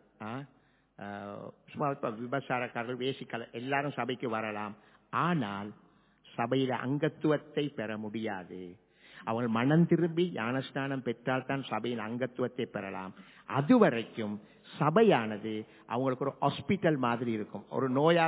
சும்மா விபச்சாரக்காரர்கள், வேசிக்காரர் எல்லாரும் சபைக்கு வரலாம். ஆனால் சபையில அங்கத்துவத்தை பெற முடியாது. அவங்க மனம் திரும்பி ஞானஸ்நானம் பெற்றால் தான் சபையின் அங்கத்துவத்தை பெறலாம். அதுவரைக்கும் சபையானது அவங்களுக்கு ஒரு ஹாஸ்பிட்டல் மாதிரி இருக்கும். ஒரு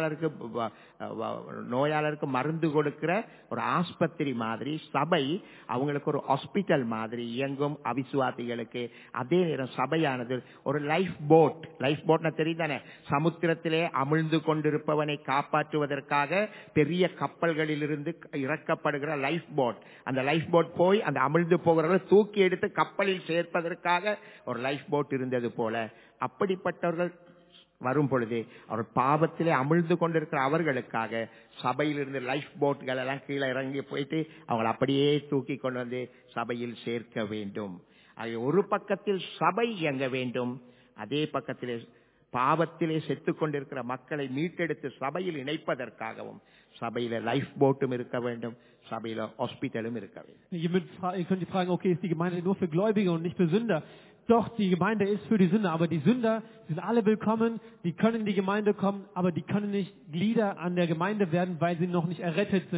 நோயாளருக்கு மருந்து கொடுக்கிற ஒரு ஆஸ்பத்திரி மாதிரி சபை அவங்களுக்கு ஒரு ஹாஸ்பிட்டல் மாதிரி இயங்கும் அவிசுவாசிகளுக்கு. அதே நேரம் சபையானது ஒரு லைஃப் போட்னா தெரியுதானே, சமுத்திரத்திலே அமிழ்ந்து கொண்டிருப்பவனை காப்பாற்றுவதற்காக பெரிய கப்பல்களிலிருந்து இறக்கப்படுகிற லைஃப் போட். அந்த லைஃப் போட் போய் அந்த அமிழ்ந்து போகிறவர்களை தூக்கி எடுத்து கப்பலில் சேர்ப்பதற்காக ஒரு லைஃப் போட் இருந்தது போல, அப்படிப்பட்டவர்கள் வரும் பொழுது அவர் பாவத்திலே அமிழ்ந்து கொண்டிருக்கிற அவர்களுக்காக சபையிலிருந்து லைஃப் போட்கள் எல்லாம் கீழே இறங்கி போயிட்டு அவங்களை அப்படியே தூக்கி கொண்டு வந்து சபையில் சேர்க்க வேண்டும். ஒரு பக்கத்தில் சபை இயங்க வேண்டும், அதே பக்கத்திலே பாவத்திலே செத்துக் கொண்டிருக்கிற மக்களை மீட்டெடுத்து சபையில் இணைப்பதற்காகவும் சபையில லைஃப் போட்டும் இருக்க வேண்டும், சபையில ஹாஸ்பிட்டலும் இருக்க வேண்டும். Ihr könnt fragen, okay, ist die Gemeinde nur für Gläubige und nicht für Sünder? Doch, die Gemeinde ist für die Sünder, aber die Sünder sind alle willkommen, die können in die Gemeinde kommen, aber die können nicht Glieder an der Gemeinde werden, weil sie noch nicht errettet sind.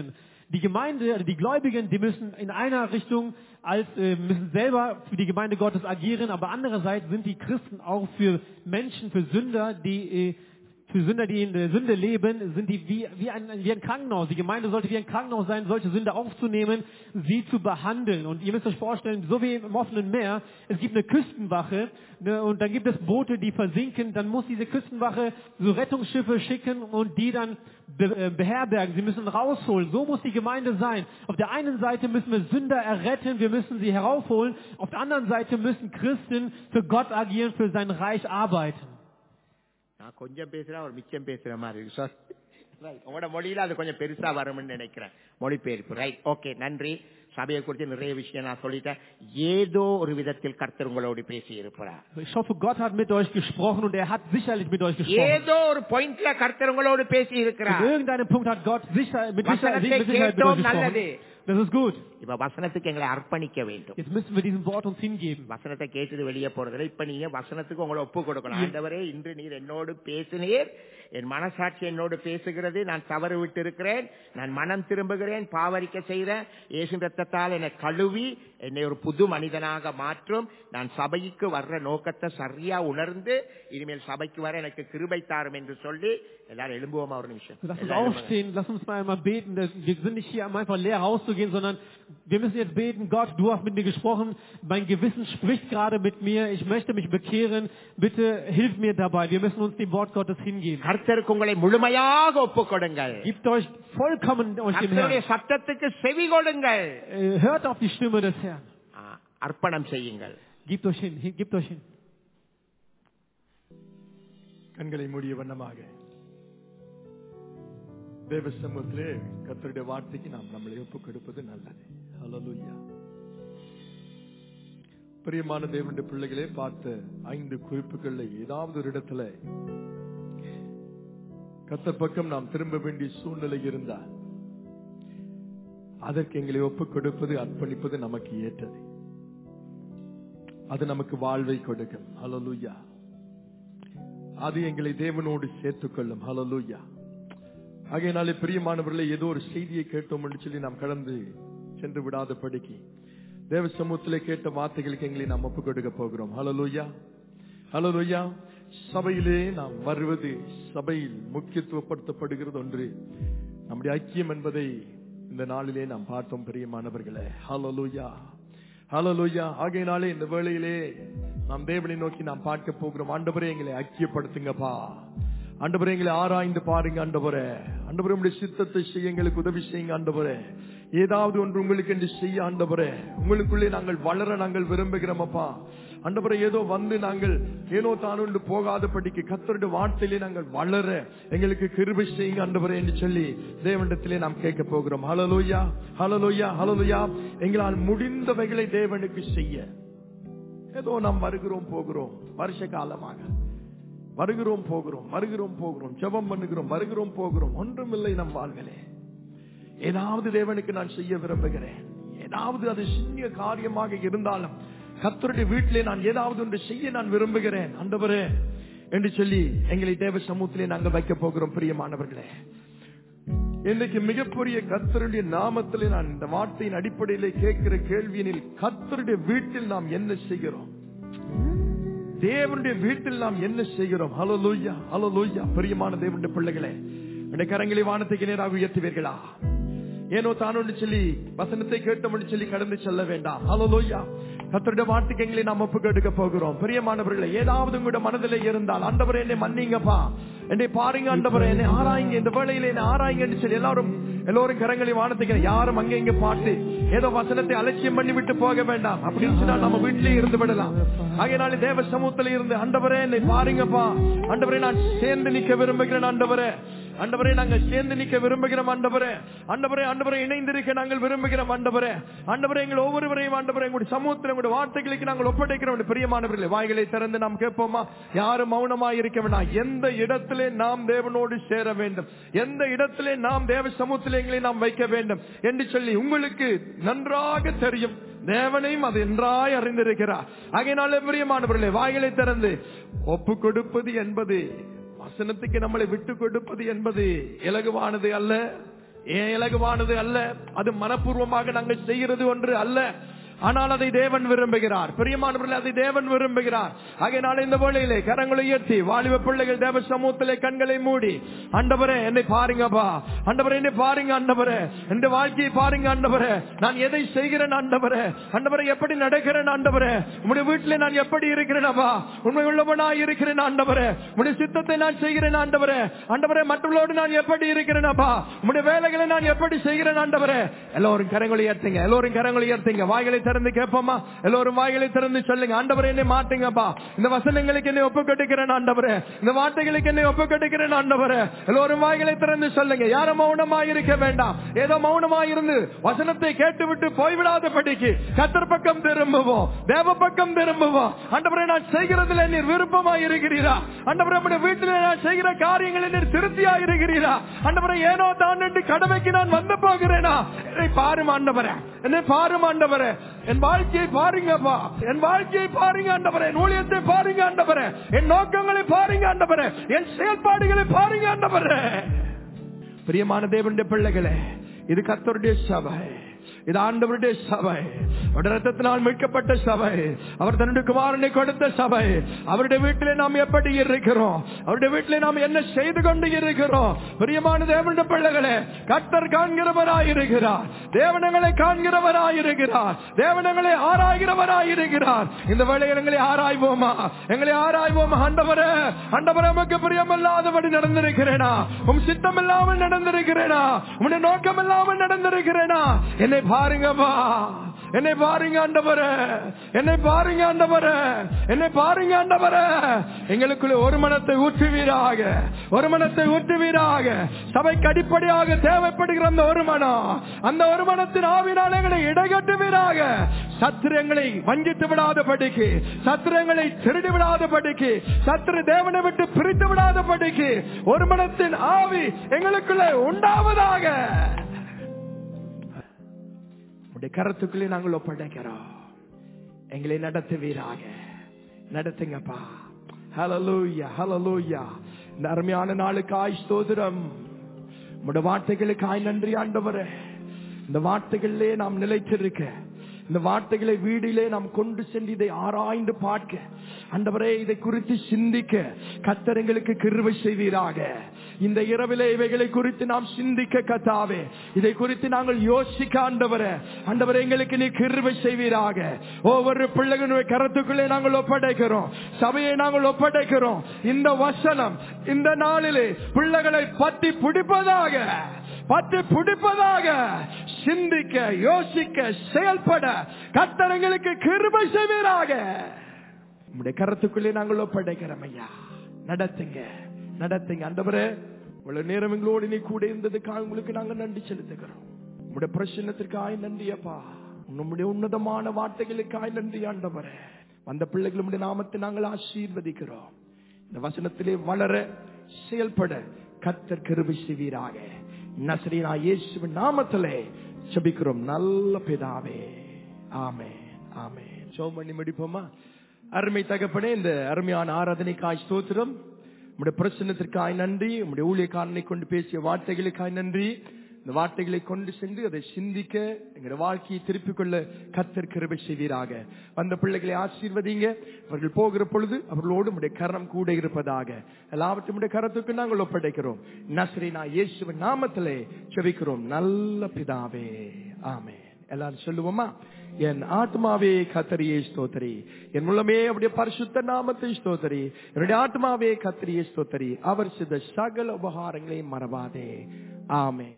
Die Gemeinde, also die Gläubigen, die müssen in einer Richtung müssen selber für die Gemeinde Gottes agieren, aber andererseits sind die Christen auch für Menschen, für Sünder, die in der Sünde leben, sind die wie ein Krankenhaus. Die Gemeinde sollte wie ein Krankenhaus sein, solche Sünder aufzunehmen, sie zu behandeln. Und ihr müsst euch vorstellen, so wie im offenen Meer, es gibt eine Küstenwache, ne, und dann gibt es Boote, die versinken, dann muss diese Küstenwache so Rettungsschiffe schicken und die dann beherbergen. Sie müssen rausholen. So muss die Gemeinde sein. Auf der einen Seite müssen wir Sünder erretten, wir müssen sie heraufholen. Auf der anderen Seite müssen Christen für Gott agieren, für sein Reich arbeiten. நான் கொஞ்சம் பேசுறேன் ஒரு மிச்சம் பேசுற மாதிரி இருக்கு சார். ரைட், உங்களோட மொழியில அது கொஞ்சம் பெருசா வரும்னு நினைக்கிறேன் மொழிபெயர்ப்பு. ரைட், ஓகே, நன்றி. சபையை குறித்து நிறைய விஷயம் நான் சொல்லிட்டேன். ஏதோ ஒரு விதத்தில் கர்த்தர் உங்களோடு பேசி இருப்பார். Ich hoffe, Gott hat mit euch gesprochen und er hat sicherlich mit euch gesprochen. ஏதோ ஒரு பாயிண்ட்ல கர்த்தர் உங்களோடு பேசி இருக்கிறார். In irgendeinem Punkt hat Gott mit Sicherheit mit euch gesprochen. Das ist gut. இப்ப வசனத்துக்கு எங்களை அர்ப்பணிக்க வேண்டும். Jetzt müssen wir diesem Wort uns hingeben. வசனத்தை கேட்டது வெளியே போறதில்லை. இப்ப நீங்க வசனத்துக்கு உங்களை ஒப்பு கொடுக்கணும். ஆண்டவரே, இன்று நீர் என்னோடு பேசினீர், என் மனசாட்சி என்னோடு பேசுகிறது, நான் தவறு விட்டு இருக்கிறேன், நான் மனம் திரும்புகிறேன், பாவரிக்க செய்கிறேன், இயேசு ரத்தத்தால் என்னை கழுவி என்னை ஒரு புது மனிதனாக மாற்றும், நான் சபைக்கு வர்ற நோக்கத்தை சரியா உணர்ந்து இனிமேல் சபைக்கு வர எனக்கு கிருபை தாரும் என்று சொல்லி எல்லாரும் எழும்புவோமா ஒரு நிமிஷம். Lass uns aufstehen, lass uns mal einmal beten. Wir sind nicht hier, um einfach leer rauszugehen, sondern wir müssen jetzt beten. Gott, du hast mit mir gesprochen, mein Gewissen spricht gerade mit mir, ich möchte mich bekehren, bitte hilf mir dabei. Wir müssen uns dem Wort Gottes hingeben. கர்த்தருக்கு உங்களை முழுமையாக ஒப்புக் கொடுங்கள். Gebt euch vollkommen euch dem கர்த்தருடைய Herrn. சத்தத்துக்கு செவி கொடுங்கள். Hört auf die Stimme des Herrn. அர்ப்பணம் செய்யுங்கள். Gebt euch hin, gebt euch hin. கண்களை மூடிய வண்ணமாக தேவ சமூகத்திலே கர்த்தருடைய வார்த்தைக்கு நாம் நம்மளை ஒப்புக் கொடுப்பது நல்லது. ஹல்லேலூயா. பிரியமான தேவனுடைய பிள்ளைகளே, பார்த்த 5 குறிப்புகள்ல ஏதாவது ஒரு இடத்துல கர்த்தர் பக்கம் நாம் திரும்ப வேண்டிய சூழ்நிலை இருந்தால் அதற்கு எங்களை ஒப்புக் கொடுப்பது, அர்ப்பணிப்பது நமக்கு ஏற்றது. அது நமக்கு வாழ்வை கொடுக்கும். ஹல்லேலூயா. அது எங்களை தேவனோடு சேர்த்துக் கொள்ளும். ஹல்லேலூயா. ஆகையினாலே பிரியமானவர்களே, ஏதோ ஒரு செய்தியை கேட்டோம் என்று சொல்லி நாம் கடந்து சென்று விடாத படிக்கு தேவ சமூகத்திலே கேட்ட வார்த்தைகளுக்கு எங்களை நாம் ஒப்புக் கொடுக்க போகிறோம். ஹல்லேலூயா, ஹல்லேலூயா. சபையிலே நாம் வருவது, சபையில் முக்கியத்துவப்படுத்தப்படுகிறது ஒன்று நம்முடைய ஐக்கியம் என்பதை இந்த நாளிலே நாம் பார்த்தோம் பிரியமானவர்களே. ஹல்லேலூயா, ஹல்லேலூயா. ஆகையினாலே இந்த வேளையிலே நாம் தேவனை நோக்கி நாம் பார்க்க போகிறோம். ஆண்டவரே, எங்களை ஐக்கியப்படுத்துங்கப்பா. ஆண்டவரே, எங்களை ஆராய்ந்து பாருங்க. ஆண்டவரே, ஆண்டவரே, உங்களுடைய சித்தத்தை செய்ய எங்களுக்கு உதவி செய்யுங்க. ஆண்டவரே, ஏதாவது ஒன்று உங்களுக்கு என்று செய்ய ஆண்டவரே, உங்களுக்குள்ளே நாங்கள் வளர நாங்கள் விரும்புகிறோமப்பா. ஆண்டவரே, ஏதோ வந்து நாங்கள் ஏனோ தானொன்று போகாதபடிக்கு கர்த்தருடைய வார்த்தையிலே நாங்கள் வளர எங்களுக்கு கிருபை செய்யுங்க ஆண்டவரே என்று சொல்லி தேவனிடத்திலே நாம் கேட்க போகிறோம். ஹல்லேலூயா, ஹல்லேலூயா, ஹல்லேலூயா. எங்களால் முடிந்தவைகளை தேவனுக்கு செய்ய ஏதோ நாம் வருகிறோம் போகிறோம், வருஷ காலமாக வருகிறோம் போகிறோம், ஜெபம் பண்ணுகிறோம், வருகிறோம் போகிறோம், ஒன்றுமில்லை நம் வாழ்விலே. ஏதாவது தேவனுக்கு நான் செய்ய விரும்புகிறேன், ஏதாவது அது சிறிய காரியமாக இருந்தாலும் கர்த்தருடைய வீட்டிலே நான் ஏதாவது ஒன்று செய்ய நான் விரும்புகிறேன் ஆண்டவரே என்று சொல்லி எங்களை தேவ சமூகத்திலே நாங்கள் வைக்க போகிறோம். பிரியமானவர்களே, இன்னைக்கு மிகப்பெரிய கர்த்தருடைய நாமத்திலே நான் இந்த வார்த்தையின் அடிப்படையிலே கேட்கிற கேள்வியினில், கர்த்தருடைய வீட்டில் நாம் என்ன செய்கிறோம்? தேவனுடைய வீட்டில் நாம் என்ன செய்கிறோம்? ஹல்லேலூயா, ஹல்லேலூயா. பிரியமான தேவனுடைய பிள்ளைகளே, இந்த கரங்களை வானத்துக்கு நேராக உயர்த்துவீர்களா? ஏனோ தானோன்னு சொல்லி வசனத்தை கேட்டோம்னு சொல்லி கடந்து செல்ல வேண்டாம். ஹல்லேலூயா. கர்த்தருடைய வார்த்தைக்கு எங்களை நாம் ஒப்புக் கொடுக்க போகிறோம். பிரியமானவர்களே, ஏதாவது உங்களுடைய மனதிலே இருந்தால், ஆண்டவரே என்னை மன்னிங்கப்பா, என்னை பாருங்க ஆண்டவரே, என்னை ஆராய்ங்க, இந்த வேளையிலே என்னை ஆராய்ங்கன்னு சொல்லி எல்லோரும் கரங்களை வானத்துக்கு, யாரும் அங்கே இங்க பாட்டு ஏதோ வசனத்தை அலட்சியம் பண்ணி விட்டு போக வேண்டாம். அப்படின்னு சொன்னா நம்ம வீட்டிலே இருந்து விடலாம். ஆகையினாலே தேவ சமூகத்தில் இருந்து, ஆண்டவரே என்னை பாருங்கப்பா, ஆண்டவரே நான் சேர்ந்து நிக்க விரும்புகிறேன், ஆண்டவரே ஆண்டவரே நாங்கள் சேர்ந்து நிக்க விரும்புகிறோம், ஆண்டவரே ஆண்டவரே ஆண்டவரே இணைந்திருக்க நாங்கள் விரும்புகிறோம், ஆண்டவரே ஆண்டவரே எங்கள் ஒவ்வொருவரையும் ஆண்டவரே உங்களுடைய சமூகத்தில் உங்களுடைய வார்த்தைகளுக்கு நாங்கள் ஒப்படைக்கிறோம். பிரியமானவர்களே, வாய்களை திறந்து நாம் கேட்போமா? யாரும் மௌனமாய் இருக்க வேண்டாம். எந்த இடத்திலே நாம் தேவனோடு சேர வேண்டும், எந்த இடத்திலே நாம் தேவ சமூகத்தில் எங்களை நாம் வைக்க வேண்டும் என்று சொல்லி உங்களுக்கு நன்றாக தெரியும். தேவனையும் அது நன்றாய் அறிந்திருக்கிறார். ஆகையினாலே பிரியமானவர்களே, வாய்களை திறந்து ஒப்பு கொடுப்பது என்பது, வசனத்துக்கு நம்மளை விட்டு கொடுப்பது என்பது இலகுவானது அல்ல. ஏன் இலகுவானது அல்ல, அது மனப்பூர்வமாக நாங்கள் செய்கிறது ஒன்று அல்ல. ஆனால் அதை தேவன் விரும்புகிறார். பிரியமானவர்களே, அதை தேவன் விரும்புகிறார். ஆகையினால இந்த வேளையிலே கரங்களை உயர்த்தி வாலிப பிள்ளைகள் தேவ சமூகத்திலே கண்களை மூடி, ஆண்டவரே என்னை பாருங்கப்பா, ஆண்டவரே என்னை பாருங்க, ஆண்டவரே இந்த வாழ்க்கையை பாருங்க, ஆண்டவரே நான் எதை செய்கிறேன், ஆண்டவரே ஆண்டவரே எப்படி நடக்கிறேன், ஆண்டவரே உம்முடைய வீட்டிலே நான் எப்படி இருக்கிறேனப்பா, உண்மை உள்ளவனாய் இருக்கிறேன், ஆண்டவரே உம்முடைய சித்தத்தை நான் செய்கிறேன், ஆண்டவரே ஆண்டவரே மற்றவர்களோடு நான் எப்படி இருக்கிறேனப்பா, உம்முடைய வேலைகளை நான் எப்படி செய்கிறேன், ஆண்டவரே. எல்லோரும் கரங்களை உயர்த்துங்க, எல்லோரும் கரங்களை உயர்த்துங்க. வாய்களை திறந்து கேட்போமா? எல்லோரும் வாய்களை திறந்து சொல்லுங்க, ஆண்டவரே என்னை மாட்டுங்கப்பா, இந்த வசனங்களுக்கு என்னை ஒப்புக்கொடுக்கிறேன், ஆண்டவரே இந்த வார்த்தைகளுக்கு என்னை ஒப்புக்கொடுக்கிறேன், ஆண்டவரே. எல்லோரும் வாய்களை திறந்து சொல்லுங்க. யாரும் மௌனமாய் இருக்க வேண்டாம். ஏதோ மௌனமாய் இருந்து வசனத்தை கேட்டுவிட்டு போய்விடாத படிக்கு கர்த்தர் பக்கம் திரும்புவோம், தேவ பக்கம் திரும்புவோம். ஆண்டவரே நான் செய்கிறதுல நீர் விருப்பமாய் இருக்கிறீரா, ஆண்டவரே நம்முடைய வீட்டில் நான் செய்கிற காரியங்களை நீர் திருப்தியா இருக்கிறீரா, ஆண்டவரே ஏனோ தான் என்று கடமைக்கு நான் வந்து போகிறேனா, என்னை பாரும் ஆண்டவரே, என்னை பாரும் ஆண்டவரே, என் வாழ்க்கையை பாருங்கப்பா, என் வாழ்க்கையை பாருங்க ஆண்டவரே, என் ஊழியத்தை பாருங்க ஆண்டவரே, என் நோக்கங்களை பாருங்க ஆண்டவரே, என் செயல்பாடுகளை பாருங்க ஆண்டவரே. பிரியமான தேவனுடைய பிள்ளைகளே, இது கர்த்தருடைய சபை, இது ஆண்டவருடைய சபை, அவருடைய ரத்தத்தினால் மீட்கப்பட்ட சபை, அவர் தன்னுடைய குமாரனை கொடுத்த சபை. அவருடைய வீட்டிலே நாம் எப்படி இருக்கிறோம், அவருடைய வீட்டிலே நாம் என்ன செய்து கொண்டு இருக்கிறோம்? பிரியமான தேவனுடைய பிள்ளைகளே, கர்த்தர் காண்கிறவராயிருக்கிறார், தேவனங்களை காண்கிறவராயிருக்கிறார், தேவனங்களை ஆராய்கிறவராயிருக்கிறார். இந்த வேளையில் எங்களை ஆராய்வோமா, எங்களை ஆராய்வோமா? ஆண்டவரே ஆண்டவரே உமக்கு பிரியமில்லாதபடி நடந்திருக்கிறேனா, உம் சித்தம் இல்லாமல் நடந்திருக்கிறேனா, உம்முடைய நோக்கம் இல்லாமல் நடந்திருக்கிறேனா? என்னை பாருங்கப்பா, என்னை பாருங்க ஆண்டவரே, என்னை பாருங்க ஆண்டவரே, என்னை பாருங்க ஆண்டவரே. எங்களுக்குள்ள ஒரு மனத்தை ஊற்றுவீராக, ஒரு மனத்தை ஊற்றுவீராக. சபைக்கு அடிப்படையாக தேவைப்படுகிற அந்த ஒரு மனம், அந்த ஒரு மனத்தின் ஆவினால் எங்களை இடைகட்டுவீராக. சத்திரங்களை வஞ்சித்து விடாத படிக்கு, சத்திரங்களை திருடி விடாத படிக்கு, சத்திர தேவனை விட்டு பிரித்து விடாத படிக்கு ஒரு மனத்தின் ஆவி எங்களுக்குள்ளே உண்டாவதாக. கரத்துக்குள்ளே நாங்கள் ஒப்படைக்கிறோம், எங்களை நடத்துவீராக, நடத்துங்கப்பா. ஹல்லேலூயா, ஹல்லேலூயா. இந்த அருமையான நாளுக்காய் ஸ்தோத்திரம், உம்முடைய வார்த்தைகளுக்காய் நன்றி ஆண்டவரே. இந்த வார்த்தைகளிலே நாம் நிலைத்திருக்க, இந்த வார்த்தைகளை வீடிலே நாம் கொண்டு சென்று இதை ஆராய்ந்து பார்க்க, ஆண்டவரே இதை குறித்து சிந்திக்க கர்த்தர் எங்களுக்கு கிருபை செய்வீராக. இந்த இரவிலே இவைகளை குறித்து நாம் சிந்திக்க கர்த்தாவே, இதை குறித்து நாங்கள் யோசிக்க ஆண்டவரே, ஆண்டவரே எங்களுக்கு நீ கிருபை செய்வீராக. ஒவ்வொரு பிள்ளைகளுடைய கரத்துக்குள்ளே நாங்கள் ஒப்படைக்கிறோம், சபையை நாங்கள் ஒப்படைக்கிறோம். இந்த வசனம் இந்த நாளிலே பிள்ளைகளை பற்றி பிடிப்பதாக, பற்றி பிடிப்பதாக, சிந்திக்க யோசிக்க செயல்பட கர்த்தர் எங்களுக்கு கிருபை செய்வீராக. உம்முடைய கரத்துக்குள்ளே நாங்கள் ஒப்படைக்கிறோம் ஐயா, நடத்துங்க, நடத்துங்க ஆண்டவரே. இவ்வளவு நேரம் எங்களோடு நீ கூட இருந்ததுக்காக உங்களுக்கு நாங்கள் நன்றி செலுத்துகிறோம். உம்முடைய பிரசன்னத்திற்காக நன்றி அப்பா, உம்முடைய உன்னதமான வார்த்தைகளுக்காக நன்றி ஆண்டவரே. அந்த பிள்ளைகளுடைய நாமத்தை நாங்கள் ஆசீர்வதிக்கிறோம். இந்த வசனத்திலே வளர செயல்பட கர்த்தர் கிருபை செய்வீராக. நசரீனா இயேசுவின் நாமத்திலே ஜெபிக்கிறோம் நல்ல பிதாவே, ஆமென், ஆமென். ஜெபம் பண்ணி முடிப்போமா? அருமை தகப்பனே, இந்த அருமையான ஆராதனைக்காய் ஸ்தோத்திரம். உம்முடைய பிரசன்னத்திற்காய் நன்றி, உம்முடைய ஊழியக்காரனை கொண்டு பேசிய வார்த்தைகளுக்காய் நன்றி. இந்த வார்த்தைகளை கொண்டு சென்று அதை சிந்திக்க எங்களுடைய வாழ்க்கையை திருப்பிக் கொள்ள கர்த்தர் கிருபை செய்வீராக. வந்த பிள்ளைகளை ஆசீர்வதிங்க. அவர்கள் போகிற பொழுது அவர்களோடு உம்முடைய கரம் கூட இருப்பதாக. எல்லாவற்றையும் உம்முடைய கரத்துக்கு நாங்கள் ஒப்படைக்கிறோம். நசரீனா இயேசுவின் நாமத்திலே ஜெபிக்கிறோம் நல்ல பிதாவே, ஆமென். எல்லாரும் சொல்லுவோமா? என் ஆத்மாவே கர்த்தரையே ஸ்தோத்திரி, என் உள்ளமே அவருடைய பரிசுத்த நாமத்தை ஸ்தோத்திரி. என்னுடைய ஆத்மாவே கர்த்தரையே ஸ்தோத்திரி, அவர் செய்த சகல உபகாரங்களையும் மறவாதே. ஆமென்.